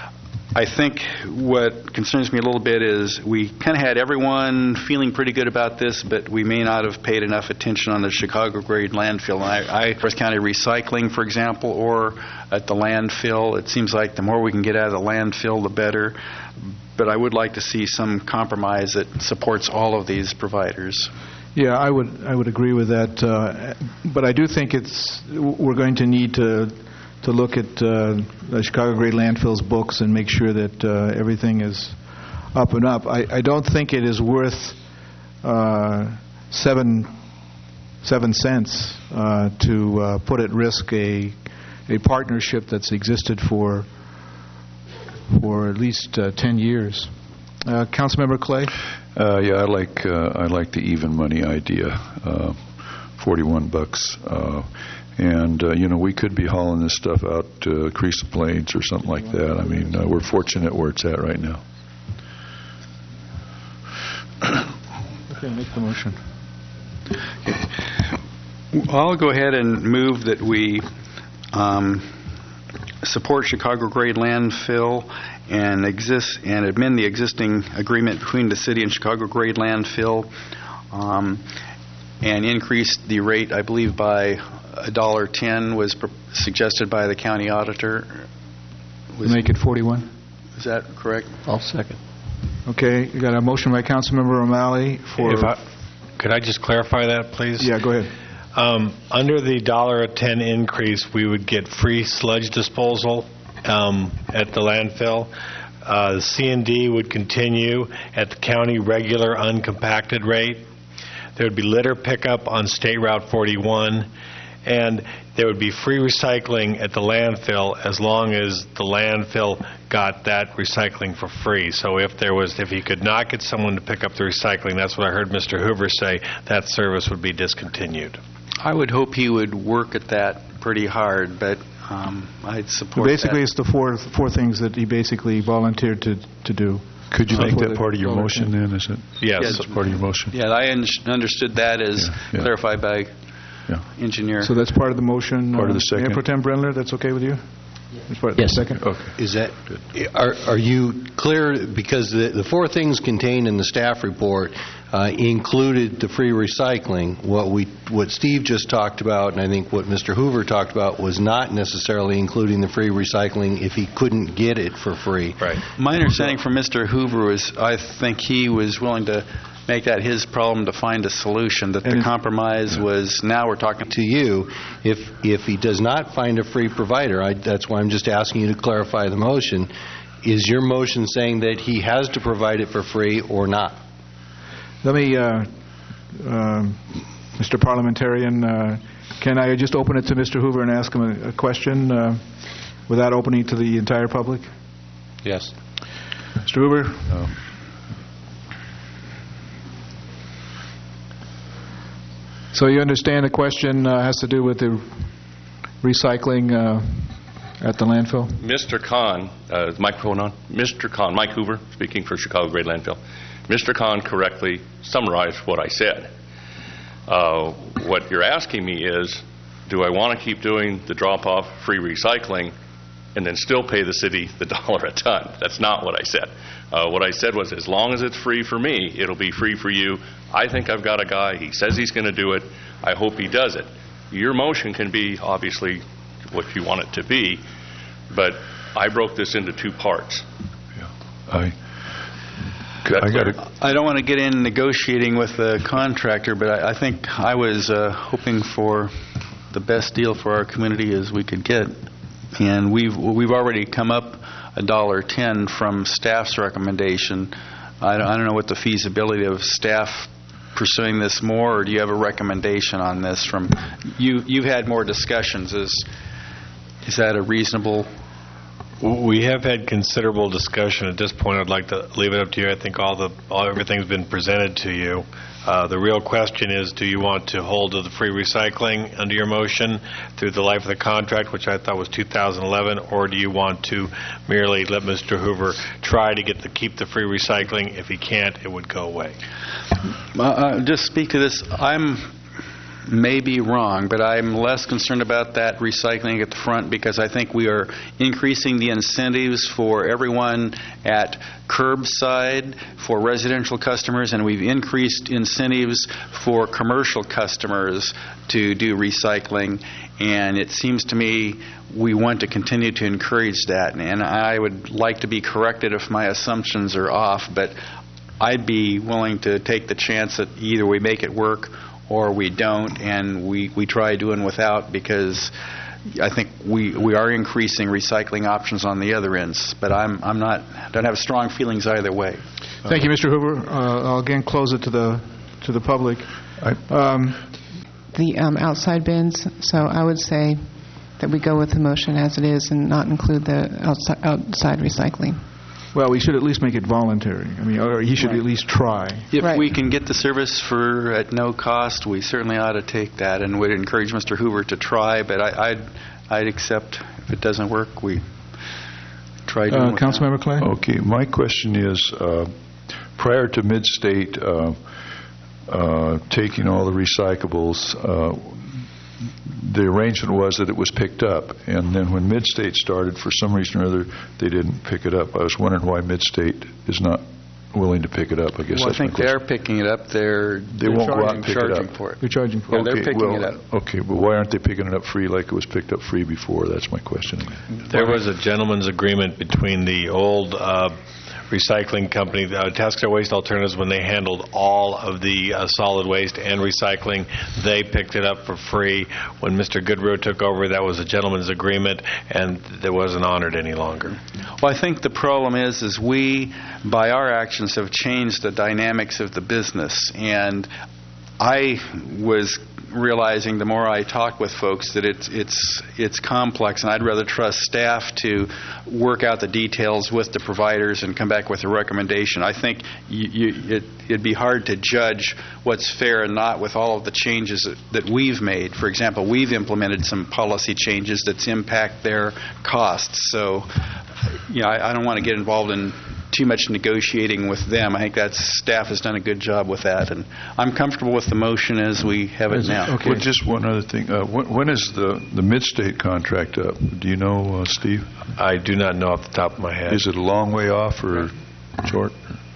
I think what concerns me a little bit is we kind of had everyone feeling pretty good about this, but we may not have paid enough attention on the Chicago grade landfill. And I, I First County Recycling, for example, or at the landfill, it seems like the more we can get out of the landfill, the better. But I would like to see some compromise that supports all of these providers. Yeah, I would I would agree with that. Uh, but I do think it's we're going to need to. to look at uh, the Chicago Grade Landfill's books and make sure that uh, everything is up and up. I, I don't think it is worth uh, seven seven cents uh, to uh, put at risk a a partnership that's existed for for at least uh, ten years. Uh, Councilmember Clay? Uh, yeah, I like uh, I like the even money idea. Uh, Forty-one bucks. Uh, And, uh, you know, we could be hauling this stuff out to Crease Plains or something like that. I mean, uh, we're fortunate where it's at right now. Okay, make the motion. I'll go ahead and move that we um, support Chicago Grade Landfill and exist and amend the existing agreement between the city and Chicago Grade Landfill um, and increase the rate, I believe, by a dollar ten was pr- suggested by the county auditor. Was Make it forty-one? Is that correct? I'll second. Okay, you got a motion by Councilmember O'Malley for... If I, could I just clarify that, please? Yeah, go ahead. Um, under the dollar a ton increase, we would get free sludge disposal um, at the landfill. Uh, the C and D would continue at the county regular uncompacted rate. There would be litter pickup on State Route forty-one, and there would be free recycling at the landfill as long as the landfill got that recycling for free. So if there was, if he could not get someone to pick up the recycling, that's what I heard Mister Hoover say, that service would be discontinued. I would hope he would work at that pretty hard, but um, I'd support Basically, that. it's the four four things that he basically volunteered to, to do. Could you Uh, make for that the part of your dollar motion ten. then? Is it? Yes. Yes. That's part of your motion. Yeah, I un- understood that as yeah. clarified by Yeah. engineer. So that's part of the motion. Part of the uh, second. Mayor Pro Tem Brendler, that's okay with you? That's part of Yes. the second? Okay. Is that, are, are you clear, because the, the four things contained in the staff report uh, included the free recycling. What we, what Steve just talked about, and I think what Mister Hoover talked about, was not necessarily including the free recycling if he couldn't get it for free. Right. My understanding from Mister Hoover was, I think he was willing to make that his problem to find a solution, that the compromise was, now we're talking To you, if if he does not find a free provider, I, that's why I'm just asking you to clarify the motion. Is your motion saying that he has to provide it for free or not? Let me, uh, um, Mister Parliamentarian, uh, can I just open it to Mister Hoover and ask him a, a question uh, without opening it to the entire public? Yes. Mister Hoover? No. So you understand the question uh, has to do with the recycling uh, at the landfill? Mister Kahn, uh, is the microphone on? Mister Kahn, Mike Hoover, speaking for Chicago Grade Landfill. Mister Kahn correctly summarized what I said. Uh, what you're asking me is, do I want to keep doing the drop-off free recycling and then still pay the city the dollar a ton? That's not what I said. Uh, what I said was, as long as it's free for me, it'll be free for you. I think I've got a guy. He says he's going to do it. I hope he does it. Your motion can be, obviously, what you want it to be, but I broke this into two parts. I, I got to. I don't want to get in negotiating with the contractor, but I, I think I was uh, hoping for the best deal for our community as we could get. And we've we've already come up a dollar ten from staff's recommendation. I don't, I don't know what the feasibility of staff pursuing this more, or do you have a recommendation on this from you? You've had more discussions. Is is that a reasonable? We have had considerable discussion. At this point, I'd like to leave it up to you. I think all the all, everything's been presented to you. Uh, the real question is, do you want to hold to the free recycling under your motion through the life of the contract, which I thought was two thousand eleven, or do you want to merely let Mister Hoover try to get the keep the free recycling? If he can't, it would go away. Uh, uh, just speak to this. I'm may be wrong, but I'm less concerned about that recycling at the front because I think we are increasing the incentives for everyone at curbside for residential customers, and we've increased incentives for commercial customers to do recycling. And it seems to me we want to continue to encourage that. And I would like to be corrected if my assumptions are off, but I'd be willing to take the chance that either we make it work or we don't, and we, we try doing without, because I think we we are increasing recycling options on the other ends. But I'm I'm not don't have strong feelings either way. Thank you, Mister Hoover. Uh, I'll again close it to the to the public. Um, The um, outside bins, so I would say that we go with the motion as it is and not include the outside, outside recycling. Well, we should at least make it voluntary. I mean, or he should Right. at least try. If Right. we can get the service for at no cost, we certainly ought to take that, and would encourage Mister Hoover to try. But I, I'd I'd accept if it doesn't work, we try doing Uh, without. Councilmember Clay? Okay, my question is, uh, prior to Midstate uh, uh, taking all the recyclables, uh, the arrangement was that it was picked up, and then when Midstate started, for some reason or other, they didn't pick it up. I was wondering why Midstate is not willing to pick it up. I guess Well, I that's my think question. they're picking it up. They're They they're won't go out charging, and pick it charging up. for it. You're charging for Yeah, it. they're picking well, it up. Okay, but why aren't they picking it up free like it was picked up free before? That's my question. There was a gentleman's agreement between the old uh, recycling company, uh, Tascadero Waste Alternatives, when they handled all of the uh, solid waste and recycling, they picked it up for free. When Mister Goodrow took over, that was a gentleman's agreement, and it wasn't honored any longer. Well, I think the problem is, is we, by our actions, have changed the dynamics of the business. And I was realizing the more I talk with folks that it's it's it's complex, and I'd rather trust staff to work out the details with the providers and come back with a recommendation. I think you, you, it, it'd be hard to judge what's fair and not with all of the changes that, that we've made. For example, we've implemented some policy changes that impact their costs. So, you know, I, I don't want to get involved in too much negotiating with them. I think that staff has done a good job with that, and I'm comfortable with the motion as we have it now. Okay. Well, just one other thing. Uh, when, when is the, the Mid-State contract up? Do you know, uh, Steve? I do not know off the top of my head. Is it a long way off or short?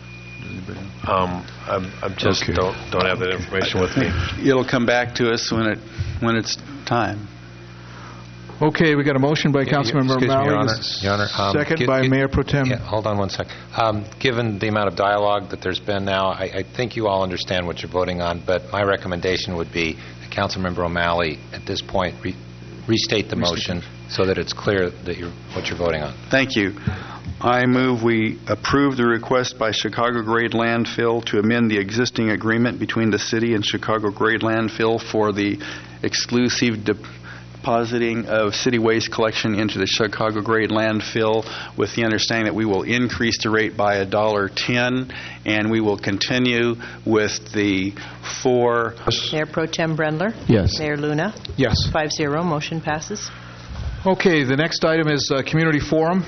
Um, I'm, I'm just Okay. don't don't have that information with me. It'll come back to us when it when it's time. Okay, we got a motion by Councilmember Excuse me, O'Malley. Your Honor. This- Your Honor, um, second gi- by gi- Mayor Pro Tem. Yeah, hold on one sec. Um, given the amount of dialogue that there's been now, I, I think you all understand what you're voting on, but my recommendation would be that Councilmember O'Malley, at this point, re- restate the motion so that it's clear that you're, what you're voting on. Thank you. I move we approve the request by Chicago Grade Landfill to amend the existing agreement between the city and Chicago Grade Landfill for the exclusive depositing of city waste collection into the Chicago Grade Landfill, with the understanding that we will increase the rate by one dollar ten, and we will continue with the four... Mayor Pro Tem Brendler? Yes. Mayor Luna? Yes. Five zero, motion passes. Okay, the next item is uh, Community Forum.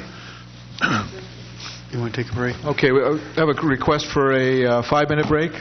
You want to take a break? Okay, we uh, have a request for a uh, five-minute break.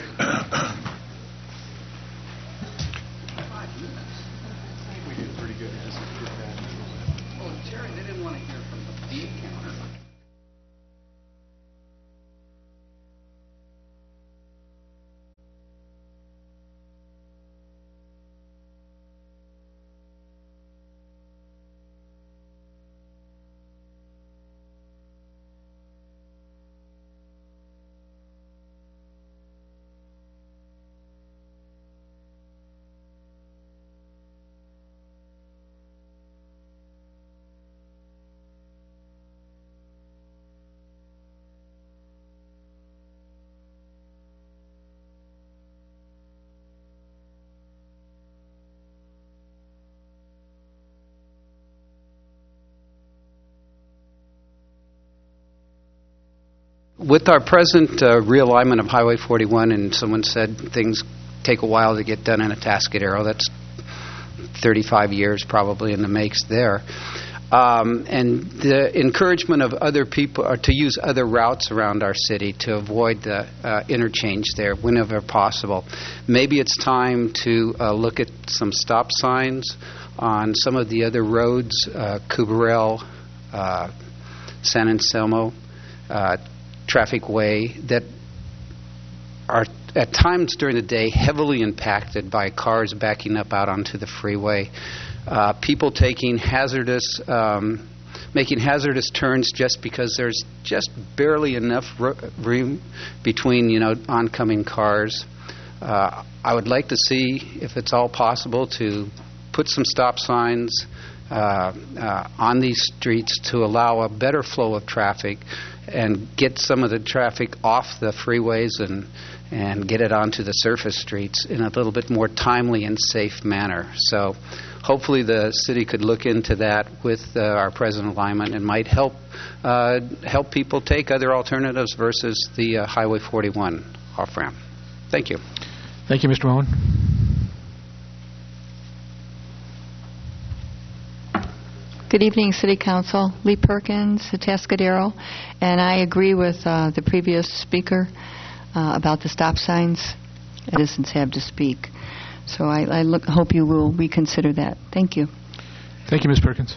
With our present uh, realignment of Highway forty-one, and someone said things take a while to get done in Atascadero, that's thirty-five years probably in the makes there. Um, and the encouragement of other people or to use other routes around our city to avoid the uh, interchange there whenever possible. Maybe it's time to uh, look at some stop signs on some of the other roads, uh, Cubarel, uh, San Anselmo, uh, Traffic Way, that are at times during the day heavily impacted by cars backing up out onto the freeway. Uh, people taking hazardous, um, making hazardous turns just because there's just barely enough ro- room between, you know, oncoming cars. Uh, I would like to see, if it's all possible, to put some stop signs uh, uh, on these streets to allow a better flow of traffic and get some of the traffic off the freeways and and get it onto the surface streets in a little bit more timely and safe manner. So hopefully the city could look into that with uh, our present alignment and might help uh, help people take other alternatives versus the uh, Highway forty-one off-ramp. Thank you. Thank you, Mister Mahone. Good evening, City Council. Lee Perkins, Atascadero, and I agree with uh, the previous speaker uh, about the stop signs. Citizens have to speak. So I, I look, hope you will reconsider that. Thank you. Thank you, Miz Perkins.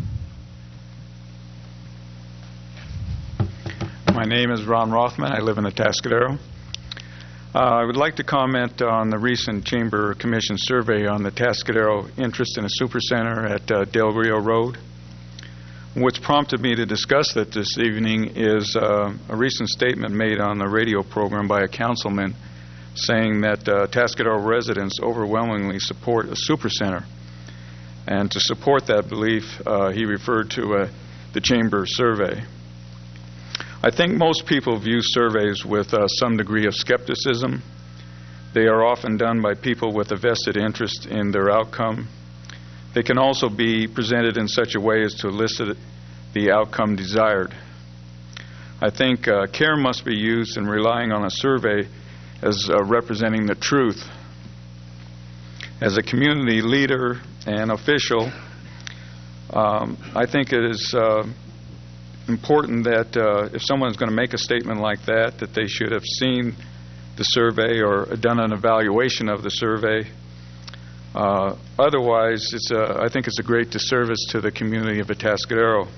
My name is Ron Rothman. I live in Atascadero. Uh, I would like to comment on the recent Chamber Commission survey on the Atascadero interest in a supercenter at uh, Del Rio Road. What's prompted me to discuss that this evening is uh, a recent statement made on the radio program by a councilman saying that uh, Tascadero residents overwhelmingly support a supercenter. And to support that belief, uh, he referred to uh, the Chamber survey. I think most people view surveys with uh, some degree of skepticism. They are often done by people with a vested interest in their outcome. They can also be presented in such a way as to elicit the outcome desired. I think uh, care must be used in relying on a survey as uh, representing the truth. As a community leader and official, um, I think it is uh, important that uh, if someone is going to make a statement like that, that they should have seen the survey or done an evaluation of the survey. Uh, otherwise, it's a, I think it's a great disservice to the community of Atascadero.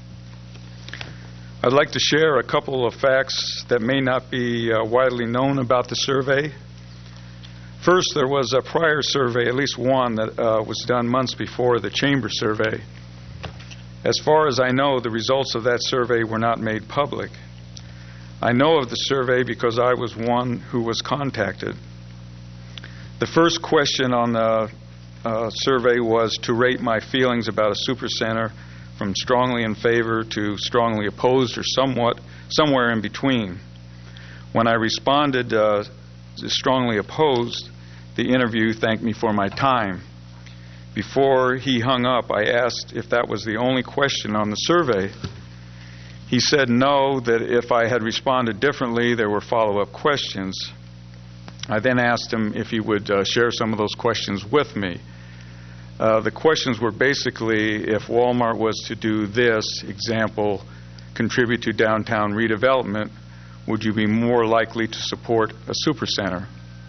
I'd like to share a couple of facts that may not be uh, widely known about the survey. First, there was a prior survey, at least one, that uh, was done months before the Chamber survey. As far as I know, the results of that survey were not made public. I know of the survey because I was one who was contacted. The first question on the uh, survey was to rate my feelings about a supercenter from strongly in favor to strongly opposed or somewhat, somewhere in between. When I responded uh, strongly opposed, the interview thanked me for my time. Before he hung up, I asked if that was the only question on the survey. He said no, that if I had responded differently, there were follow-up questions. I then asked him if he would uh, share some of those questions with me. Uh, the questions were basically, if Walmart was to do this, example, contribute to downtown redevelopment, would you be more likely to support a supercenter?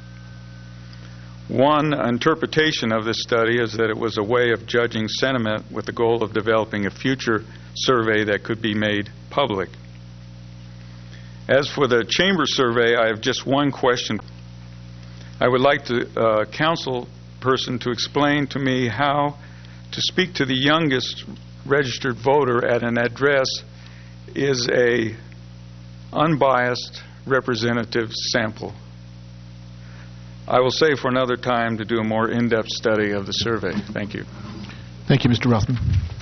One interpretation of this study is that it was a way of judging sentiment with the goal of developing a future survey that could be made public. As for the Chamber survey, I have just one question. I would like the uh, council person to explain to me how to speak to the youngest registered voter at an address is a unbiased representative sample. I will save for another time to do a more in-depth study of the survey. Thank you. Thank you, Mister Rothman.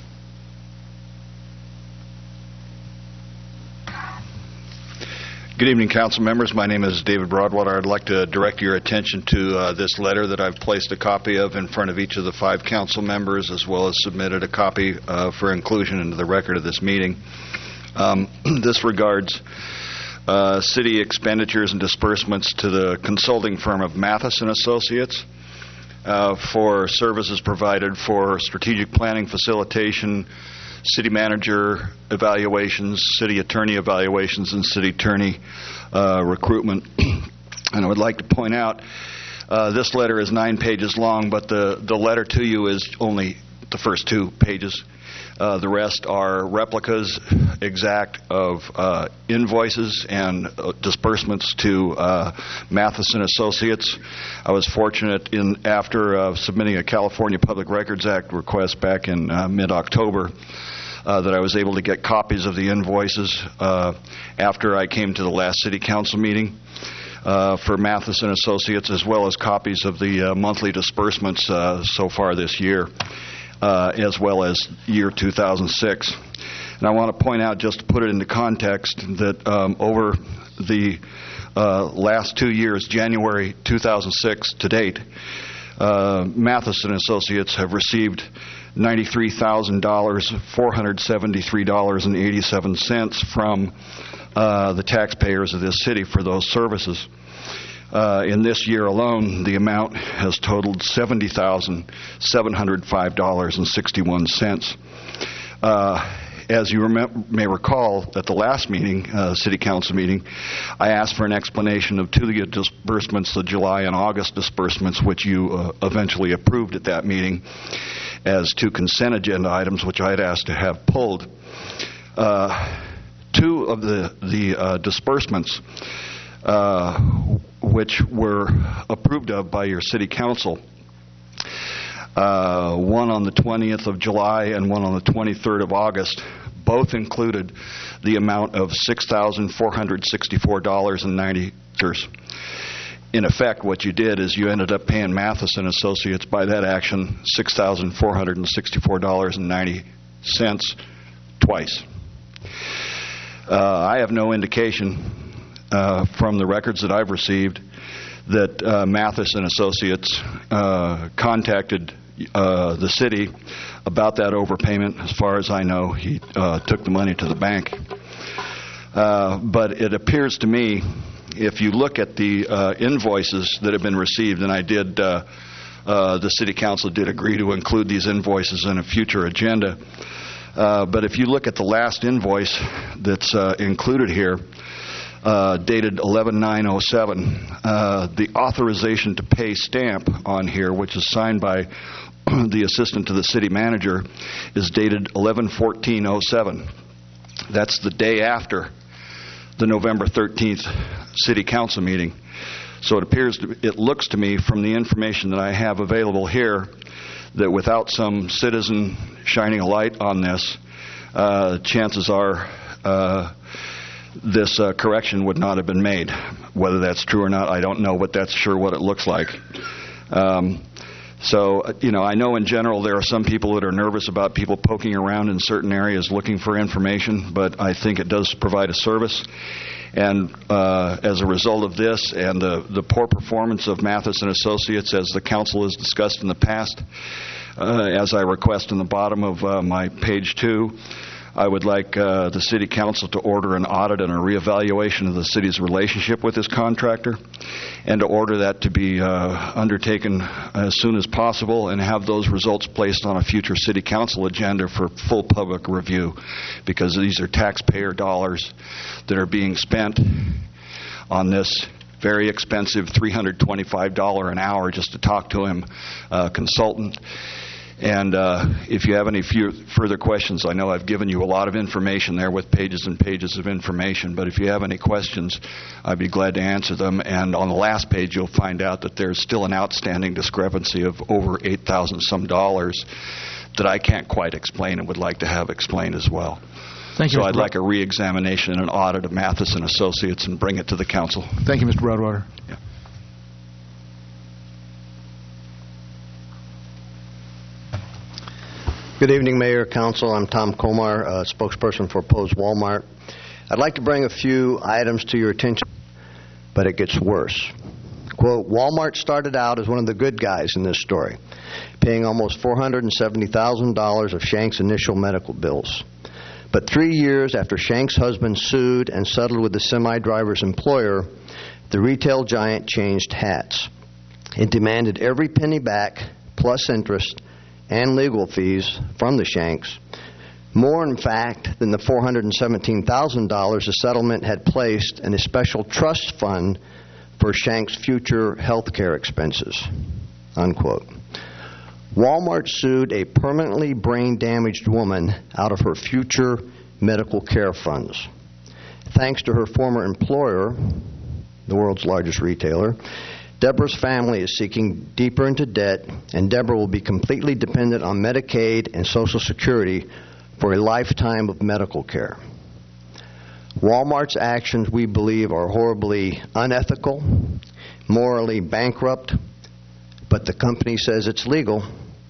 Good evening, council members. My name is David Broadwater. I'd like to direct your attention to uh, this letter that I've placed a copy of in front of each of the five council members, as well as submitted a copy uh, for inclusion into the record of this meeting. Um, this regards uh, city expenditures and disbursements to the consulting firm of Matheson Associates uh, for services provided for strategic planning, facilitation, city manager evaluations, city attorney evaluations, and city attorney uh, recruitment. And I would like to point out, uh, this letter is nine pages long, but the, the letter to you is only the first two pages. Uh, the rest are replicas exact of uh, invoices and uh, disbursements to uh, Matheson Associates. I was fortunate in after uh, submitting a California Public Records Act request back in uh, mid-October uh, that I was able to get copies of the invoices uh, after I came to the last City Council meeting uh, for Matheson Associates, as well as copies of the uh, monthly disbursements uh, so far this year. Uh, as well as year two thousand six. And I want to point out, just to put it into context, that um, over the uh, last two years, January two thousand six to date, uh, Matheson Associates have received ninety-three thousand four hundred seventy-three dollars and eighty-seven cents from uh, the taxpayers of this city for those services. Uh, in this year alone, the amount has totaled seventy thousand seven hundred five dollars and sixty-one cents. Uh, as you rem- may recall, at the last meeting, uh, City Council meeting, I asked for an explanation of two of the disbursements, the July and August disbursements, which you uh, eventually approved at that meeting as two consent agenda items, which I had asked to have pulled. Uh, two of the, the uh, disbursements Uh, which were approved of by your City Council. Uh, one on the twentieth of July and one on the twenty-third of August both included the amount of six thousand four hundred sixty-four dollars and ninety cents. In effect, what you did is you ended up paying Mathis and Associates by that action six thousand four hundred sixty-four dollars and ninety cents twice. Uh, I have no indication uh, from the records that I've received that uh, Mathis and Associates uh, contacted uh, the city about that overpayment. As far as I know, he uh, took the money to the bank. Uh, but it appears to me, if you look at the uh, invoices that have been received, and I did, uh, uh, the City Council did agree to include these invoices in a future agenda. Uh, but if you look at the last invoice that's uh, included here, uh, dated eleven nine oh seven, uh, the authorization to pay stamp on here, which is signed by the assistant to the city manager, is dated eleven fourteen oh seven. That's the day after the November thirteenth City Council meeting. So it appears, to, it looks to me from the information that I have available here, that without some citizen shining a light on this, uh, chances are uh, this uh, correction would not have been made. Whether that's true or not, I don't know, but that's sure what it looks like. Um, So, you know, I know in general there are some people that are nervous about people poking around in certain areas looking for information, but I think it does provide a service. And uh, as a result of this and the, the poor performance of Mathis and Associates, as the council has discussed in the past, uh, as I request in the bottom of uh, my page two, I would like uh, the City Council to order an audit and a reevaluation of the city's relationship with this contractor, and to order that to be uh, undertaken as soon as possible, and have those results placed on a future City Council agenda for full public review, because these are taxpayer dollars that are being spent on this very expensive three hundred twenty-five dollars an hour just to talk to him uh, consultant. And uh, if you have any few further questions, I know I've given you a lot of information there with pages and pages of information, but if you have any questions, I'd be glad to answer them. And on the last page, you'll find out that there's still an outstanding discrepancy of over eight thousand some dollars that I can't quite explain and would like to have explained as well. Thank you, so Mister I'd like a re-examination and an audit of Mathis and Associates and bring it to the council. Thank you, Mister Broadwater. Yeah. Good evening, Mayor, Council. I'm Tom Komar, uh, spokesperson for Opposed Walmart. I'd like to bring a few items to your attention, but it gets worse. Quote, Walmart started out as one of the good guys in this story, paying almost four hundred seventy thousand dollars of Shank's initial medical bills. But three years after Shank's husband sued and settled with the semi-driver's employer, the retail giant changed hats. It demanded every penny back, plus interest, and legal fees from the Shanks, more in fact than the four hundred seventeen thousand dollars the settlement had placed in a special trust fund for Shanks' future health care expenses, unquote. Walmart sued a permanently brain-damaged woman out of her future medical care funds. Thanks to her former employer, the world's largest retailer, Deborah's family is seeking deeper into debt, and Deborah will be completely dependent on Medicaid and Social Security for a lifetime of medical care. Walmart's actions, we believe, are horribly unethical, morally bankrupt, but the company says it's legal,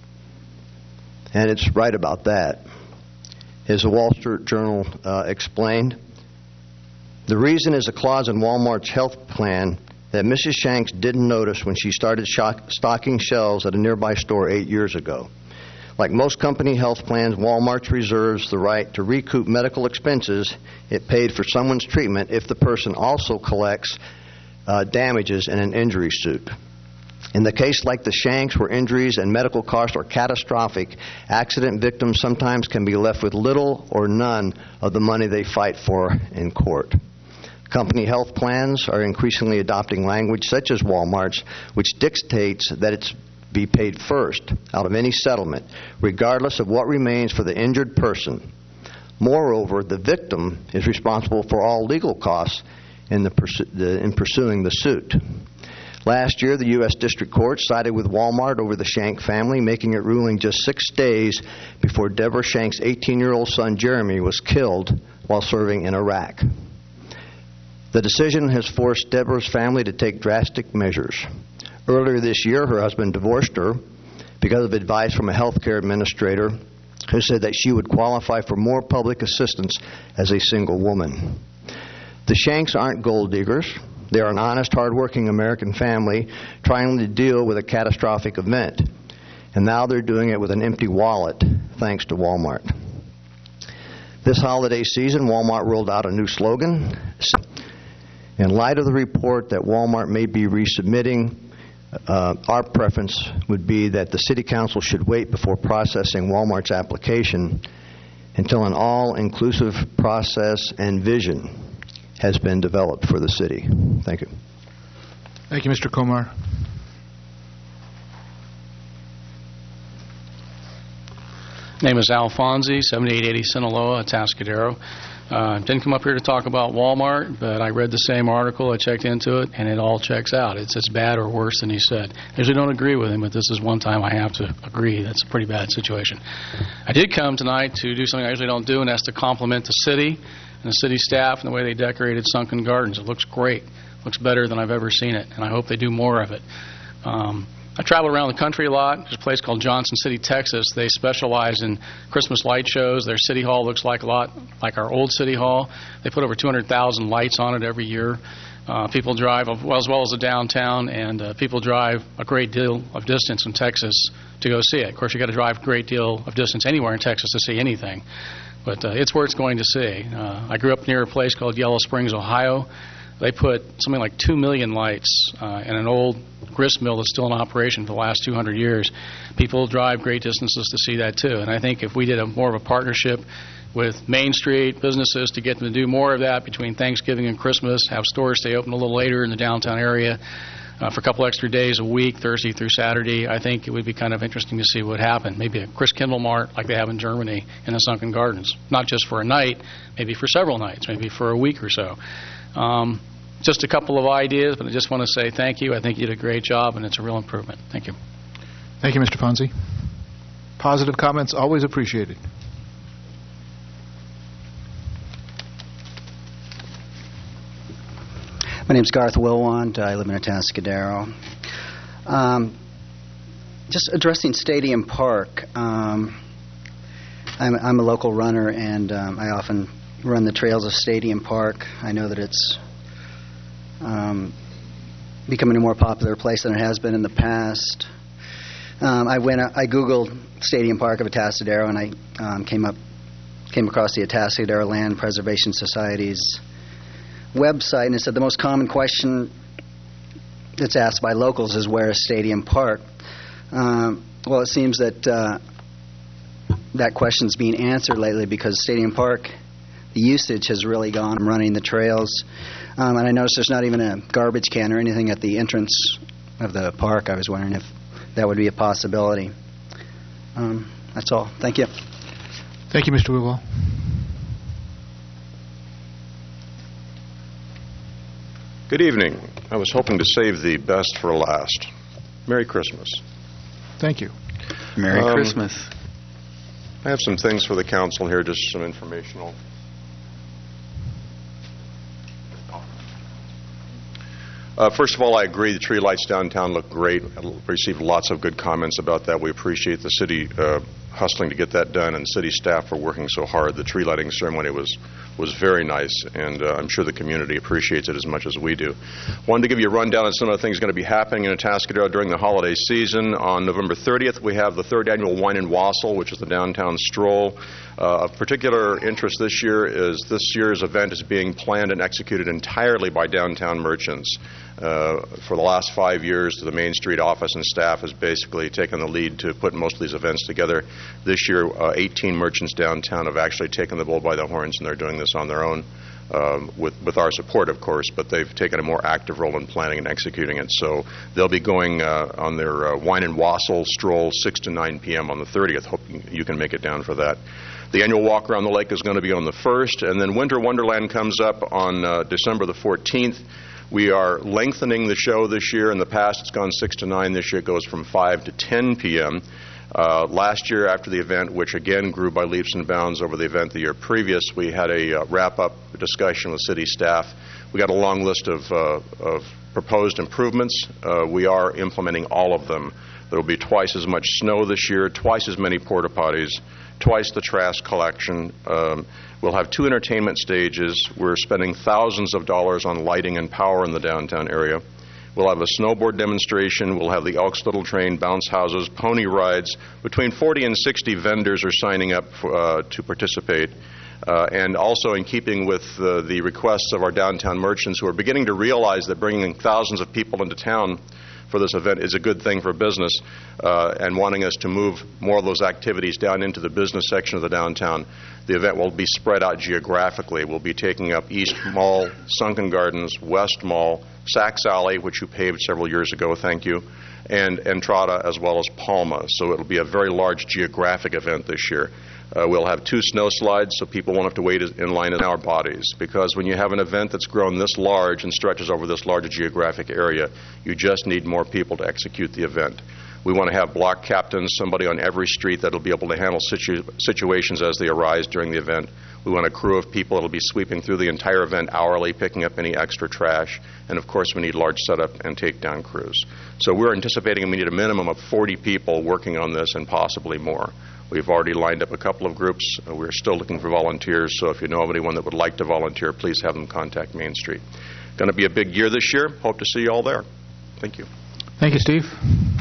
and it's right about that. As the Wall Street Journal uh, explained, the reason is a clause in Walmart's health plan that Missus Shanks didn't notice when she started shock, stocking shelves at a nearby store eight years ago. Like most company health plans, Walmart reserves the right to recoup medical expenses it paid for someone's treatment if the person also collects uh, damages in an injury suit. In the case like the Shanks, where injuries and medical costs are catastrophic, accident victims sometimes can be left with little or none of the money they fight for in court. Company health plans are increasingly adopting language such as Walmart's, which dictates that it's be paid first out of any settlement, regardless of what remains for the injured person. Moreover, the victim is responsible for all legal costs in, the pursu- the, in pursuing the suit. Last year, the U S District Court sided with Walmart over the Shank family, making it ruling just six days before Deborah Shank's eighteen-year-old son, Jeremy, was killed while serving in Iraq. The decision has forced Deborah's family to take drastic measures. Earlier this year, her husband divorced her because of advice from a health care administrator who said that she would qualify for more public assistance as a single woman. The Shanks aren't gold diggers. They are an honest, hardworking American family trying to deal with a catastrophic event. And now they're doing it with an empty wallet, thanks to Walmart. This holiday season, Walmart rolled out a new slogan. In light of the report that Walmart may be resubmitting, uh, our preference would be that the City Council should wait before processing Walmart's application until an all-inclusive process and vision has been developed for the city. Thank you. Thank you, Mister Komar. Name is Al Fonzie, seventy-eight eighty Sinaloa, Atascadero. Uh, didn't come up here to talk about Walmart, but I read the same article, I checked into it, and it all checks out. It's as bad or worse than he said. I usually don't agree with him, but this is one time I have to agree. That's a pretty bad situation. I did come tonight to do something I usually don't do, and that's to compliment the city and the city staff and the way they decorated Sunken Gardens. It looks great. It looks better than I've ever seen it, and I hope they do more of it. Um, I travel around the country a lot. There's a place called Johnson City, Texas. They specialize in Christmas light shows. Their city hall looks like a lot like our old city hall. They put over two hundred thousand lights on it every year. Uh, people drive, well, as well as the downtown, and uh, people drive a great deal of distance in Texas to go see it. Of course, you've got to drive a great deal of distance anywhere in Texas to see anything. But uh, it's worth going to see. Uh, I grew up near a place called Yellow Springs, Ohio. They put something like two million lights uh, in an old grist mill that's still in operation for the last two hundred years. People drive great distances to see that, too. And I think if we did a more of a partnership with Main Street businesses to get them to do more of that between Thanksgiving and Christmas, have stores stay open a little later in the downtown area uh, for a couple extra days a week, Thursday through Saturday, I think it would be kind of interesting to see what happened. Maybe a Chris Kindle Mart like they have in Germany in the Sunken Gardens. Not just for a night, maybe for several nights, maybe for a week or so. Um, Just a couple of ideas, but I just want to say thank you. I think you did a great job, and it's a real improvement. Thank you. Thank you, Mister Fonzie. Positive comments always appreciated. My name's Garth Wilwant. I live in Atascadero. Um, just addressing Stadium Park. Um, I'm, I'm a local runner, and um, I often run the trails of Stadium Park. I know that it's Um, becoming a more popular place than it has been in the past. Um, I went. I Googled Stadium Park of Atascadero, and I um, came up, came across the Atascadero Land Preservation Society's website, and it said the most common question that's asked by locals is, "Where is Stadium Park?" Um, well, it seems that uh, that question's being answered lately because Stadium Park, the usage has really gone running the trails. Um, and I noticed there's not even a garbage can or anything at the entrance of the park. I was wondering if that would be a possibility. Um, that's all. Thank you. Thank you, Mister Wilwell. Good evening. I was hoping to save the best for last. Merry Christmas. Thank you. Merry Um, Christmas. I have some things for the council here, just some informational. Uh, first of all, I agree the tree lights downtown look great. I received lots of good comments about that. We appreciate the city uh, hustling to get that done, and city staff for working so hard. The tree lighting ceremony was was very nice, and uh, I'm sure the community appreciates it as much as we do. Wanted to give you a rundown on some of the things going to be happening in Atascadero during the holiday season. On November thirtieth, we have the third annual Wine and Wassail, which is the downtown stroll. Uh, of particular interest this year is this year's event is being planned and executed entirely by downtown merchants. Uh, for the last five years, the Main Street office and staff has basically taken the lead to put most of these events together. This year, uh, eighteen merchants downtown have actually taken the bull by the horns, and they're doing this on their own, um, with, with our support, of course, but they've taken a more active role in planning and executing it. So they'll be going uh, on their uh, Wine and Wassail stroll six to nine p.m. on the thirtieth. Hope you can make it down for that. The annual walk around the lake is going to be on the first, and then Winter Wonderland comes up on uh, December the fourteenth. We are lengthening the show this year. In the past, it's gone six to nine. This year, it goes from five to ten p.m. Uh, last year, after the event, which again grew by leaps and bounds over the event the year previous, we had a uh, wrap-up discussion with city staff. We got a long list of, uh, of proposed improvements. Uh, we are implementing all of them. There will be twice as much snow this year, twice as many porta potties, twice the trash collection. Um, we'll have two entertainment stages. We're spending thousands of dollars on lighting and power in the downtown area. We'll have a snowboard demonstration. We'll have the Elks Little Train, bounce houses, pony rides. Between forty and sixty vendors are signing up for, uh, to participate. Uh, and also in keeping with uh, the requests of our downtown merchants who are beginning to realize that bringing thousands of people into town for this event is a good thing for business, uh, and wanting us to move more of those activities down into the business section of the downtown. The event will be spread out geographically. We'll be taking up East Mall, Sunken Gardens, West Mall, Saks Alley, which you paved several years ago, thank you, and Entrada, as well as Palma. So it'll be a very large geographic event this year. Uh, we'll have two snow slides so people won't have to wait in line in our bodies, because when you have an event that's grown this large and stretches over this large geographic area, you just need more people to execute the event. We want to have block captains, somebody on every street that will be able to handle situ- situations as they arise during the event. We want a crew of people that will be sweeping through the entire event hourly, picking up any extra trash. And, of course, we need large setup and takedown crews. So we're anticipating we need a minimum of forty people working on this and possibly more. We've already lined up a couple of groups. Uh, we're still looking for volunteers, so if you know of anyone that would like to volunteer, please have them contact Main Street. Going to be a big year this year. Hope to see you all there. Thank you. Thank you, Steve.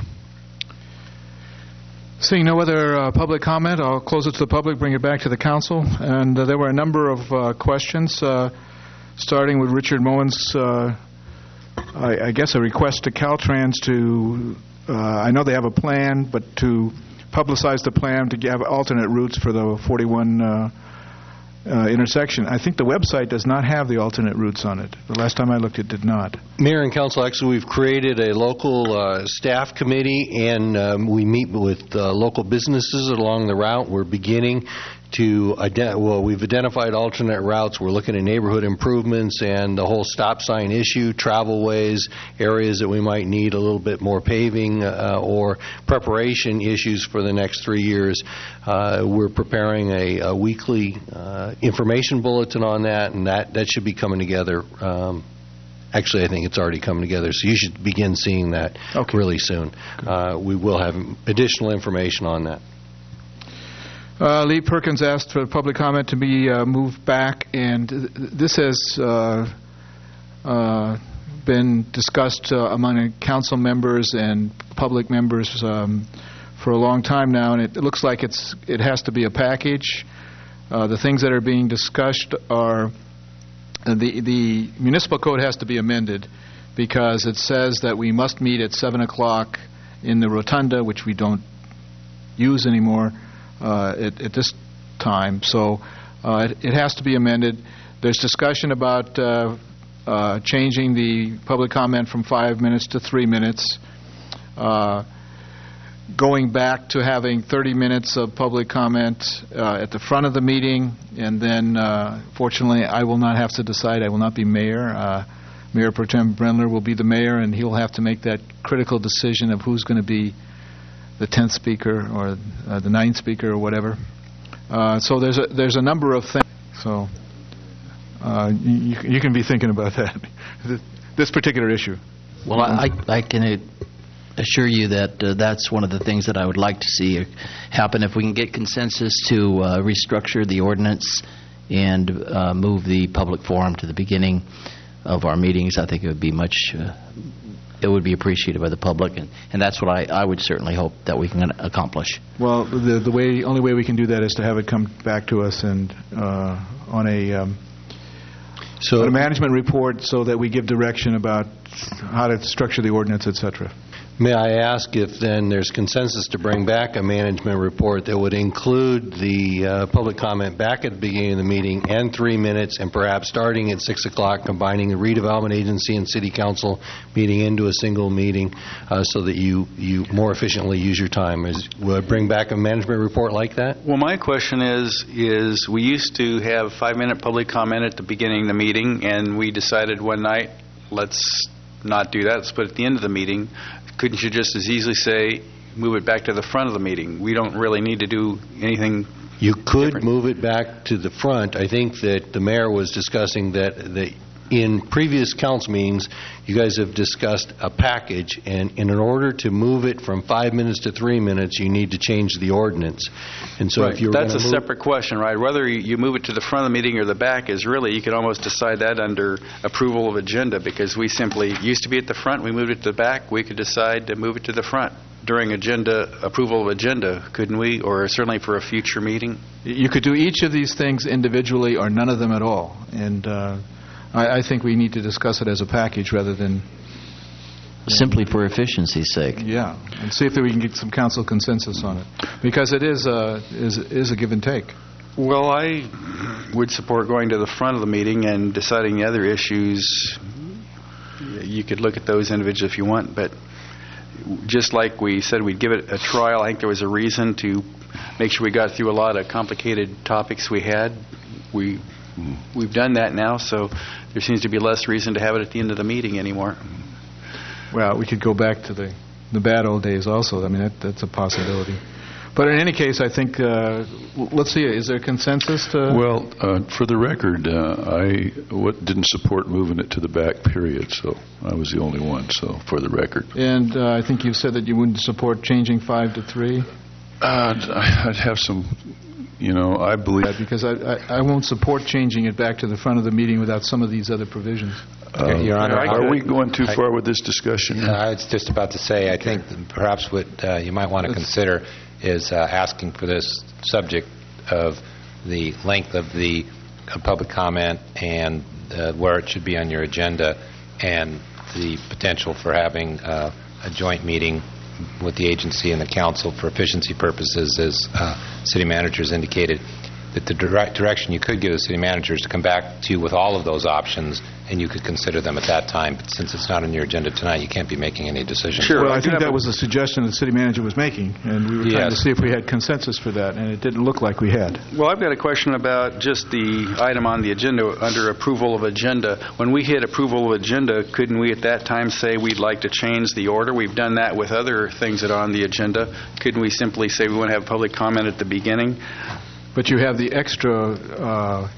Seeing no other uh, public comment, I'll close it to the public, bring it back to the council. And uh, there were a number of uh, questions, uh, starting with Richard Moen's, uh, I, I guess, a request to Caltrans to, uh, I know they have a plan, but to publicize the plan to have alternate routes for the forty-one uh, uh, intersection. I think the website does not have the alternate routes on it. The last time I looked, it did not. Mayor and Council, actually, we've created a local uh, staff committee, and um, we meet with uh, local businesses along the route. We're beginning to, ident- well, we've identified alternate routes. We're looking at neighborhood improvements and the whole stop sign issue, travel ways, areas that we might need a little bit more paving uh, or preparation issues for the next three years. Uh, we're preparing a, a weekly uh, information bulletin on that, and that, that should be coming together. Um, Actually, I think it's already coming together, so you should begin seeing that okay. really soon. Uh, we will have additional information on that. Uh, Lee Perkins asked for public comment to be uh, moved back, and th- this has uh, uh, been discussed uh, among council members and public members um, for a long time now, and it, it looks like it's it has to be a package. Uh, the things that are being discussed are uh, the the municipal code has to be amended because it says that we must meet at seven o'clock in the rotunda, which we don't use anymore. Uh, at, at this time, so uh, it, it has to be amended. There's discussion about uh, uh, changing the public comment from five minutes to three minutes, uh, going back to having thirty minutes of public comment uh, at the front of the meeting, and then, uh, fortunately, I will not have to decide. I will not be mayor. Uh, Mayor Pro Tem Brendler will be the mayor, and he'll have to make that critical decision of who's going to be the tenth speaker or uh, the ninth speaker or whatever. Uh, so there's a there's a number of things. So uh, you, you can be thinking about that, this particular issue. Well, I, I can assure you that uh, that's one of the things that I would like to see happen. If we can get consensus to uh, restructure the ordinance and uh, move the public forum to the beginning of our meetings, I think it would be much uh, it would be appreciated by the public, and, and that's what I, I would certainly hope that we can accomplish. Well, the the way only way we can do that is to have it come back to us and uh, on a um, so on a management report, so that we give direction about how to structure the ordinance, et cetera. May I ask if then there's consensus to bring back a management report that would include the uh, public comment back at the beginning of the meeting and three minutes, and perhaps starting at six o'clock, combining the redevelopment agency and city council meeting into a single meeting, uh, so that you, you more efficiently use your time? Is, would bring back a management report like that? Well, my question is, is we used to have five-minute public comment at the beginning of the meeting, and we decided one night let's not do that. Let's put it at the end of the meeting. Couldn't you just as easily say, move it back to the front of the meeting? We don't really need to do anything. You could different. move it back to the front. I think that the mayor was discussing that, that in previous council meetings, you guys have discussed a package, and, and in order to move it from five minutes to three minutes, you need to change the ordinance. And so Right. if you're That's a move separate question, right? Whether you you move it to the front of the meeting or the back is really, you could almost decide that under approval of agenda, because we simply used to be at the front, we moved it to the back, we could decide to move it to the front during agenda, approval of agenda, couldn't we? Or certainly for a future meeting? You could do each of these things individually or none of them at all. And uh, I, I think we need to discuss it as a package rather than... Simply for efficiency's sake. Yeah, and see if we can get some council consensus on it. Because it is a, is, is a give and take. Well, I would support going to the front of the meeting and deciding the other issues. You could look at those individually if you want, but just like we said we'd give it a trial, I think there was a reason to make sure we got through a lot of complicated topics we had. We, we've done that now, so there seems to be less reason to have it at the end of the meeting anymore. Well, we could go back to the, the bad old days also. I mean, that, that's a possibility. But in any case, I think, uh, let's see, is there consensus to... Well, uh, for the record, uh, I w- didn't support moving it to the back, period, so I was the only one, so for the record. And uh, I think you said that you wouldn't support changing five to three? Uh, I'd have some, you know, I believe... Because I, I, I won't support changing it back to the front of the meeting without some of these other provisions. Uh, Your Honor, are I we going too I, far with this discussion? Uh, I was just about to say, I think perhaps what uh, you might want to consider is uh, asking for this subject of the length of the uh, public comment and uh, where it should be on your agenda, and the potential for having uh, a joint meeting with the agency and the council for efficiency purposes, as uh, city managers indicated, that the direct direction you could give the city managers to come back to you with all of those options, and you could consider them at that time. But since it's not on your agenda tonight, you can't be making any decisions. Sure. Well, I think that was a suggestion the city manager was making, and we were trying Yes. to see if we had consensus for that, and it didn't look like we had. Well, I've got a question about just the item on the agenda under approval of agenda. When we hit approval of agenda, couldn't we at that time say we'd like to change the order? We've done that with other things that are on the agenda. Couldn't we simply say we want to have public comment at the beginning? But you have the extra uh,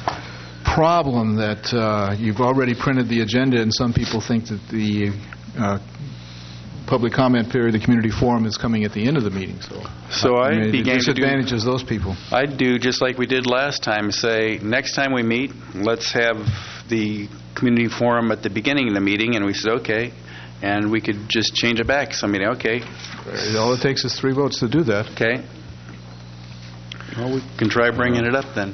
problem that uh, you've already printed the agenda, and some people think that the uh, public comment period, the community forum, is coming at the end of the meeting. So, So I I mean, it began to do... disadvantages those people. I'd do just like we did last time, say, next time we meet, let's have the community forum at the beginning of the meeting, and we said, okay, and we could just change it back. So, I mean, okay. All it takes is three votes to do that. Okay. Well, we can try bringing it up then.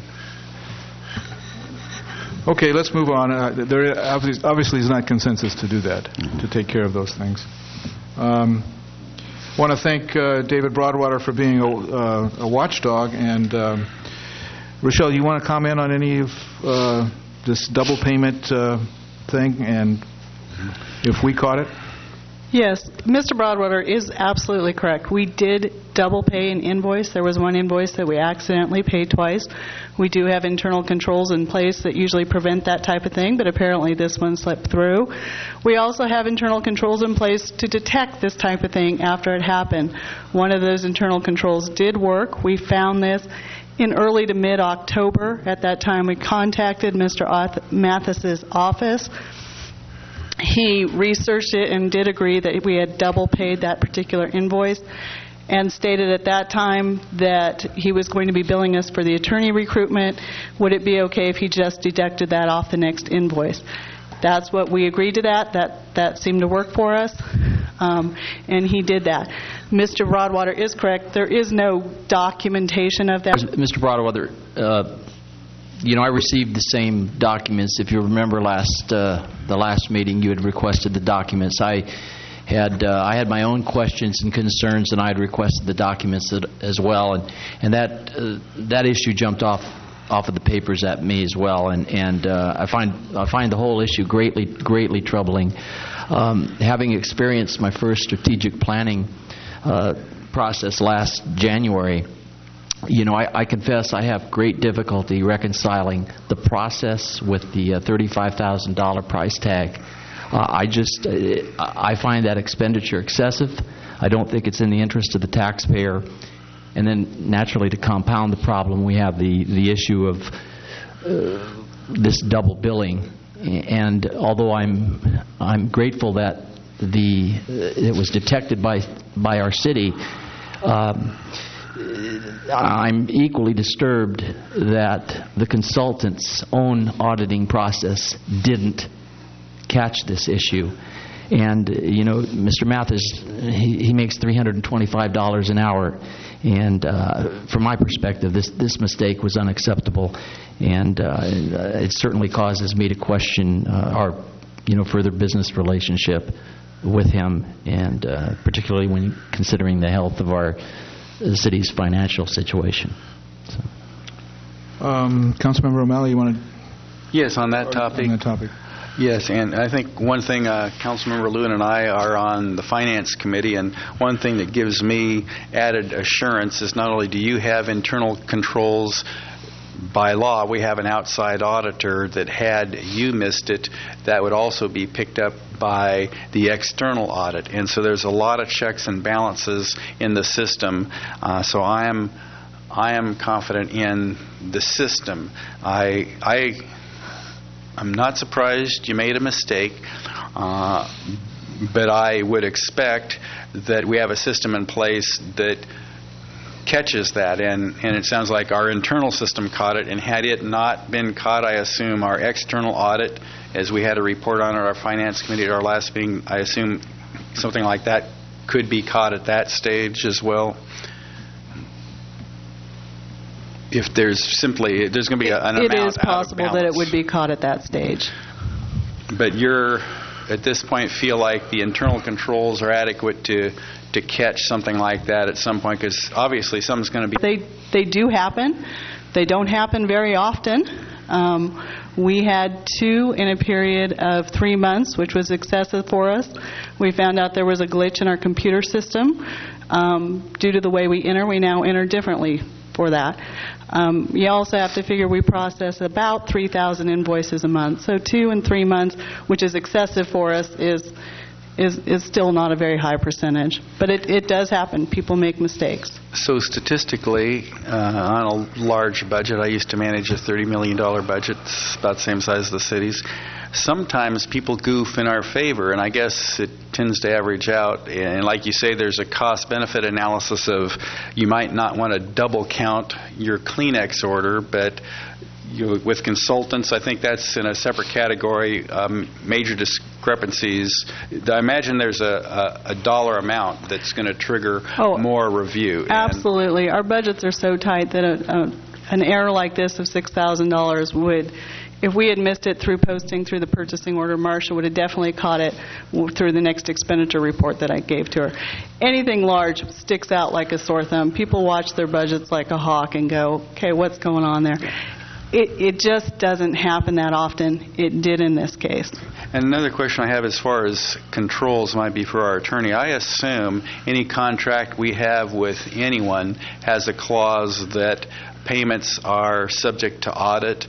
Okay, let's move on. Uh, there obviously, obviously is not consensus to do that, to take care of those things. Um, want to thank uh, David Broadwater for being a, uh, a watchdog. And um, Rochelle, you want to comment on any of uh, this double payment uh, thing, and if we caught it? Yes, Mister Broadwater is absolutely correct. We did double pay an invoice. There was one invoice that we accidentally paid twice. We do have internal controls in place that usually prevent that type of thing, but apparently this one slipped through. We also have internal controls in place to detect this type of thing after it happened. One of those internal controls did work. We found this in early to mid-October. At that time, we contacted Mister Mathis's office. He researched it and did agree that we had double paid that particular invoice, and stated at that time that he was going to be billing us for the attorney recruitment. Would it be okay if he just deducted that off the next invoice? That's what we agreed to. That that that seemed to work for us, um, and he did that. Mister Broadwater is correct. There is no documentation of that. Mister Broadwater, uh, you know, I received the same documents. If you remember last uh, the last meeting, you had requested the documents. I had uh, I had my own questions and concerns, and I had requested the documents as well. And and that uh, that issue jumped off off of the papers at me as well. And and uh, I find I find the whole issue greatly greatly troubling. Um, having experienced my first strategic planning uh, process last January. You know, I, I confess I have great difficulty reconciling the process with the uh, thirty-five thousand dollars price tag. Uh, I just, uh, I find that expenditure excessive. I don't think it's in the interest of the taxpayer. And then, naturally, to compound the problem, we have the, the issue of uh, this double billing. And although I'm I'm grateful that the uh, it was detected by by our city, um, I'm equally disturbed that the consultant's own auditing process didn't catch this issue. And, you know, Mister Mathis, he, he makes three hundred twenty-five dollars an hour. And uh, from my perspective, this, this mistake was unacceptable. And uh, it certainly causes me to question uh, our, you know, further business relationship with him, and uh, particularly when considering the health of our uh, city's financial situation. So. Um, Councilmember O'Malley, you want to... Yes, on that topic. On that topic. Yes, and I think one thing, uh, Councilmember Lewin and I are on the Finance Committee, and one thing that gives me added assurance is not only do you have internal controls by law, we have an outside auditor that had you missed it, that would also be picked up by the external audit. And so there's a lot of checks and balances in the system. Uh, so I am I am confident in the system. I I I'm not surprised you made a mistake, uh, but I would expect that we have a system in place that catches that, and, and it sounds like our internal system caught it, and had it not been caught, I assume our external audit, as we had a report on at our Finance Committee at our last meeting, I assume something like that could be caught at that stage as well. If there's simply, there's going to be a, an it amount is possible out of that it balance. would be caught at that stage. But you're, at this point, feel like the internal controls are adequate to to catch something like that at some point, because obviously something's going to be... They, they do happen. They don't happen very often. Um, we had two in a period of three months, which was excessive for us. We found out there was a glitch in our computer system. Um, due to the way we enter, we now enter differently for that. Um, you also have to figure we process about three thousand invoices a month. So two in three months, which is excessive for us, is is, is still not a very high percentage. But it, it does happen. People make mistakes. So statistically, uh, on a large budget, I used to manage a thirty million dollars budget. It's about the same size as the city's. Sometimes people goof in our favor, and I guess it tends to average out. And like you say, there's a cost-benefit analysis of you might not want to double count your Kleenex order, but you know, with consultants, I think that's in a separate category. Um, major discrepancies. I imagine there's a, a, a dollar amount that's going to trigger oh, more review. Absolutely. Our budgets are so tight that a, a, an error like this of six thousand dollars would... If we had missed it through posting through the purchasing order, Marcia would have definitely caught it through the next expenditure report that I gave to her. Anything large sticks out like a sore thumb. People watch their budgets like a hawk and go, okay, what's going on there? It, it just doesn't happen that often. It did in this case. And another question I have as far as controls might be for our attorney. I assume any contract we have with anyone has a clause that payments are subject to audit,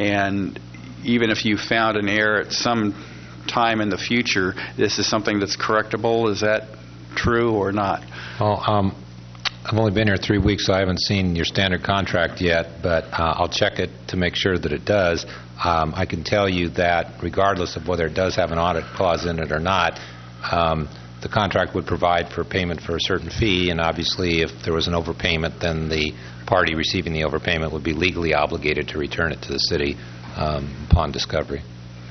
and even if you found an error at some time in the future, this is something that's correctable. Is that true or not? Well, um, I've only been here three weeks, so I haven't seen your standard contract yet, but uh, I'll check it to make sure that it does. Um, I can tell you that regardless of whether it does have an audit clause in it or not, um, the contract would provide for payment for a certain fee, and obviously if there was an overpayment, then the party receiving the overpayment would be legally obligated to return it to the city um, upon discovery.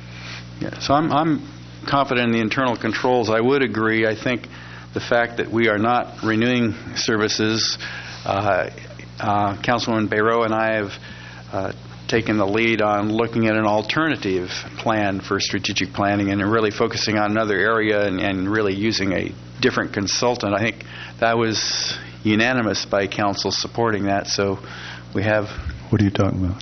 Yeah, so I'm, I'm confident in the internal controls. I would agree. I think the fact that we are not renewing services, uh, uh, Councilwoman Bayreau and I have uh, taken the lead on looking at an alternative plan for strategic planning and really focusing on another area and, and really using a different consultant. I think that was unanimous by council supporting that. So we have... What are you talking about?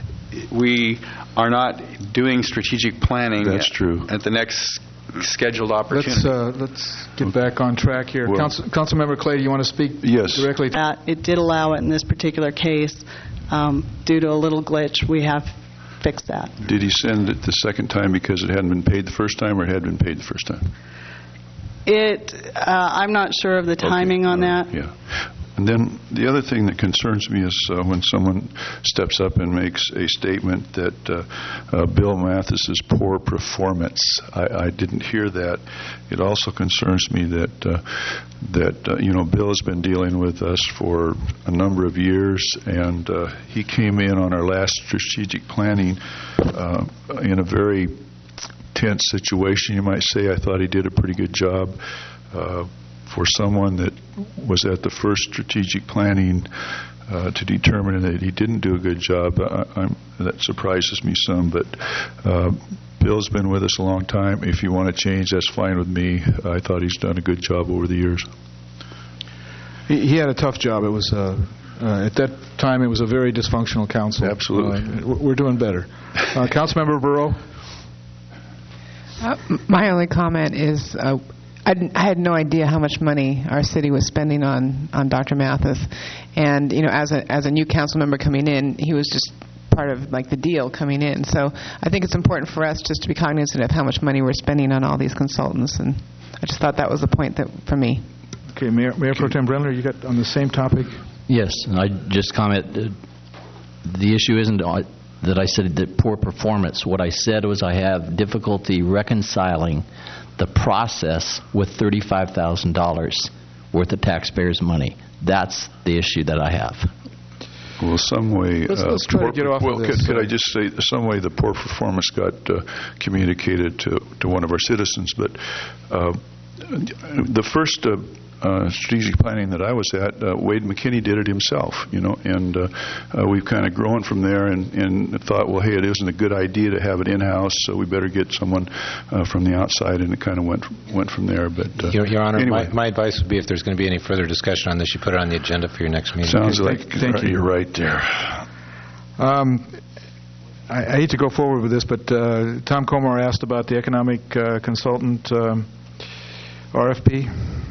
We are not doing strategic planning. That's true. At the next scheduled opportunity. Let's, uh, let's get back on track here. Well, Council, Councilmember Clay, do you want to speak yes. directly? Uh, it did allow it in this particular case. Um, due to a little glitch, we have fix that. Did he send it the second time because it hadn't been paid the first time, or it had been paid the first time? It, uh, I'm not sure of the timing on that. Yeah. And then the other thing that concerns me is uh, when someone steps up and makes a statement that uh, uh, Bill Mathis's poor performance. I, I didn't hear that. It also concerns me that uh, that uh, you know Bill has been dealing with us for a number of years, and uh, he came in on our last strategic planning uh, in a very tense situation, you might say. I thought he did a pretty good job. Uh, for someone that was at the first strategic planning uh, to determine that he didn't do a good job, I, I'm, that surprises me some. But uh, Bill's been with us a long time. If you want to change, that's fine with me. I thought he's done a good job over the years. He, he had a tough job. It was uh, uh, at that time it was a very dysfunctional council. Absolutely. Uh, we're doing better. Uh, Councilmember Burrow. Uh, my only comment is uh, I, didn't, I had no idea how much money our city was spending on, on Doctor Mathis, and you know, as a as a new council member coming in, he was just part of like the deal coming in. So I think it's important for us just to be cognizant of how much money we're spending on all these consultants, and I just thought that was the point that for me. Okay, Mayor, Mayor Pro Tem Brendler, you got on the same topic? Yes, and I just comment. Uh, the issue isn't uh, that I said that poor performance. What I said was I have difficulty reconciling the process with thirty-five thousand dollars worth of taxpayers' money. That's the issue that I have. Well, some way. Let's, let's try poor, to get off well, of this. Could, could I just say, some way the poor performance got uh, communicated to, to one of our citizens, but uh, the first uh, uh, strategic planning that I was at, uh, Wade McKinney did it himself, you know, and uh, uh, we've kind of grown from there and, and thought, well, hey, it isn't a good idea to have it in-house, so we better get someone uh, from the outside, and it kind of went went from there. But uh, Your, Your Honor, anyway. my, my advice would be if there's going to be any further discussion on this, you put it on the agenda for your next meeting. Sounds Okay, like thank, thank right, you. you're right there. Um, I, I hate to go forward with this, but uh, Tom Komar asked about the economic uh, consultant um, R F P.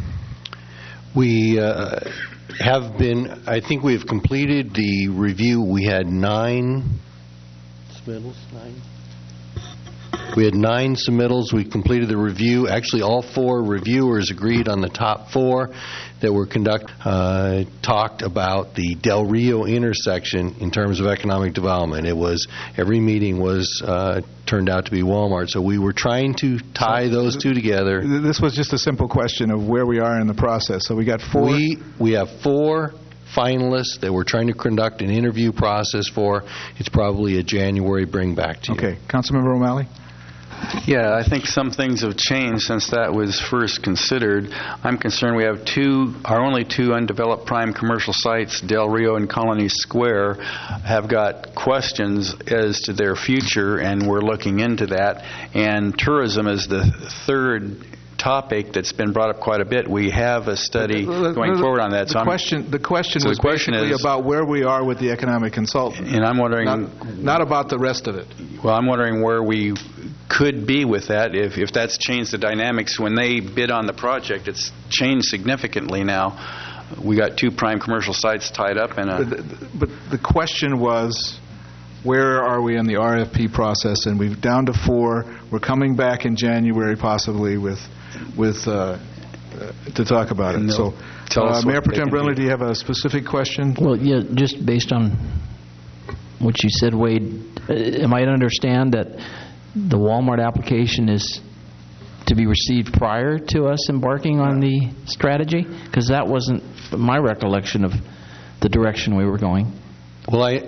We uh, have been, I think we have completed the review. We had nine submittals, nine? We had nine submittals. We completed the review. Actually, all four reviewers agreed on the top four that were conducted. Uh, talked about the Del Rio intersection in terms of economic development. It was, every meeting was uh, turned out to be Walmart. So we were trying to tie those two together. This was just a simple question of where we are in the process. So we got four. We, we have four finalists that we're trying to conduct an interview process for. It's probably a January bring back to you. Okay. Councilmember O'Malley? Yeah, I think some things have changed since that was first considered. I'm concerned we have two, our only two undeveloped prime commercial sites, Del Rio and Colony Square, have got questions as to their future, and we're looking into that. And tourism is the third topic that's been brought up quite a bit. We have a study going forward on that. The so I'm, question, the question so was the question basically is, about where we are with the economic consultant. And I'm wondering... Not, not about the rest of it. Well, I'm wondering where we could be with that, if, if that's changed the dynamics. When they bid on the project, it's changed significantly now. We got two prime commercial sites tied up in a... But the, but the question was, where are we in the R F P process? And we've down to four. We're coming back in January possibly with with uh, uh, to talk about it. So, uh, Mayor Pro Tem Brindley, do you have a specific question? Well, yeah, just based on what you said, Wade, uh, am I to understand that the Walmart application is to be received prior to us embarking on the strategy? Because that wasn't my recollection of the direction we were going. Well, I,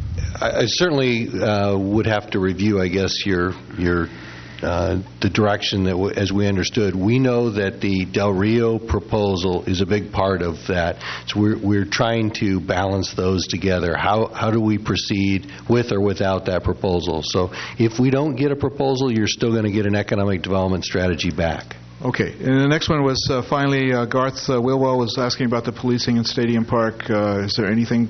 I certainly uh, would have to review, I guess, your your uh, the direction that, w- as we understood. We know that the Del Rio proposal is a big part of that. So we're we're trying to balance those together. How how do we proceed with or without that proposal? So if we don't get a proposal, you're still going to get an economic development strategy back. Okay. And the next one was uh, finally uh, Garth uh, Wilwell was asking about the policing in Stadium Park. Uh, is there anything?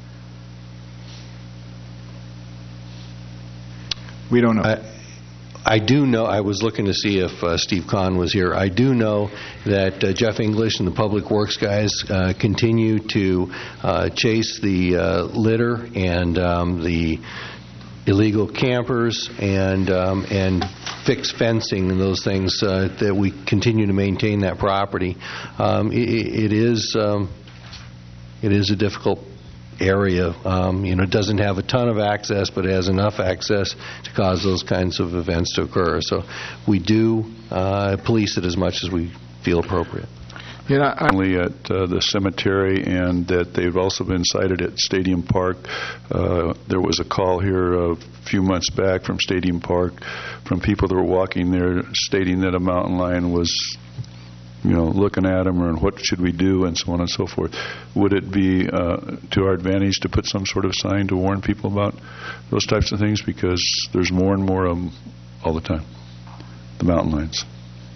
We don't know. I, I do know, I was looking to see if uh, Steve Kahn was here. I do know that uh, Jeff English and the Public Works guys uh, continue to uh, chase the uh, litter and um, the illegal campers and um, and fix fencing and those things, uh, that we continue to maintain that property. Um, it, it is um, it is a difficult area. Um, you know, it doesn't have a ton of access, but it has enough access to cause those kinds of events to occur. So we do uh, police it as much as we feel appropriate. You know, only at uh, the cemetery, and that they've also been cited at Stadium Park. Uh, there was a call here a few months back from Stadium Park from people that were walking there stating that a mountain lion was, you know, looking at them, or what should we do, and so on and so forth. Would it be uh, to our advantage to put some sort of sign to warn people about those types of things? Because there's more and more of them all the time, the mountain lions.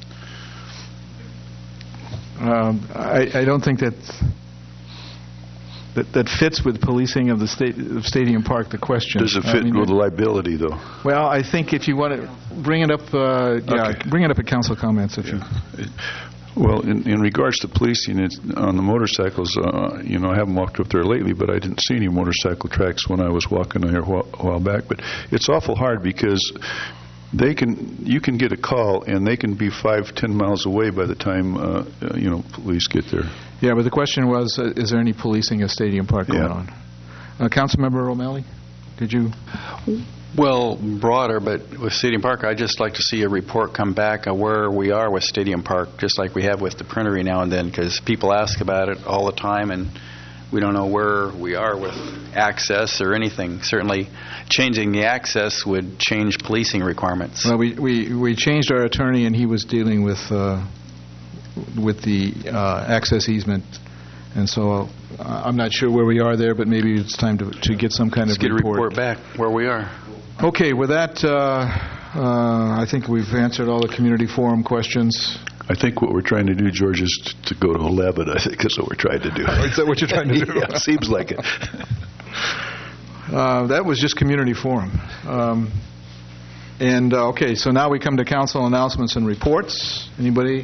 Um, I, I don't think that, that that fits with policing of the state of Stadium Park. The question does it fit I mean, with liability, though? Well, I think if you want to bring it up, uh, yeah, Okay. bring it up at council comments. If yeah. you. Well, in, in regards to policing it on the motorcycles, uh, you know, I haven't walked up there lately, but I didn't see any motorcycle tracks when I was walking there a while, a while back. But it's awful hard because they can, you can get a call and they can be five, ten miles away by the time uh, uh, you know, police get there. Yeah, but the question was, uh, is there any policing of Stadium Park going Yeah. on? Uh, Councilmember O'Malley, did you? Well, broader, but with Stadium Park, I'd just like to see a report come back of where we are with Stadium Park, just like we have with the Printery now and then, because people ask about it all the time, and we don't know where we are with access or anything. Certainly, changing the access would change policing requirements. Well, we, we, we changed our attorney, and he was dealing with uh, with the uh, access easement, and so uh, I'm not sure where we are there, but maybe it's time to to get some kind Let's of get report. a report back where we are. Okay, with that, uh, uh, I think we've answered all the community forum questions. I think what we're trying to do, George, is t- to go to eleven. I think that's what we're trying to do. Is that what you're trying to do? Yeah, seems like it. Uh, that was just community forum. Um, and, uh, okay, so now we come to council announcements and reports. Anybody?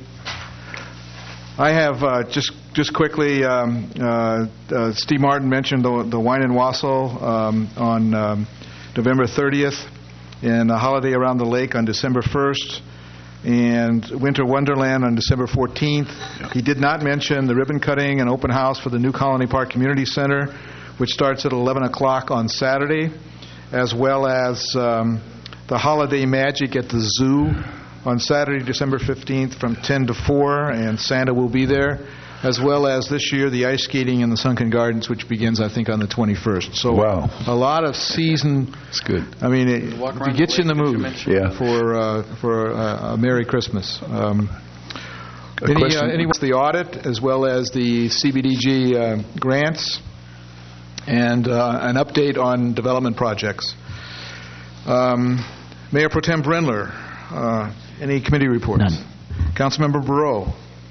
I have, uh, just just quickly, um, uh, uh, Steve Martin mentioned the, the Wine and Wassail um, on um, November thirtieth, and a holiday around the lake on December first, and Winter Wonderland on December fourteenth. He did not mention the ribbon cutting and open house for the new Colony Park Community Center, which starts at eleven o'clock on Saturday, as well as um, the Holiday Magic at the Zoo on Saturday, December fifteenth from ten to four, and Santa will be there, as well as this year the ice skating in the Sunken Gardens, which begins, I think, on the twenty-first. So wow. A lot of season. It's good. I mean, it, it gets you in the mood Yeah. for uh, for uh, a Merry Christmas. Um, A any, question? uh, any the audit, as well as the C B D G uh, grants, and uh, an update on development projects. Um, Mayor Pro Tem Brendler, uh, any committee reports? None. Councilmember Barreau.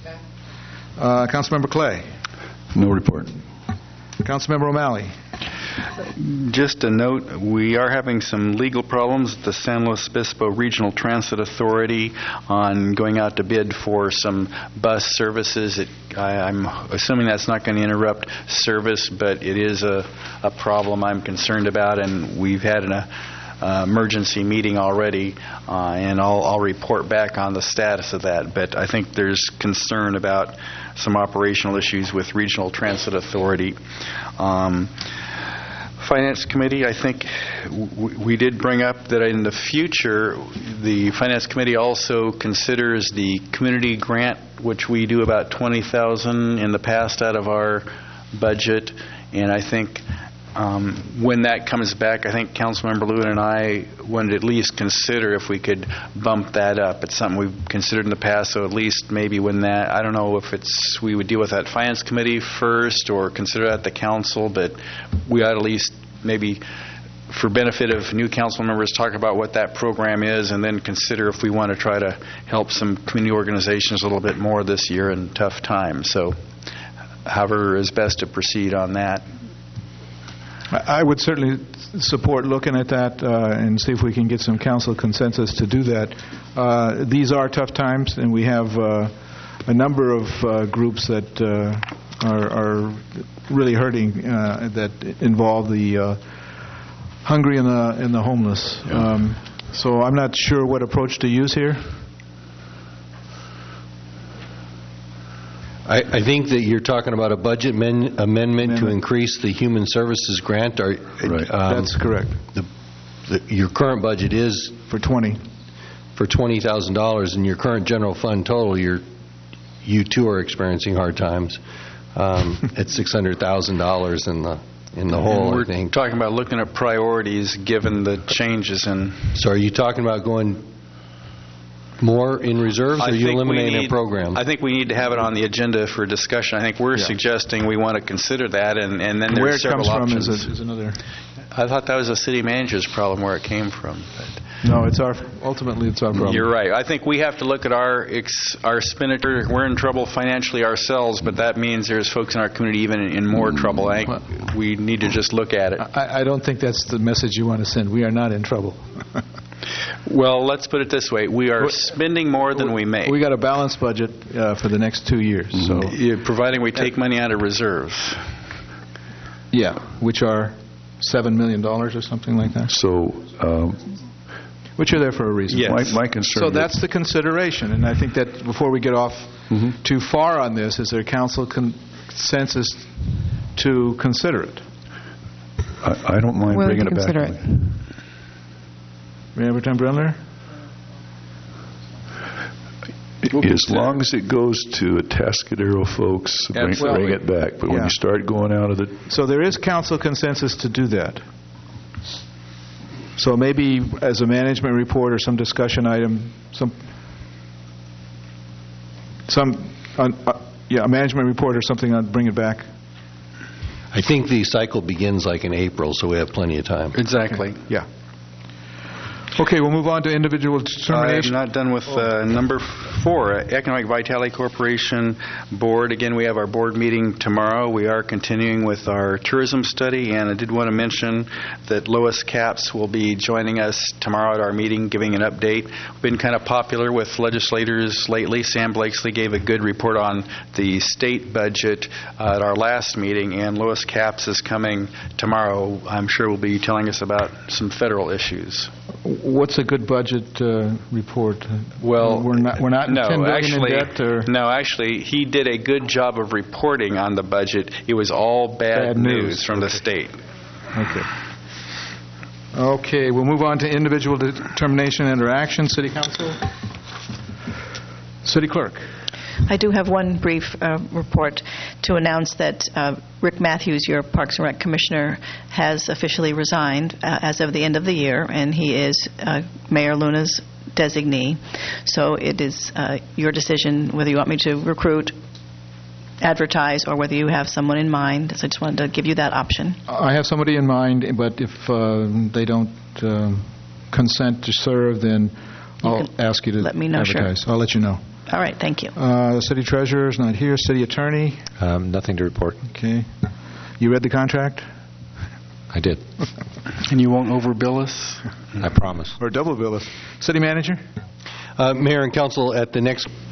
Uh, Councilmember Clay. No report. Councilmember O'Malley. Just a note, we are having some legal problems at the San Luis Obispo Regional Transit Authority on going out to bid for some bus services. It, I, I'm assuming that's not going to interrupt service, but it is a, a problem I'm concerned about, and we've had an uh, emergency meeting already, uh, and I'll, I'll report back on the status of that. But I think there's concern about some operational issues with Regional Transit Authority. Um, Finance Committee, I think w- we did bring up that in the future, the Finance Committee also considers the community grant, which we do about twenty thousand dollars in the past out of our budget, and I think um, when that comes back, I think Councilmember Lewin and I would at least consider if we could bump that up. It's something we've considered in the past, so at least maybe when that, I don't know if it's we would deal with that Finance Committee first or consider that the council, but we ought at least maybe for benefit of new council members talk about what that program is and then consider if we want to try to help some community organizations a little bit more this year in tough times. So however is best to proceed on that. I would certainly support looking at that uh, and see if we can get some council consensus to do that. Uh, these are tough times, and we have uh, a number of uh, groups that uh, are, are really hurting uh, that involve the uh, hungry and the and the homeless. Um, so I'm not sure what approach to use here. I, I think that you're talking about a budget men, amendment, amendment to increase the human services grant. Are, right. um, That's correct. The, the, your current budget is for twenty for twenty thousand dollars, and your current general fund total, you're you too are experiencing hard times. Um, at six hundred thousand dollars in the in the whole. And we're I think talking about looking at priorities given the changes in. So, are you talking about going more in reserves, or I are you think we eliminating need- a program? I think we need to have it on the agenda for discussion. I think we're Yeah. suggesting we want to consider that, and, and then And there where are it several comes from options. is, a, is another. I thought that was a city manager's problem where it came from. But No, it's our ultimately it's our problem. you're right. I think we have to look at our ex, our expenditure. We're in trouble financially ourselves, but that means there's folks in our community even in, in more trouble. I think we need to just look at it. I, I don't think that's the message you want to send. We are not in trouble. Well, let's put it this way: we are spending more than we make. We got a balanced budget uh, for the next two years. So, Yeah, providing we take money out of reserves. yeah, which are seven million dollars or something like that. So, um, which are there for a reason. Yes. My- my concern So with- that's the consideration, and I think that before we get off too far on this, is there council consensus to consider it? I, I don't mind Willing bringing to it back. consider it. Mayor Tim Brendler? As long as it goes to Atascadero folks, bring, Absolutely. bring it back. But when Yeah. you start going out of the... So there is council consensus to do that. So maybe as a management report or some discussion item, some, some, uh, uh, yeah, a management report or something, I'd bring it back. I think the cycle begins like in April, so we have plenty of time. Exactly. Yeah. Okay, we'll move on to individual I'm determination. not done with uh, number four, uh, Economic Vitality Corporation Board. Again, we have our board meeting tomorrow. We are continuing with our tourism study, and I did want to mention that Lois Capps will be joining us tomorrow at our meeting, giving an update. We've been kind of popular with legislators lately. Sam Blakesley gave a good report on the state budget uh, at our last meeting, and Lois Capps is coming tomorrow. I'm sure will be telling us about some federal issues. What's a good budget uh, report? Well, we're not we're not no, ten billion actually, in debt, or no, actually, he did a good job of reporting on the budget. It was all bad, Bad news. news from the state. Okay. Okay, we'll move on to individual determination and interaction. City Council. City Clerk. I do have one brief uh, report to announce that uh, Rick Matthews, your Parks and Rec Commissioner, has officially resigned uh, as of the end of the year, and he is uh, Mayor Luna's designee. So it is uh, your decision whether you want me to recruit, advertise, or whether you have someone in mind. So I just wanted to give you that option. I have somebody in mind, but if uh, they don't uh, consent to serve, then I'll ask you to let me know, sure. advertise. I'll let you know. All right, thank you. Uh, the city treasurer is not here. City attorney. Um, nothing to report. Okay. You read the contract? I did. And you won't overbill us? I promise. Or double bill us. City manager? Uh, Mayor and Council, at the next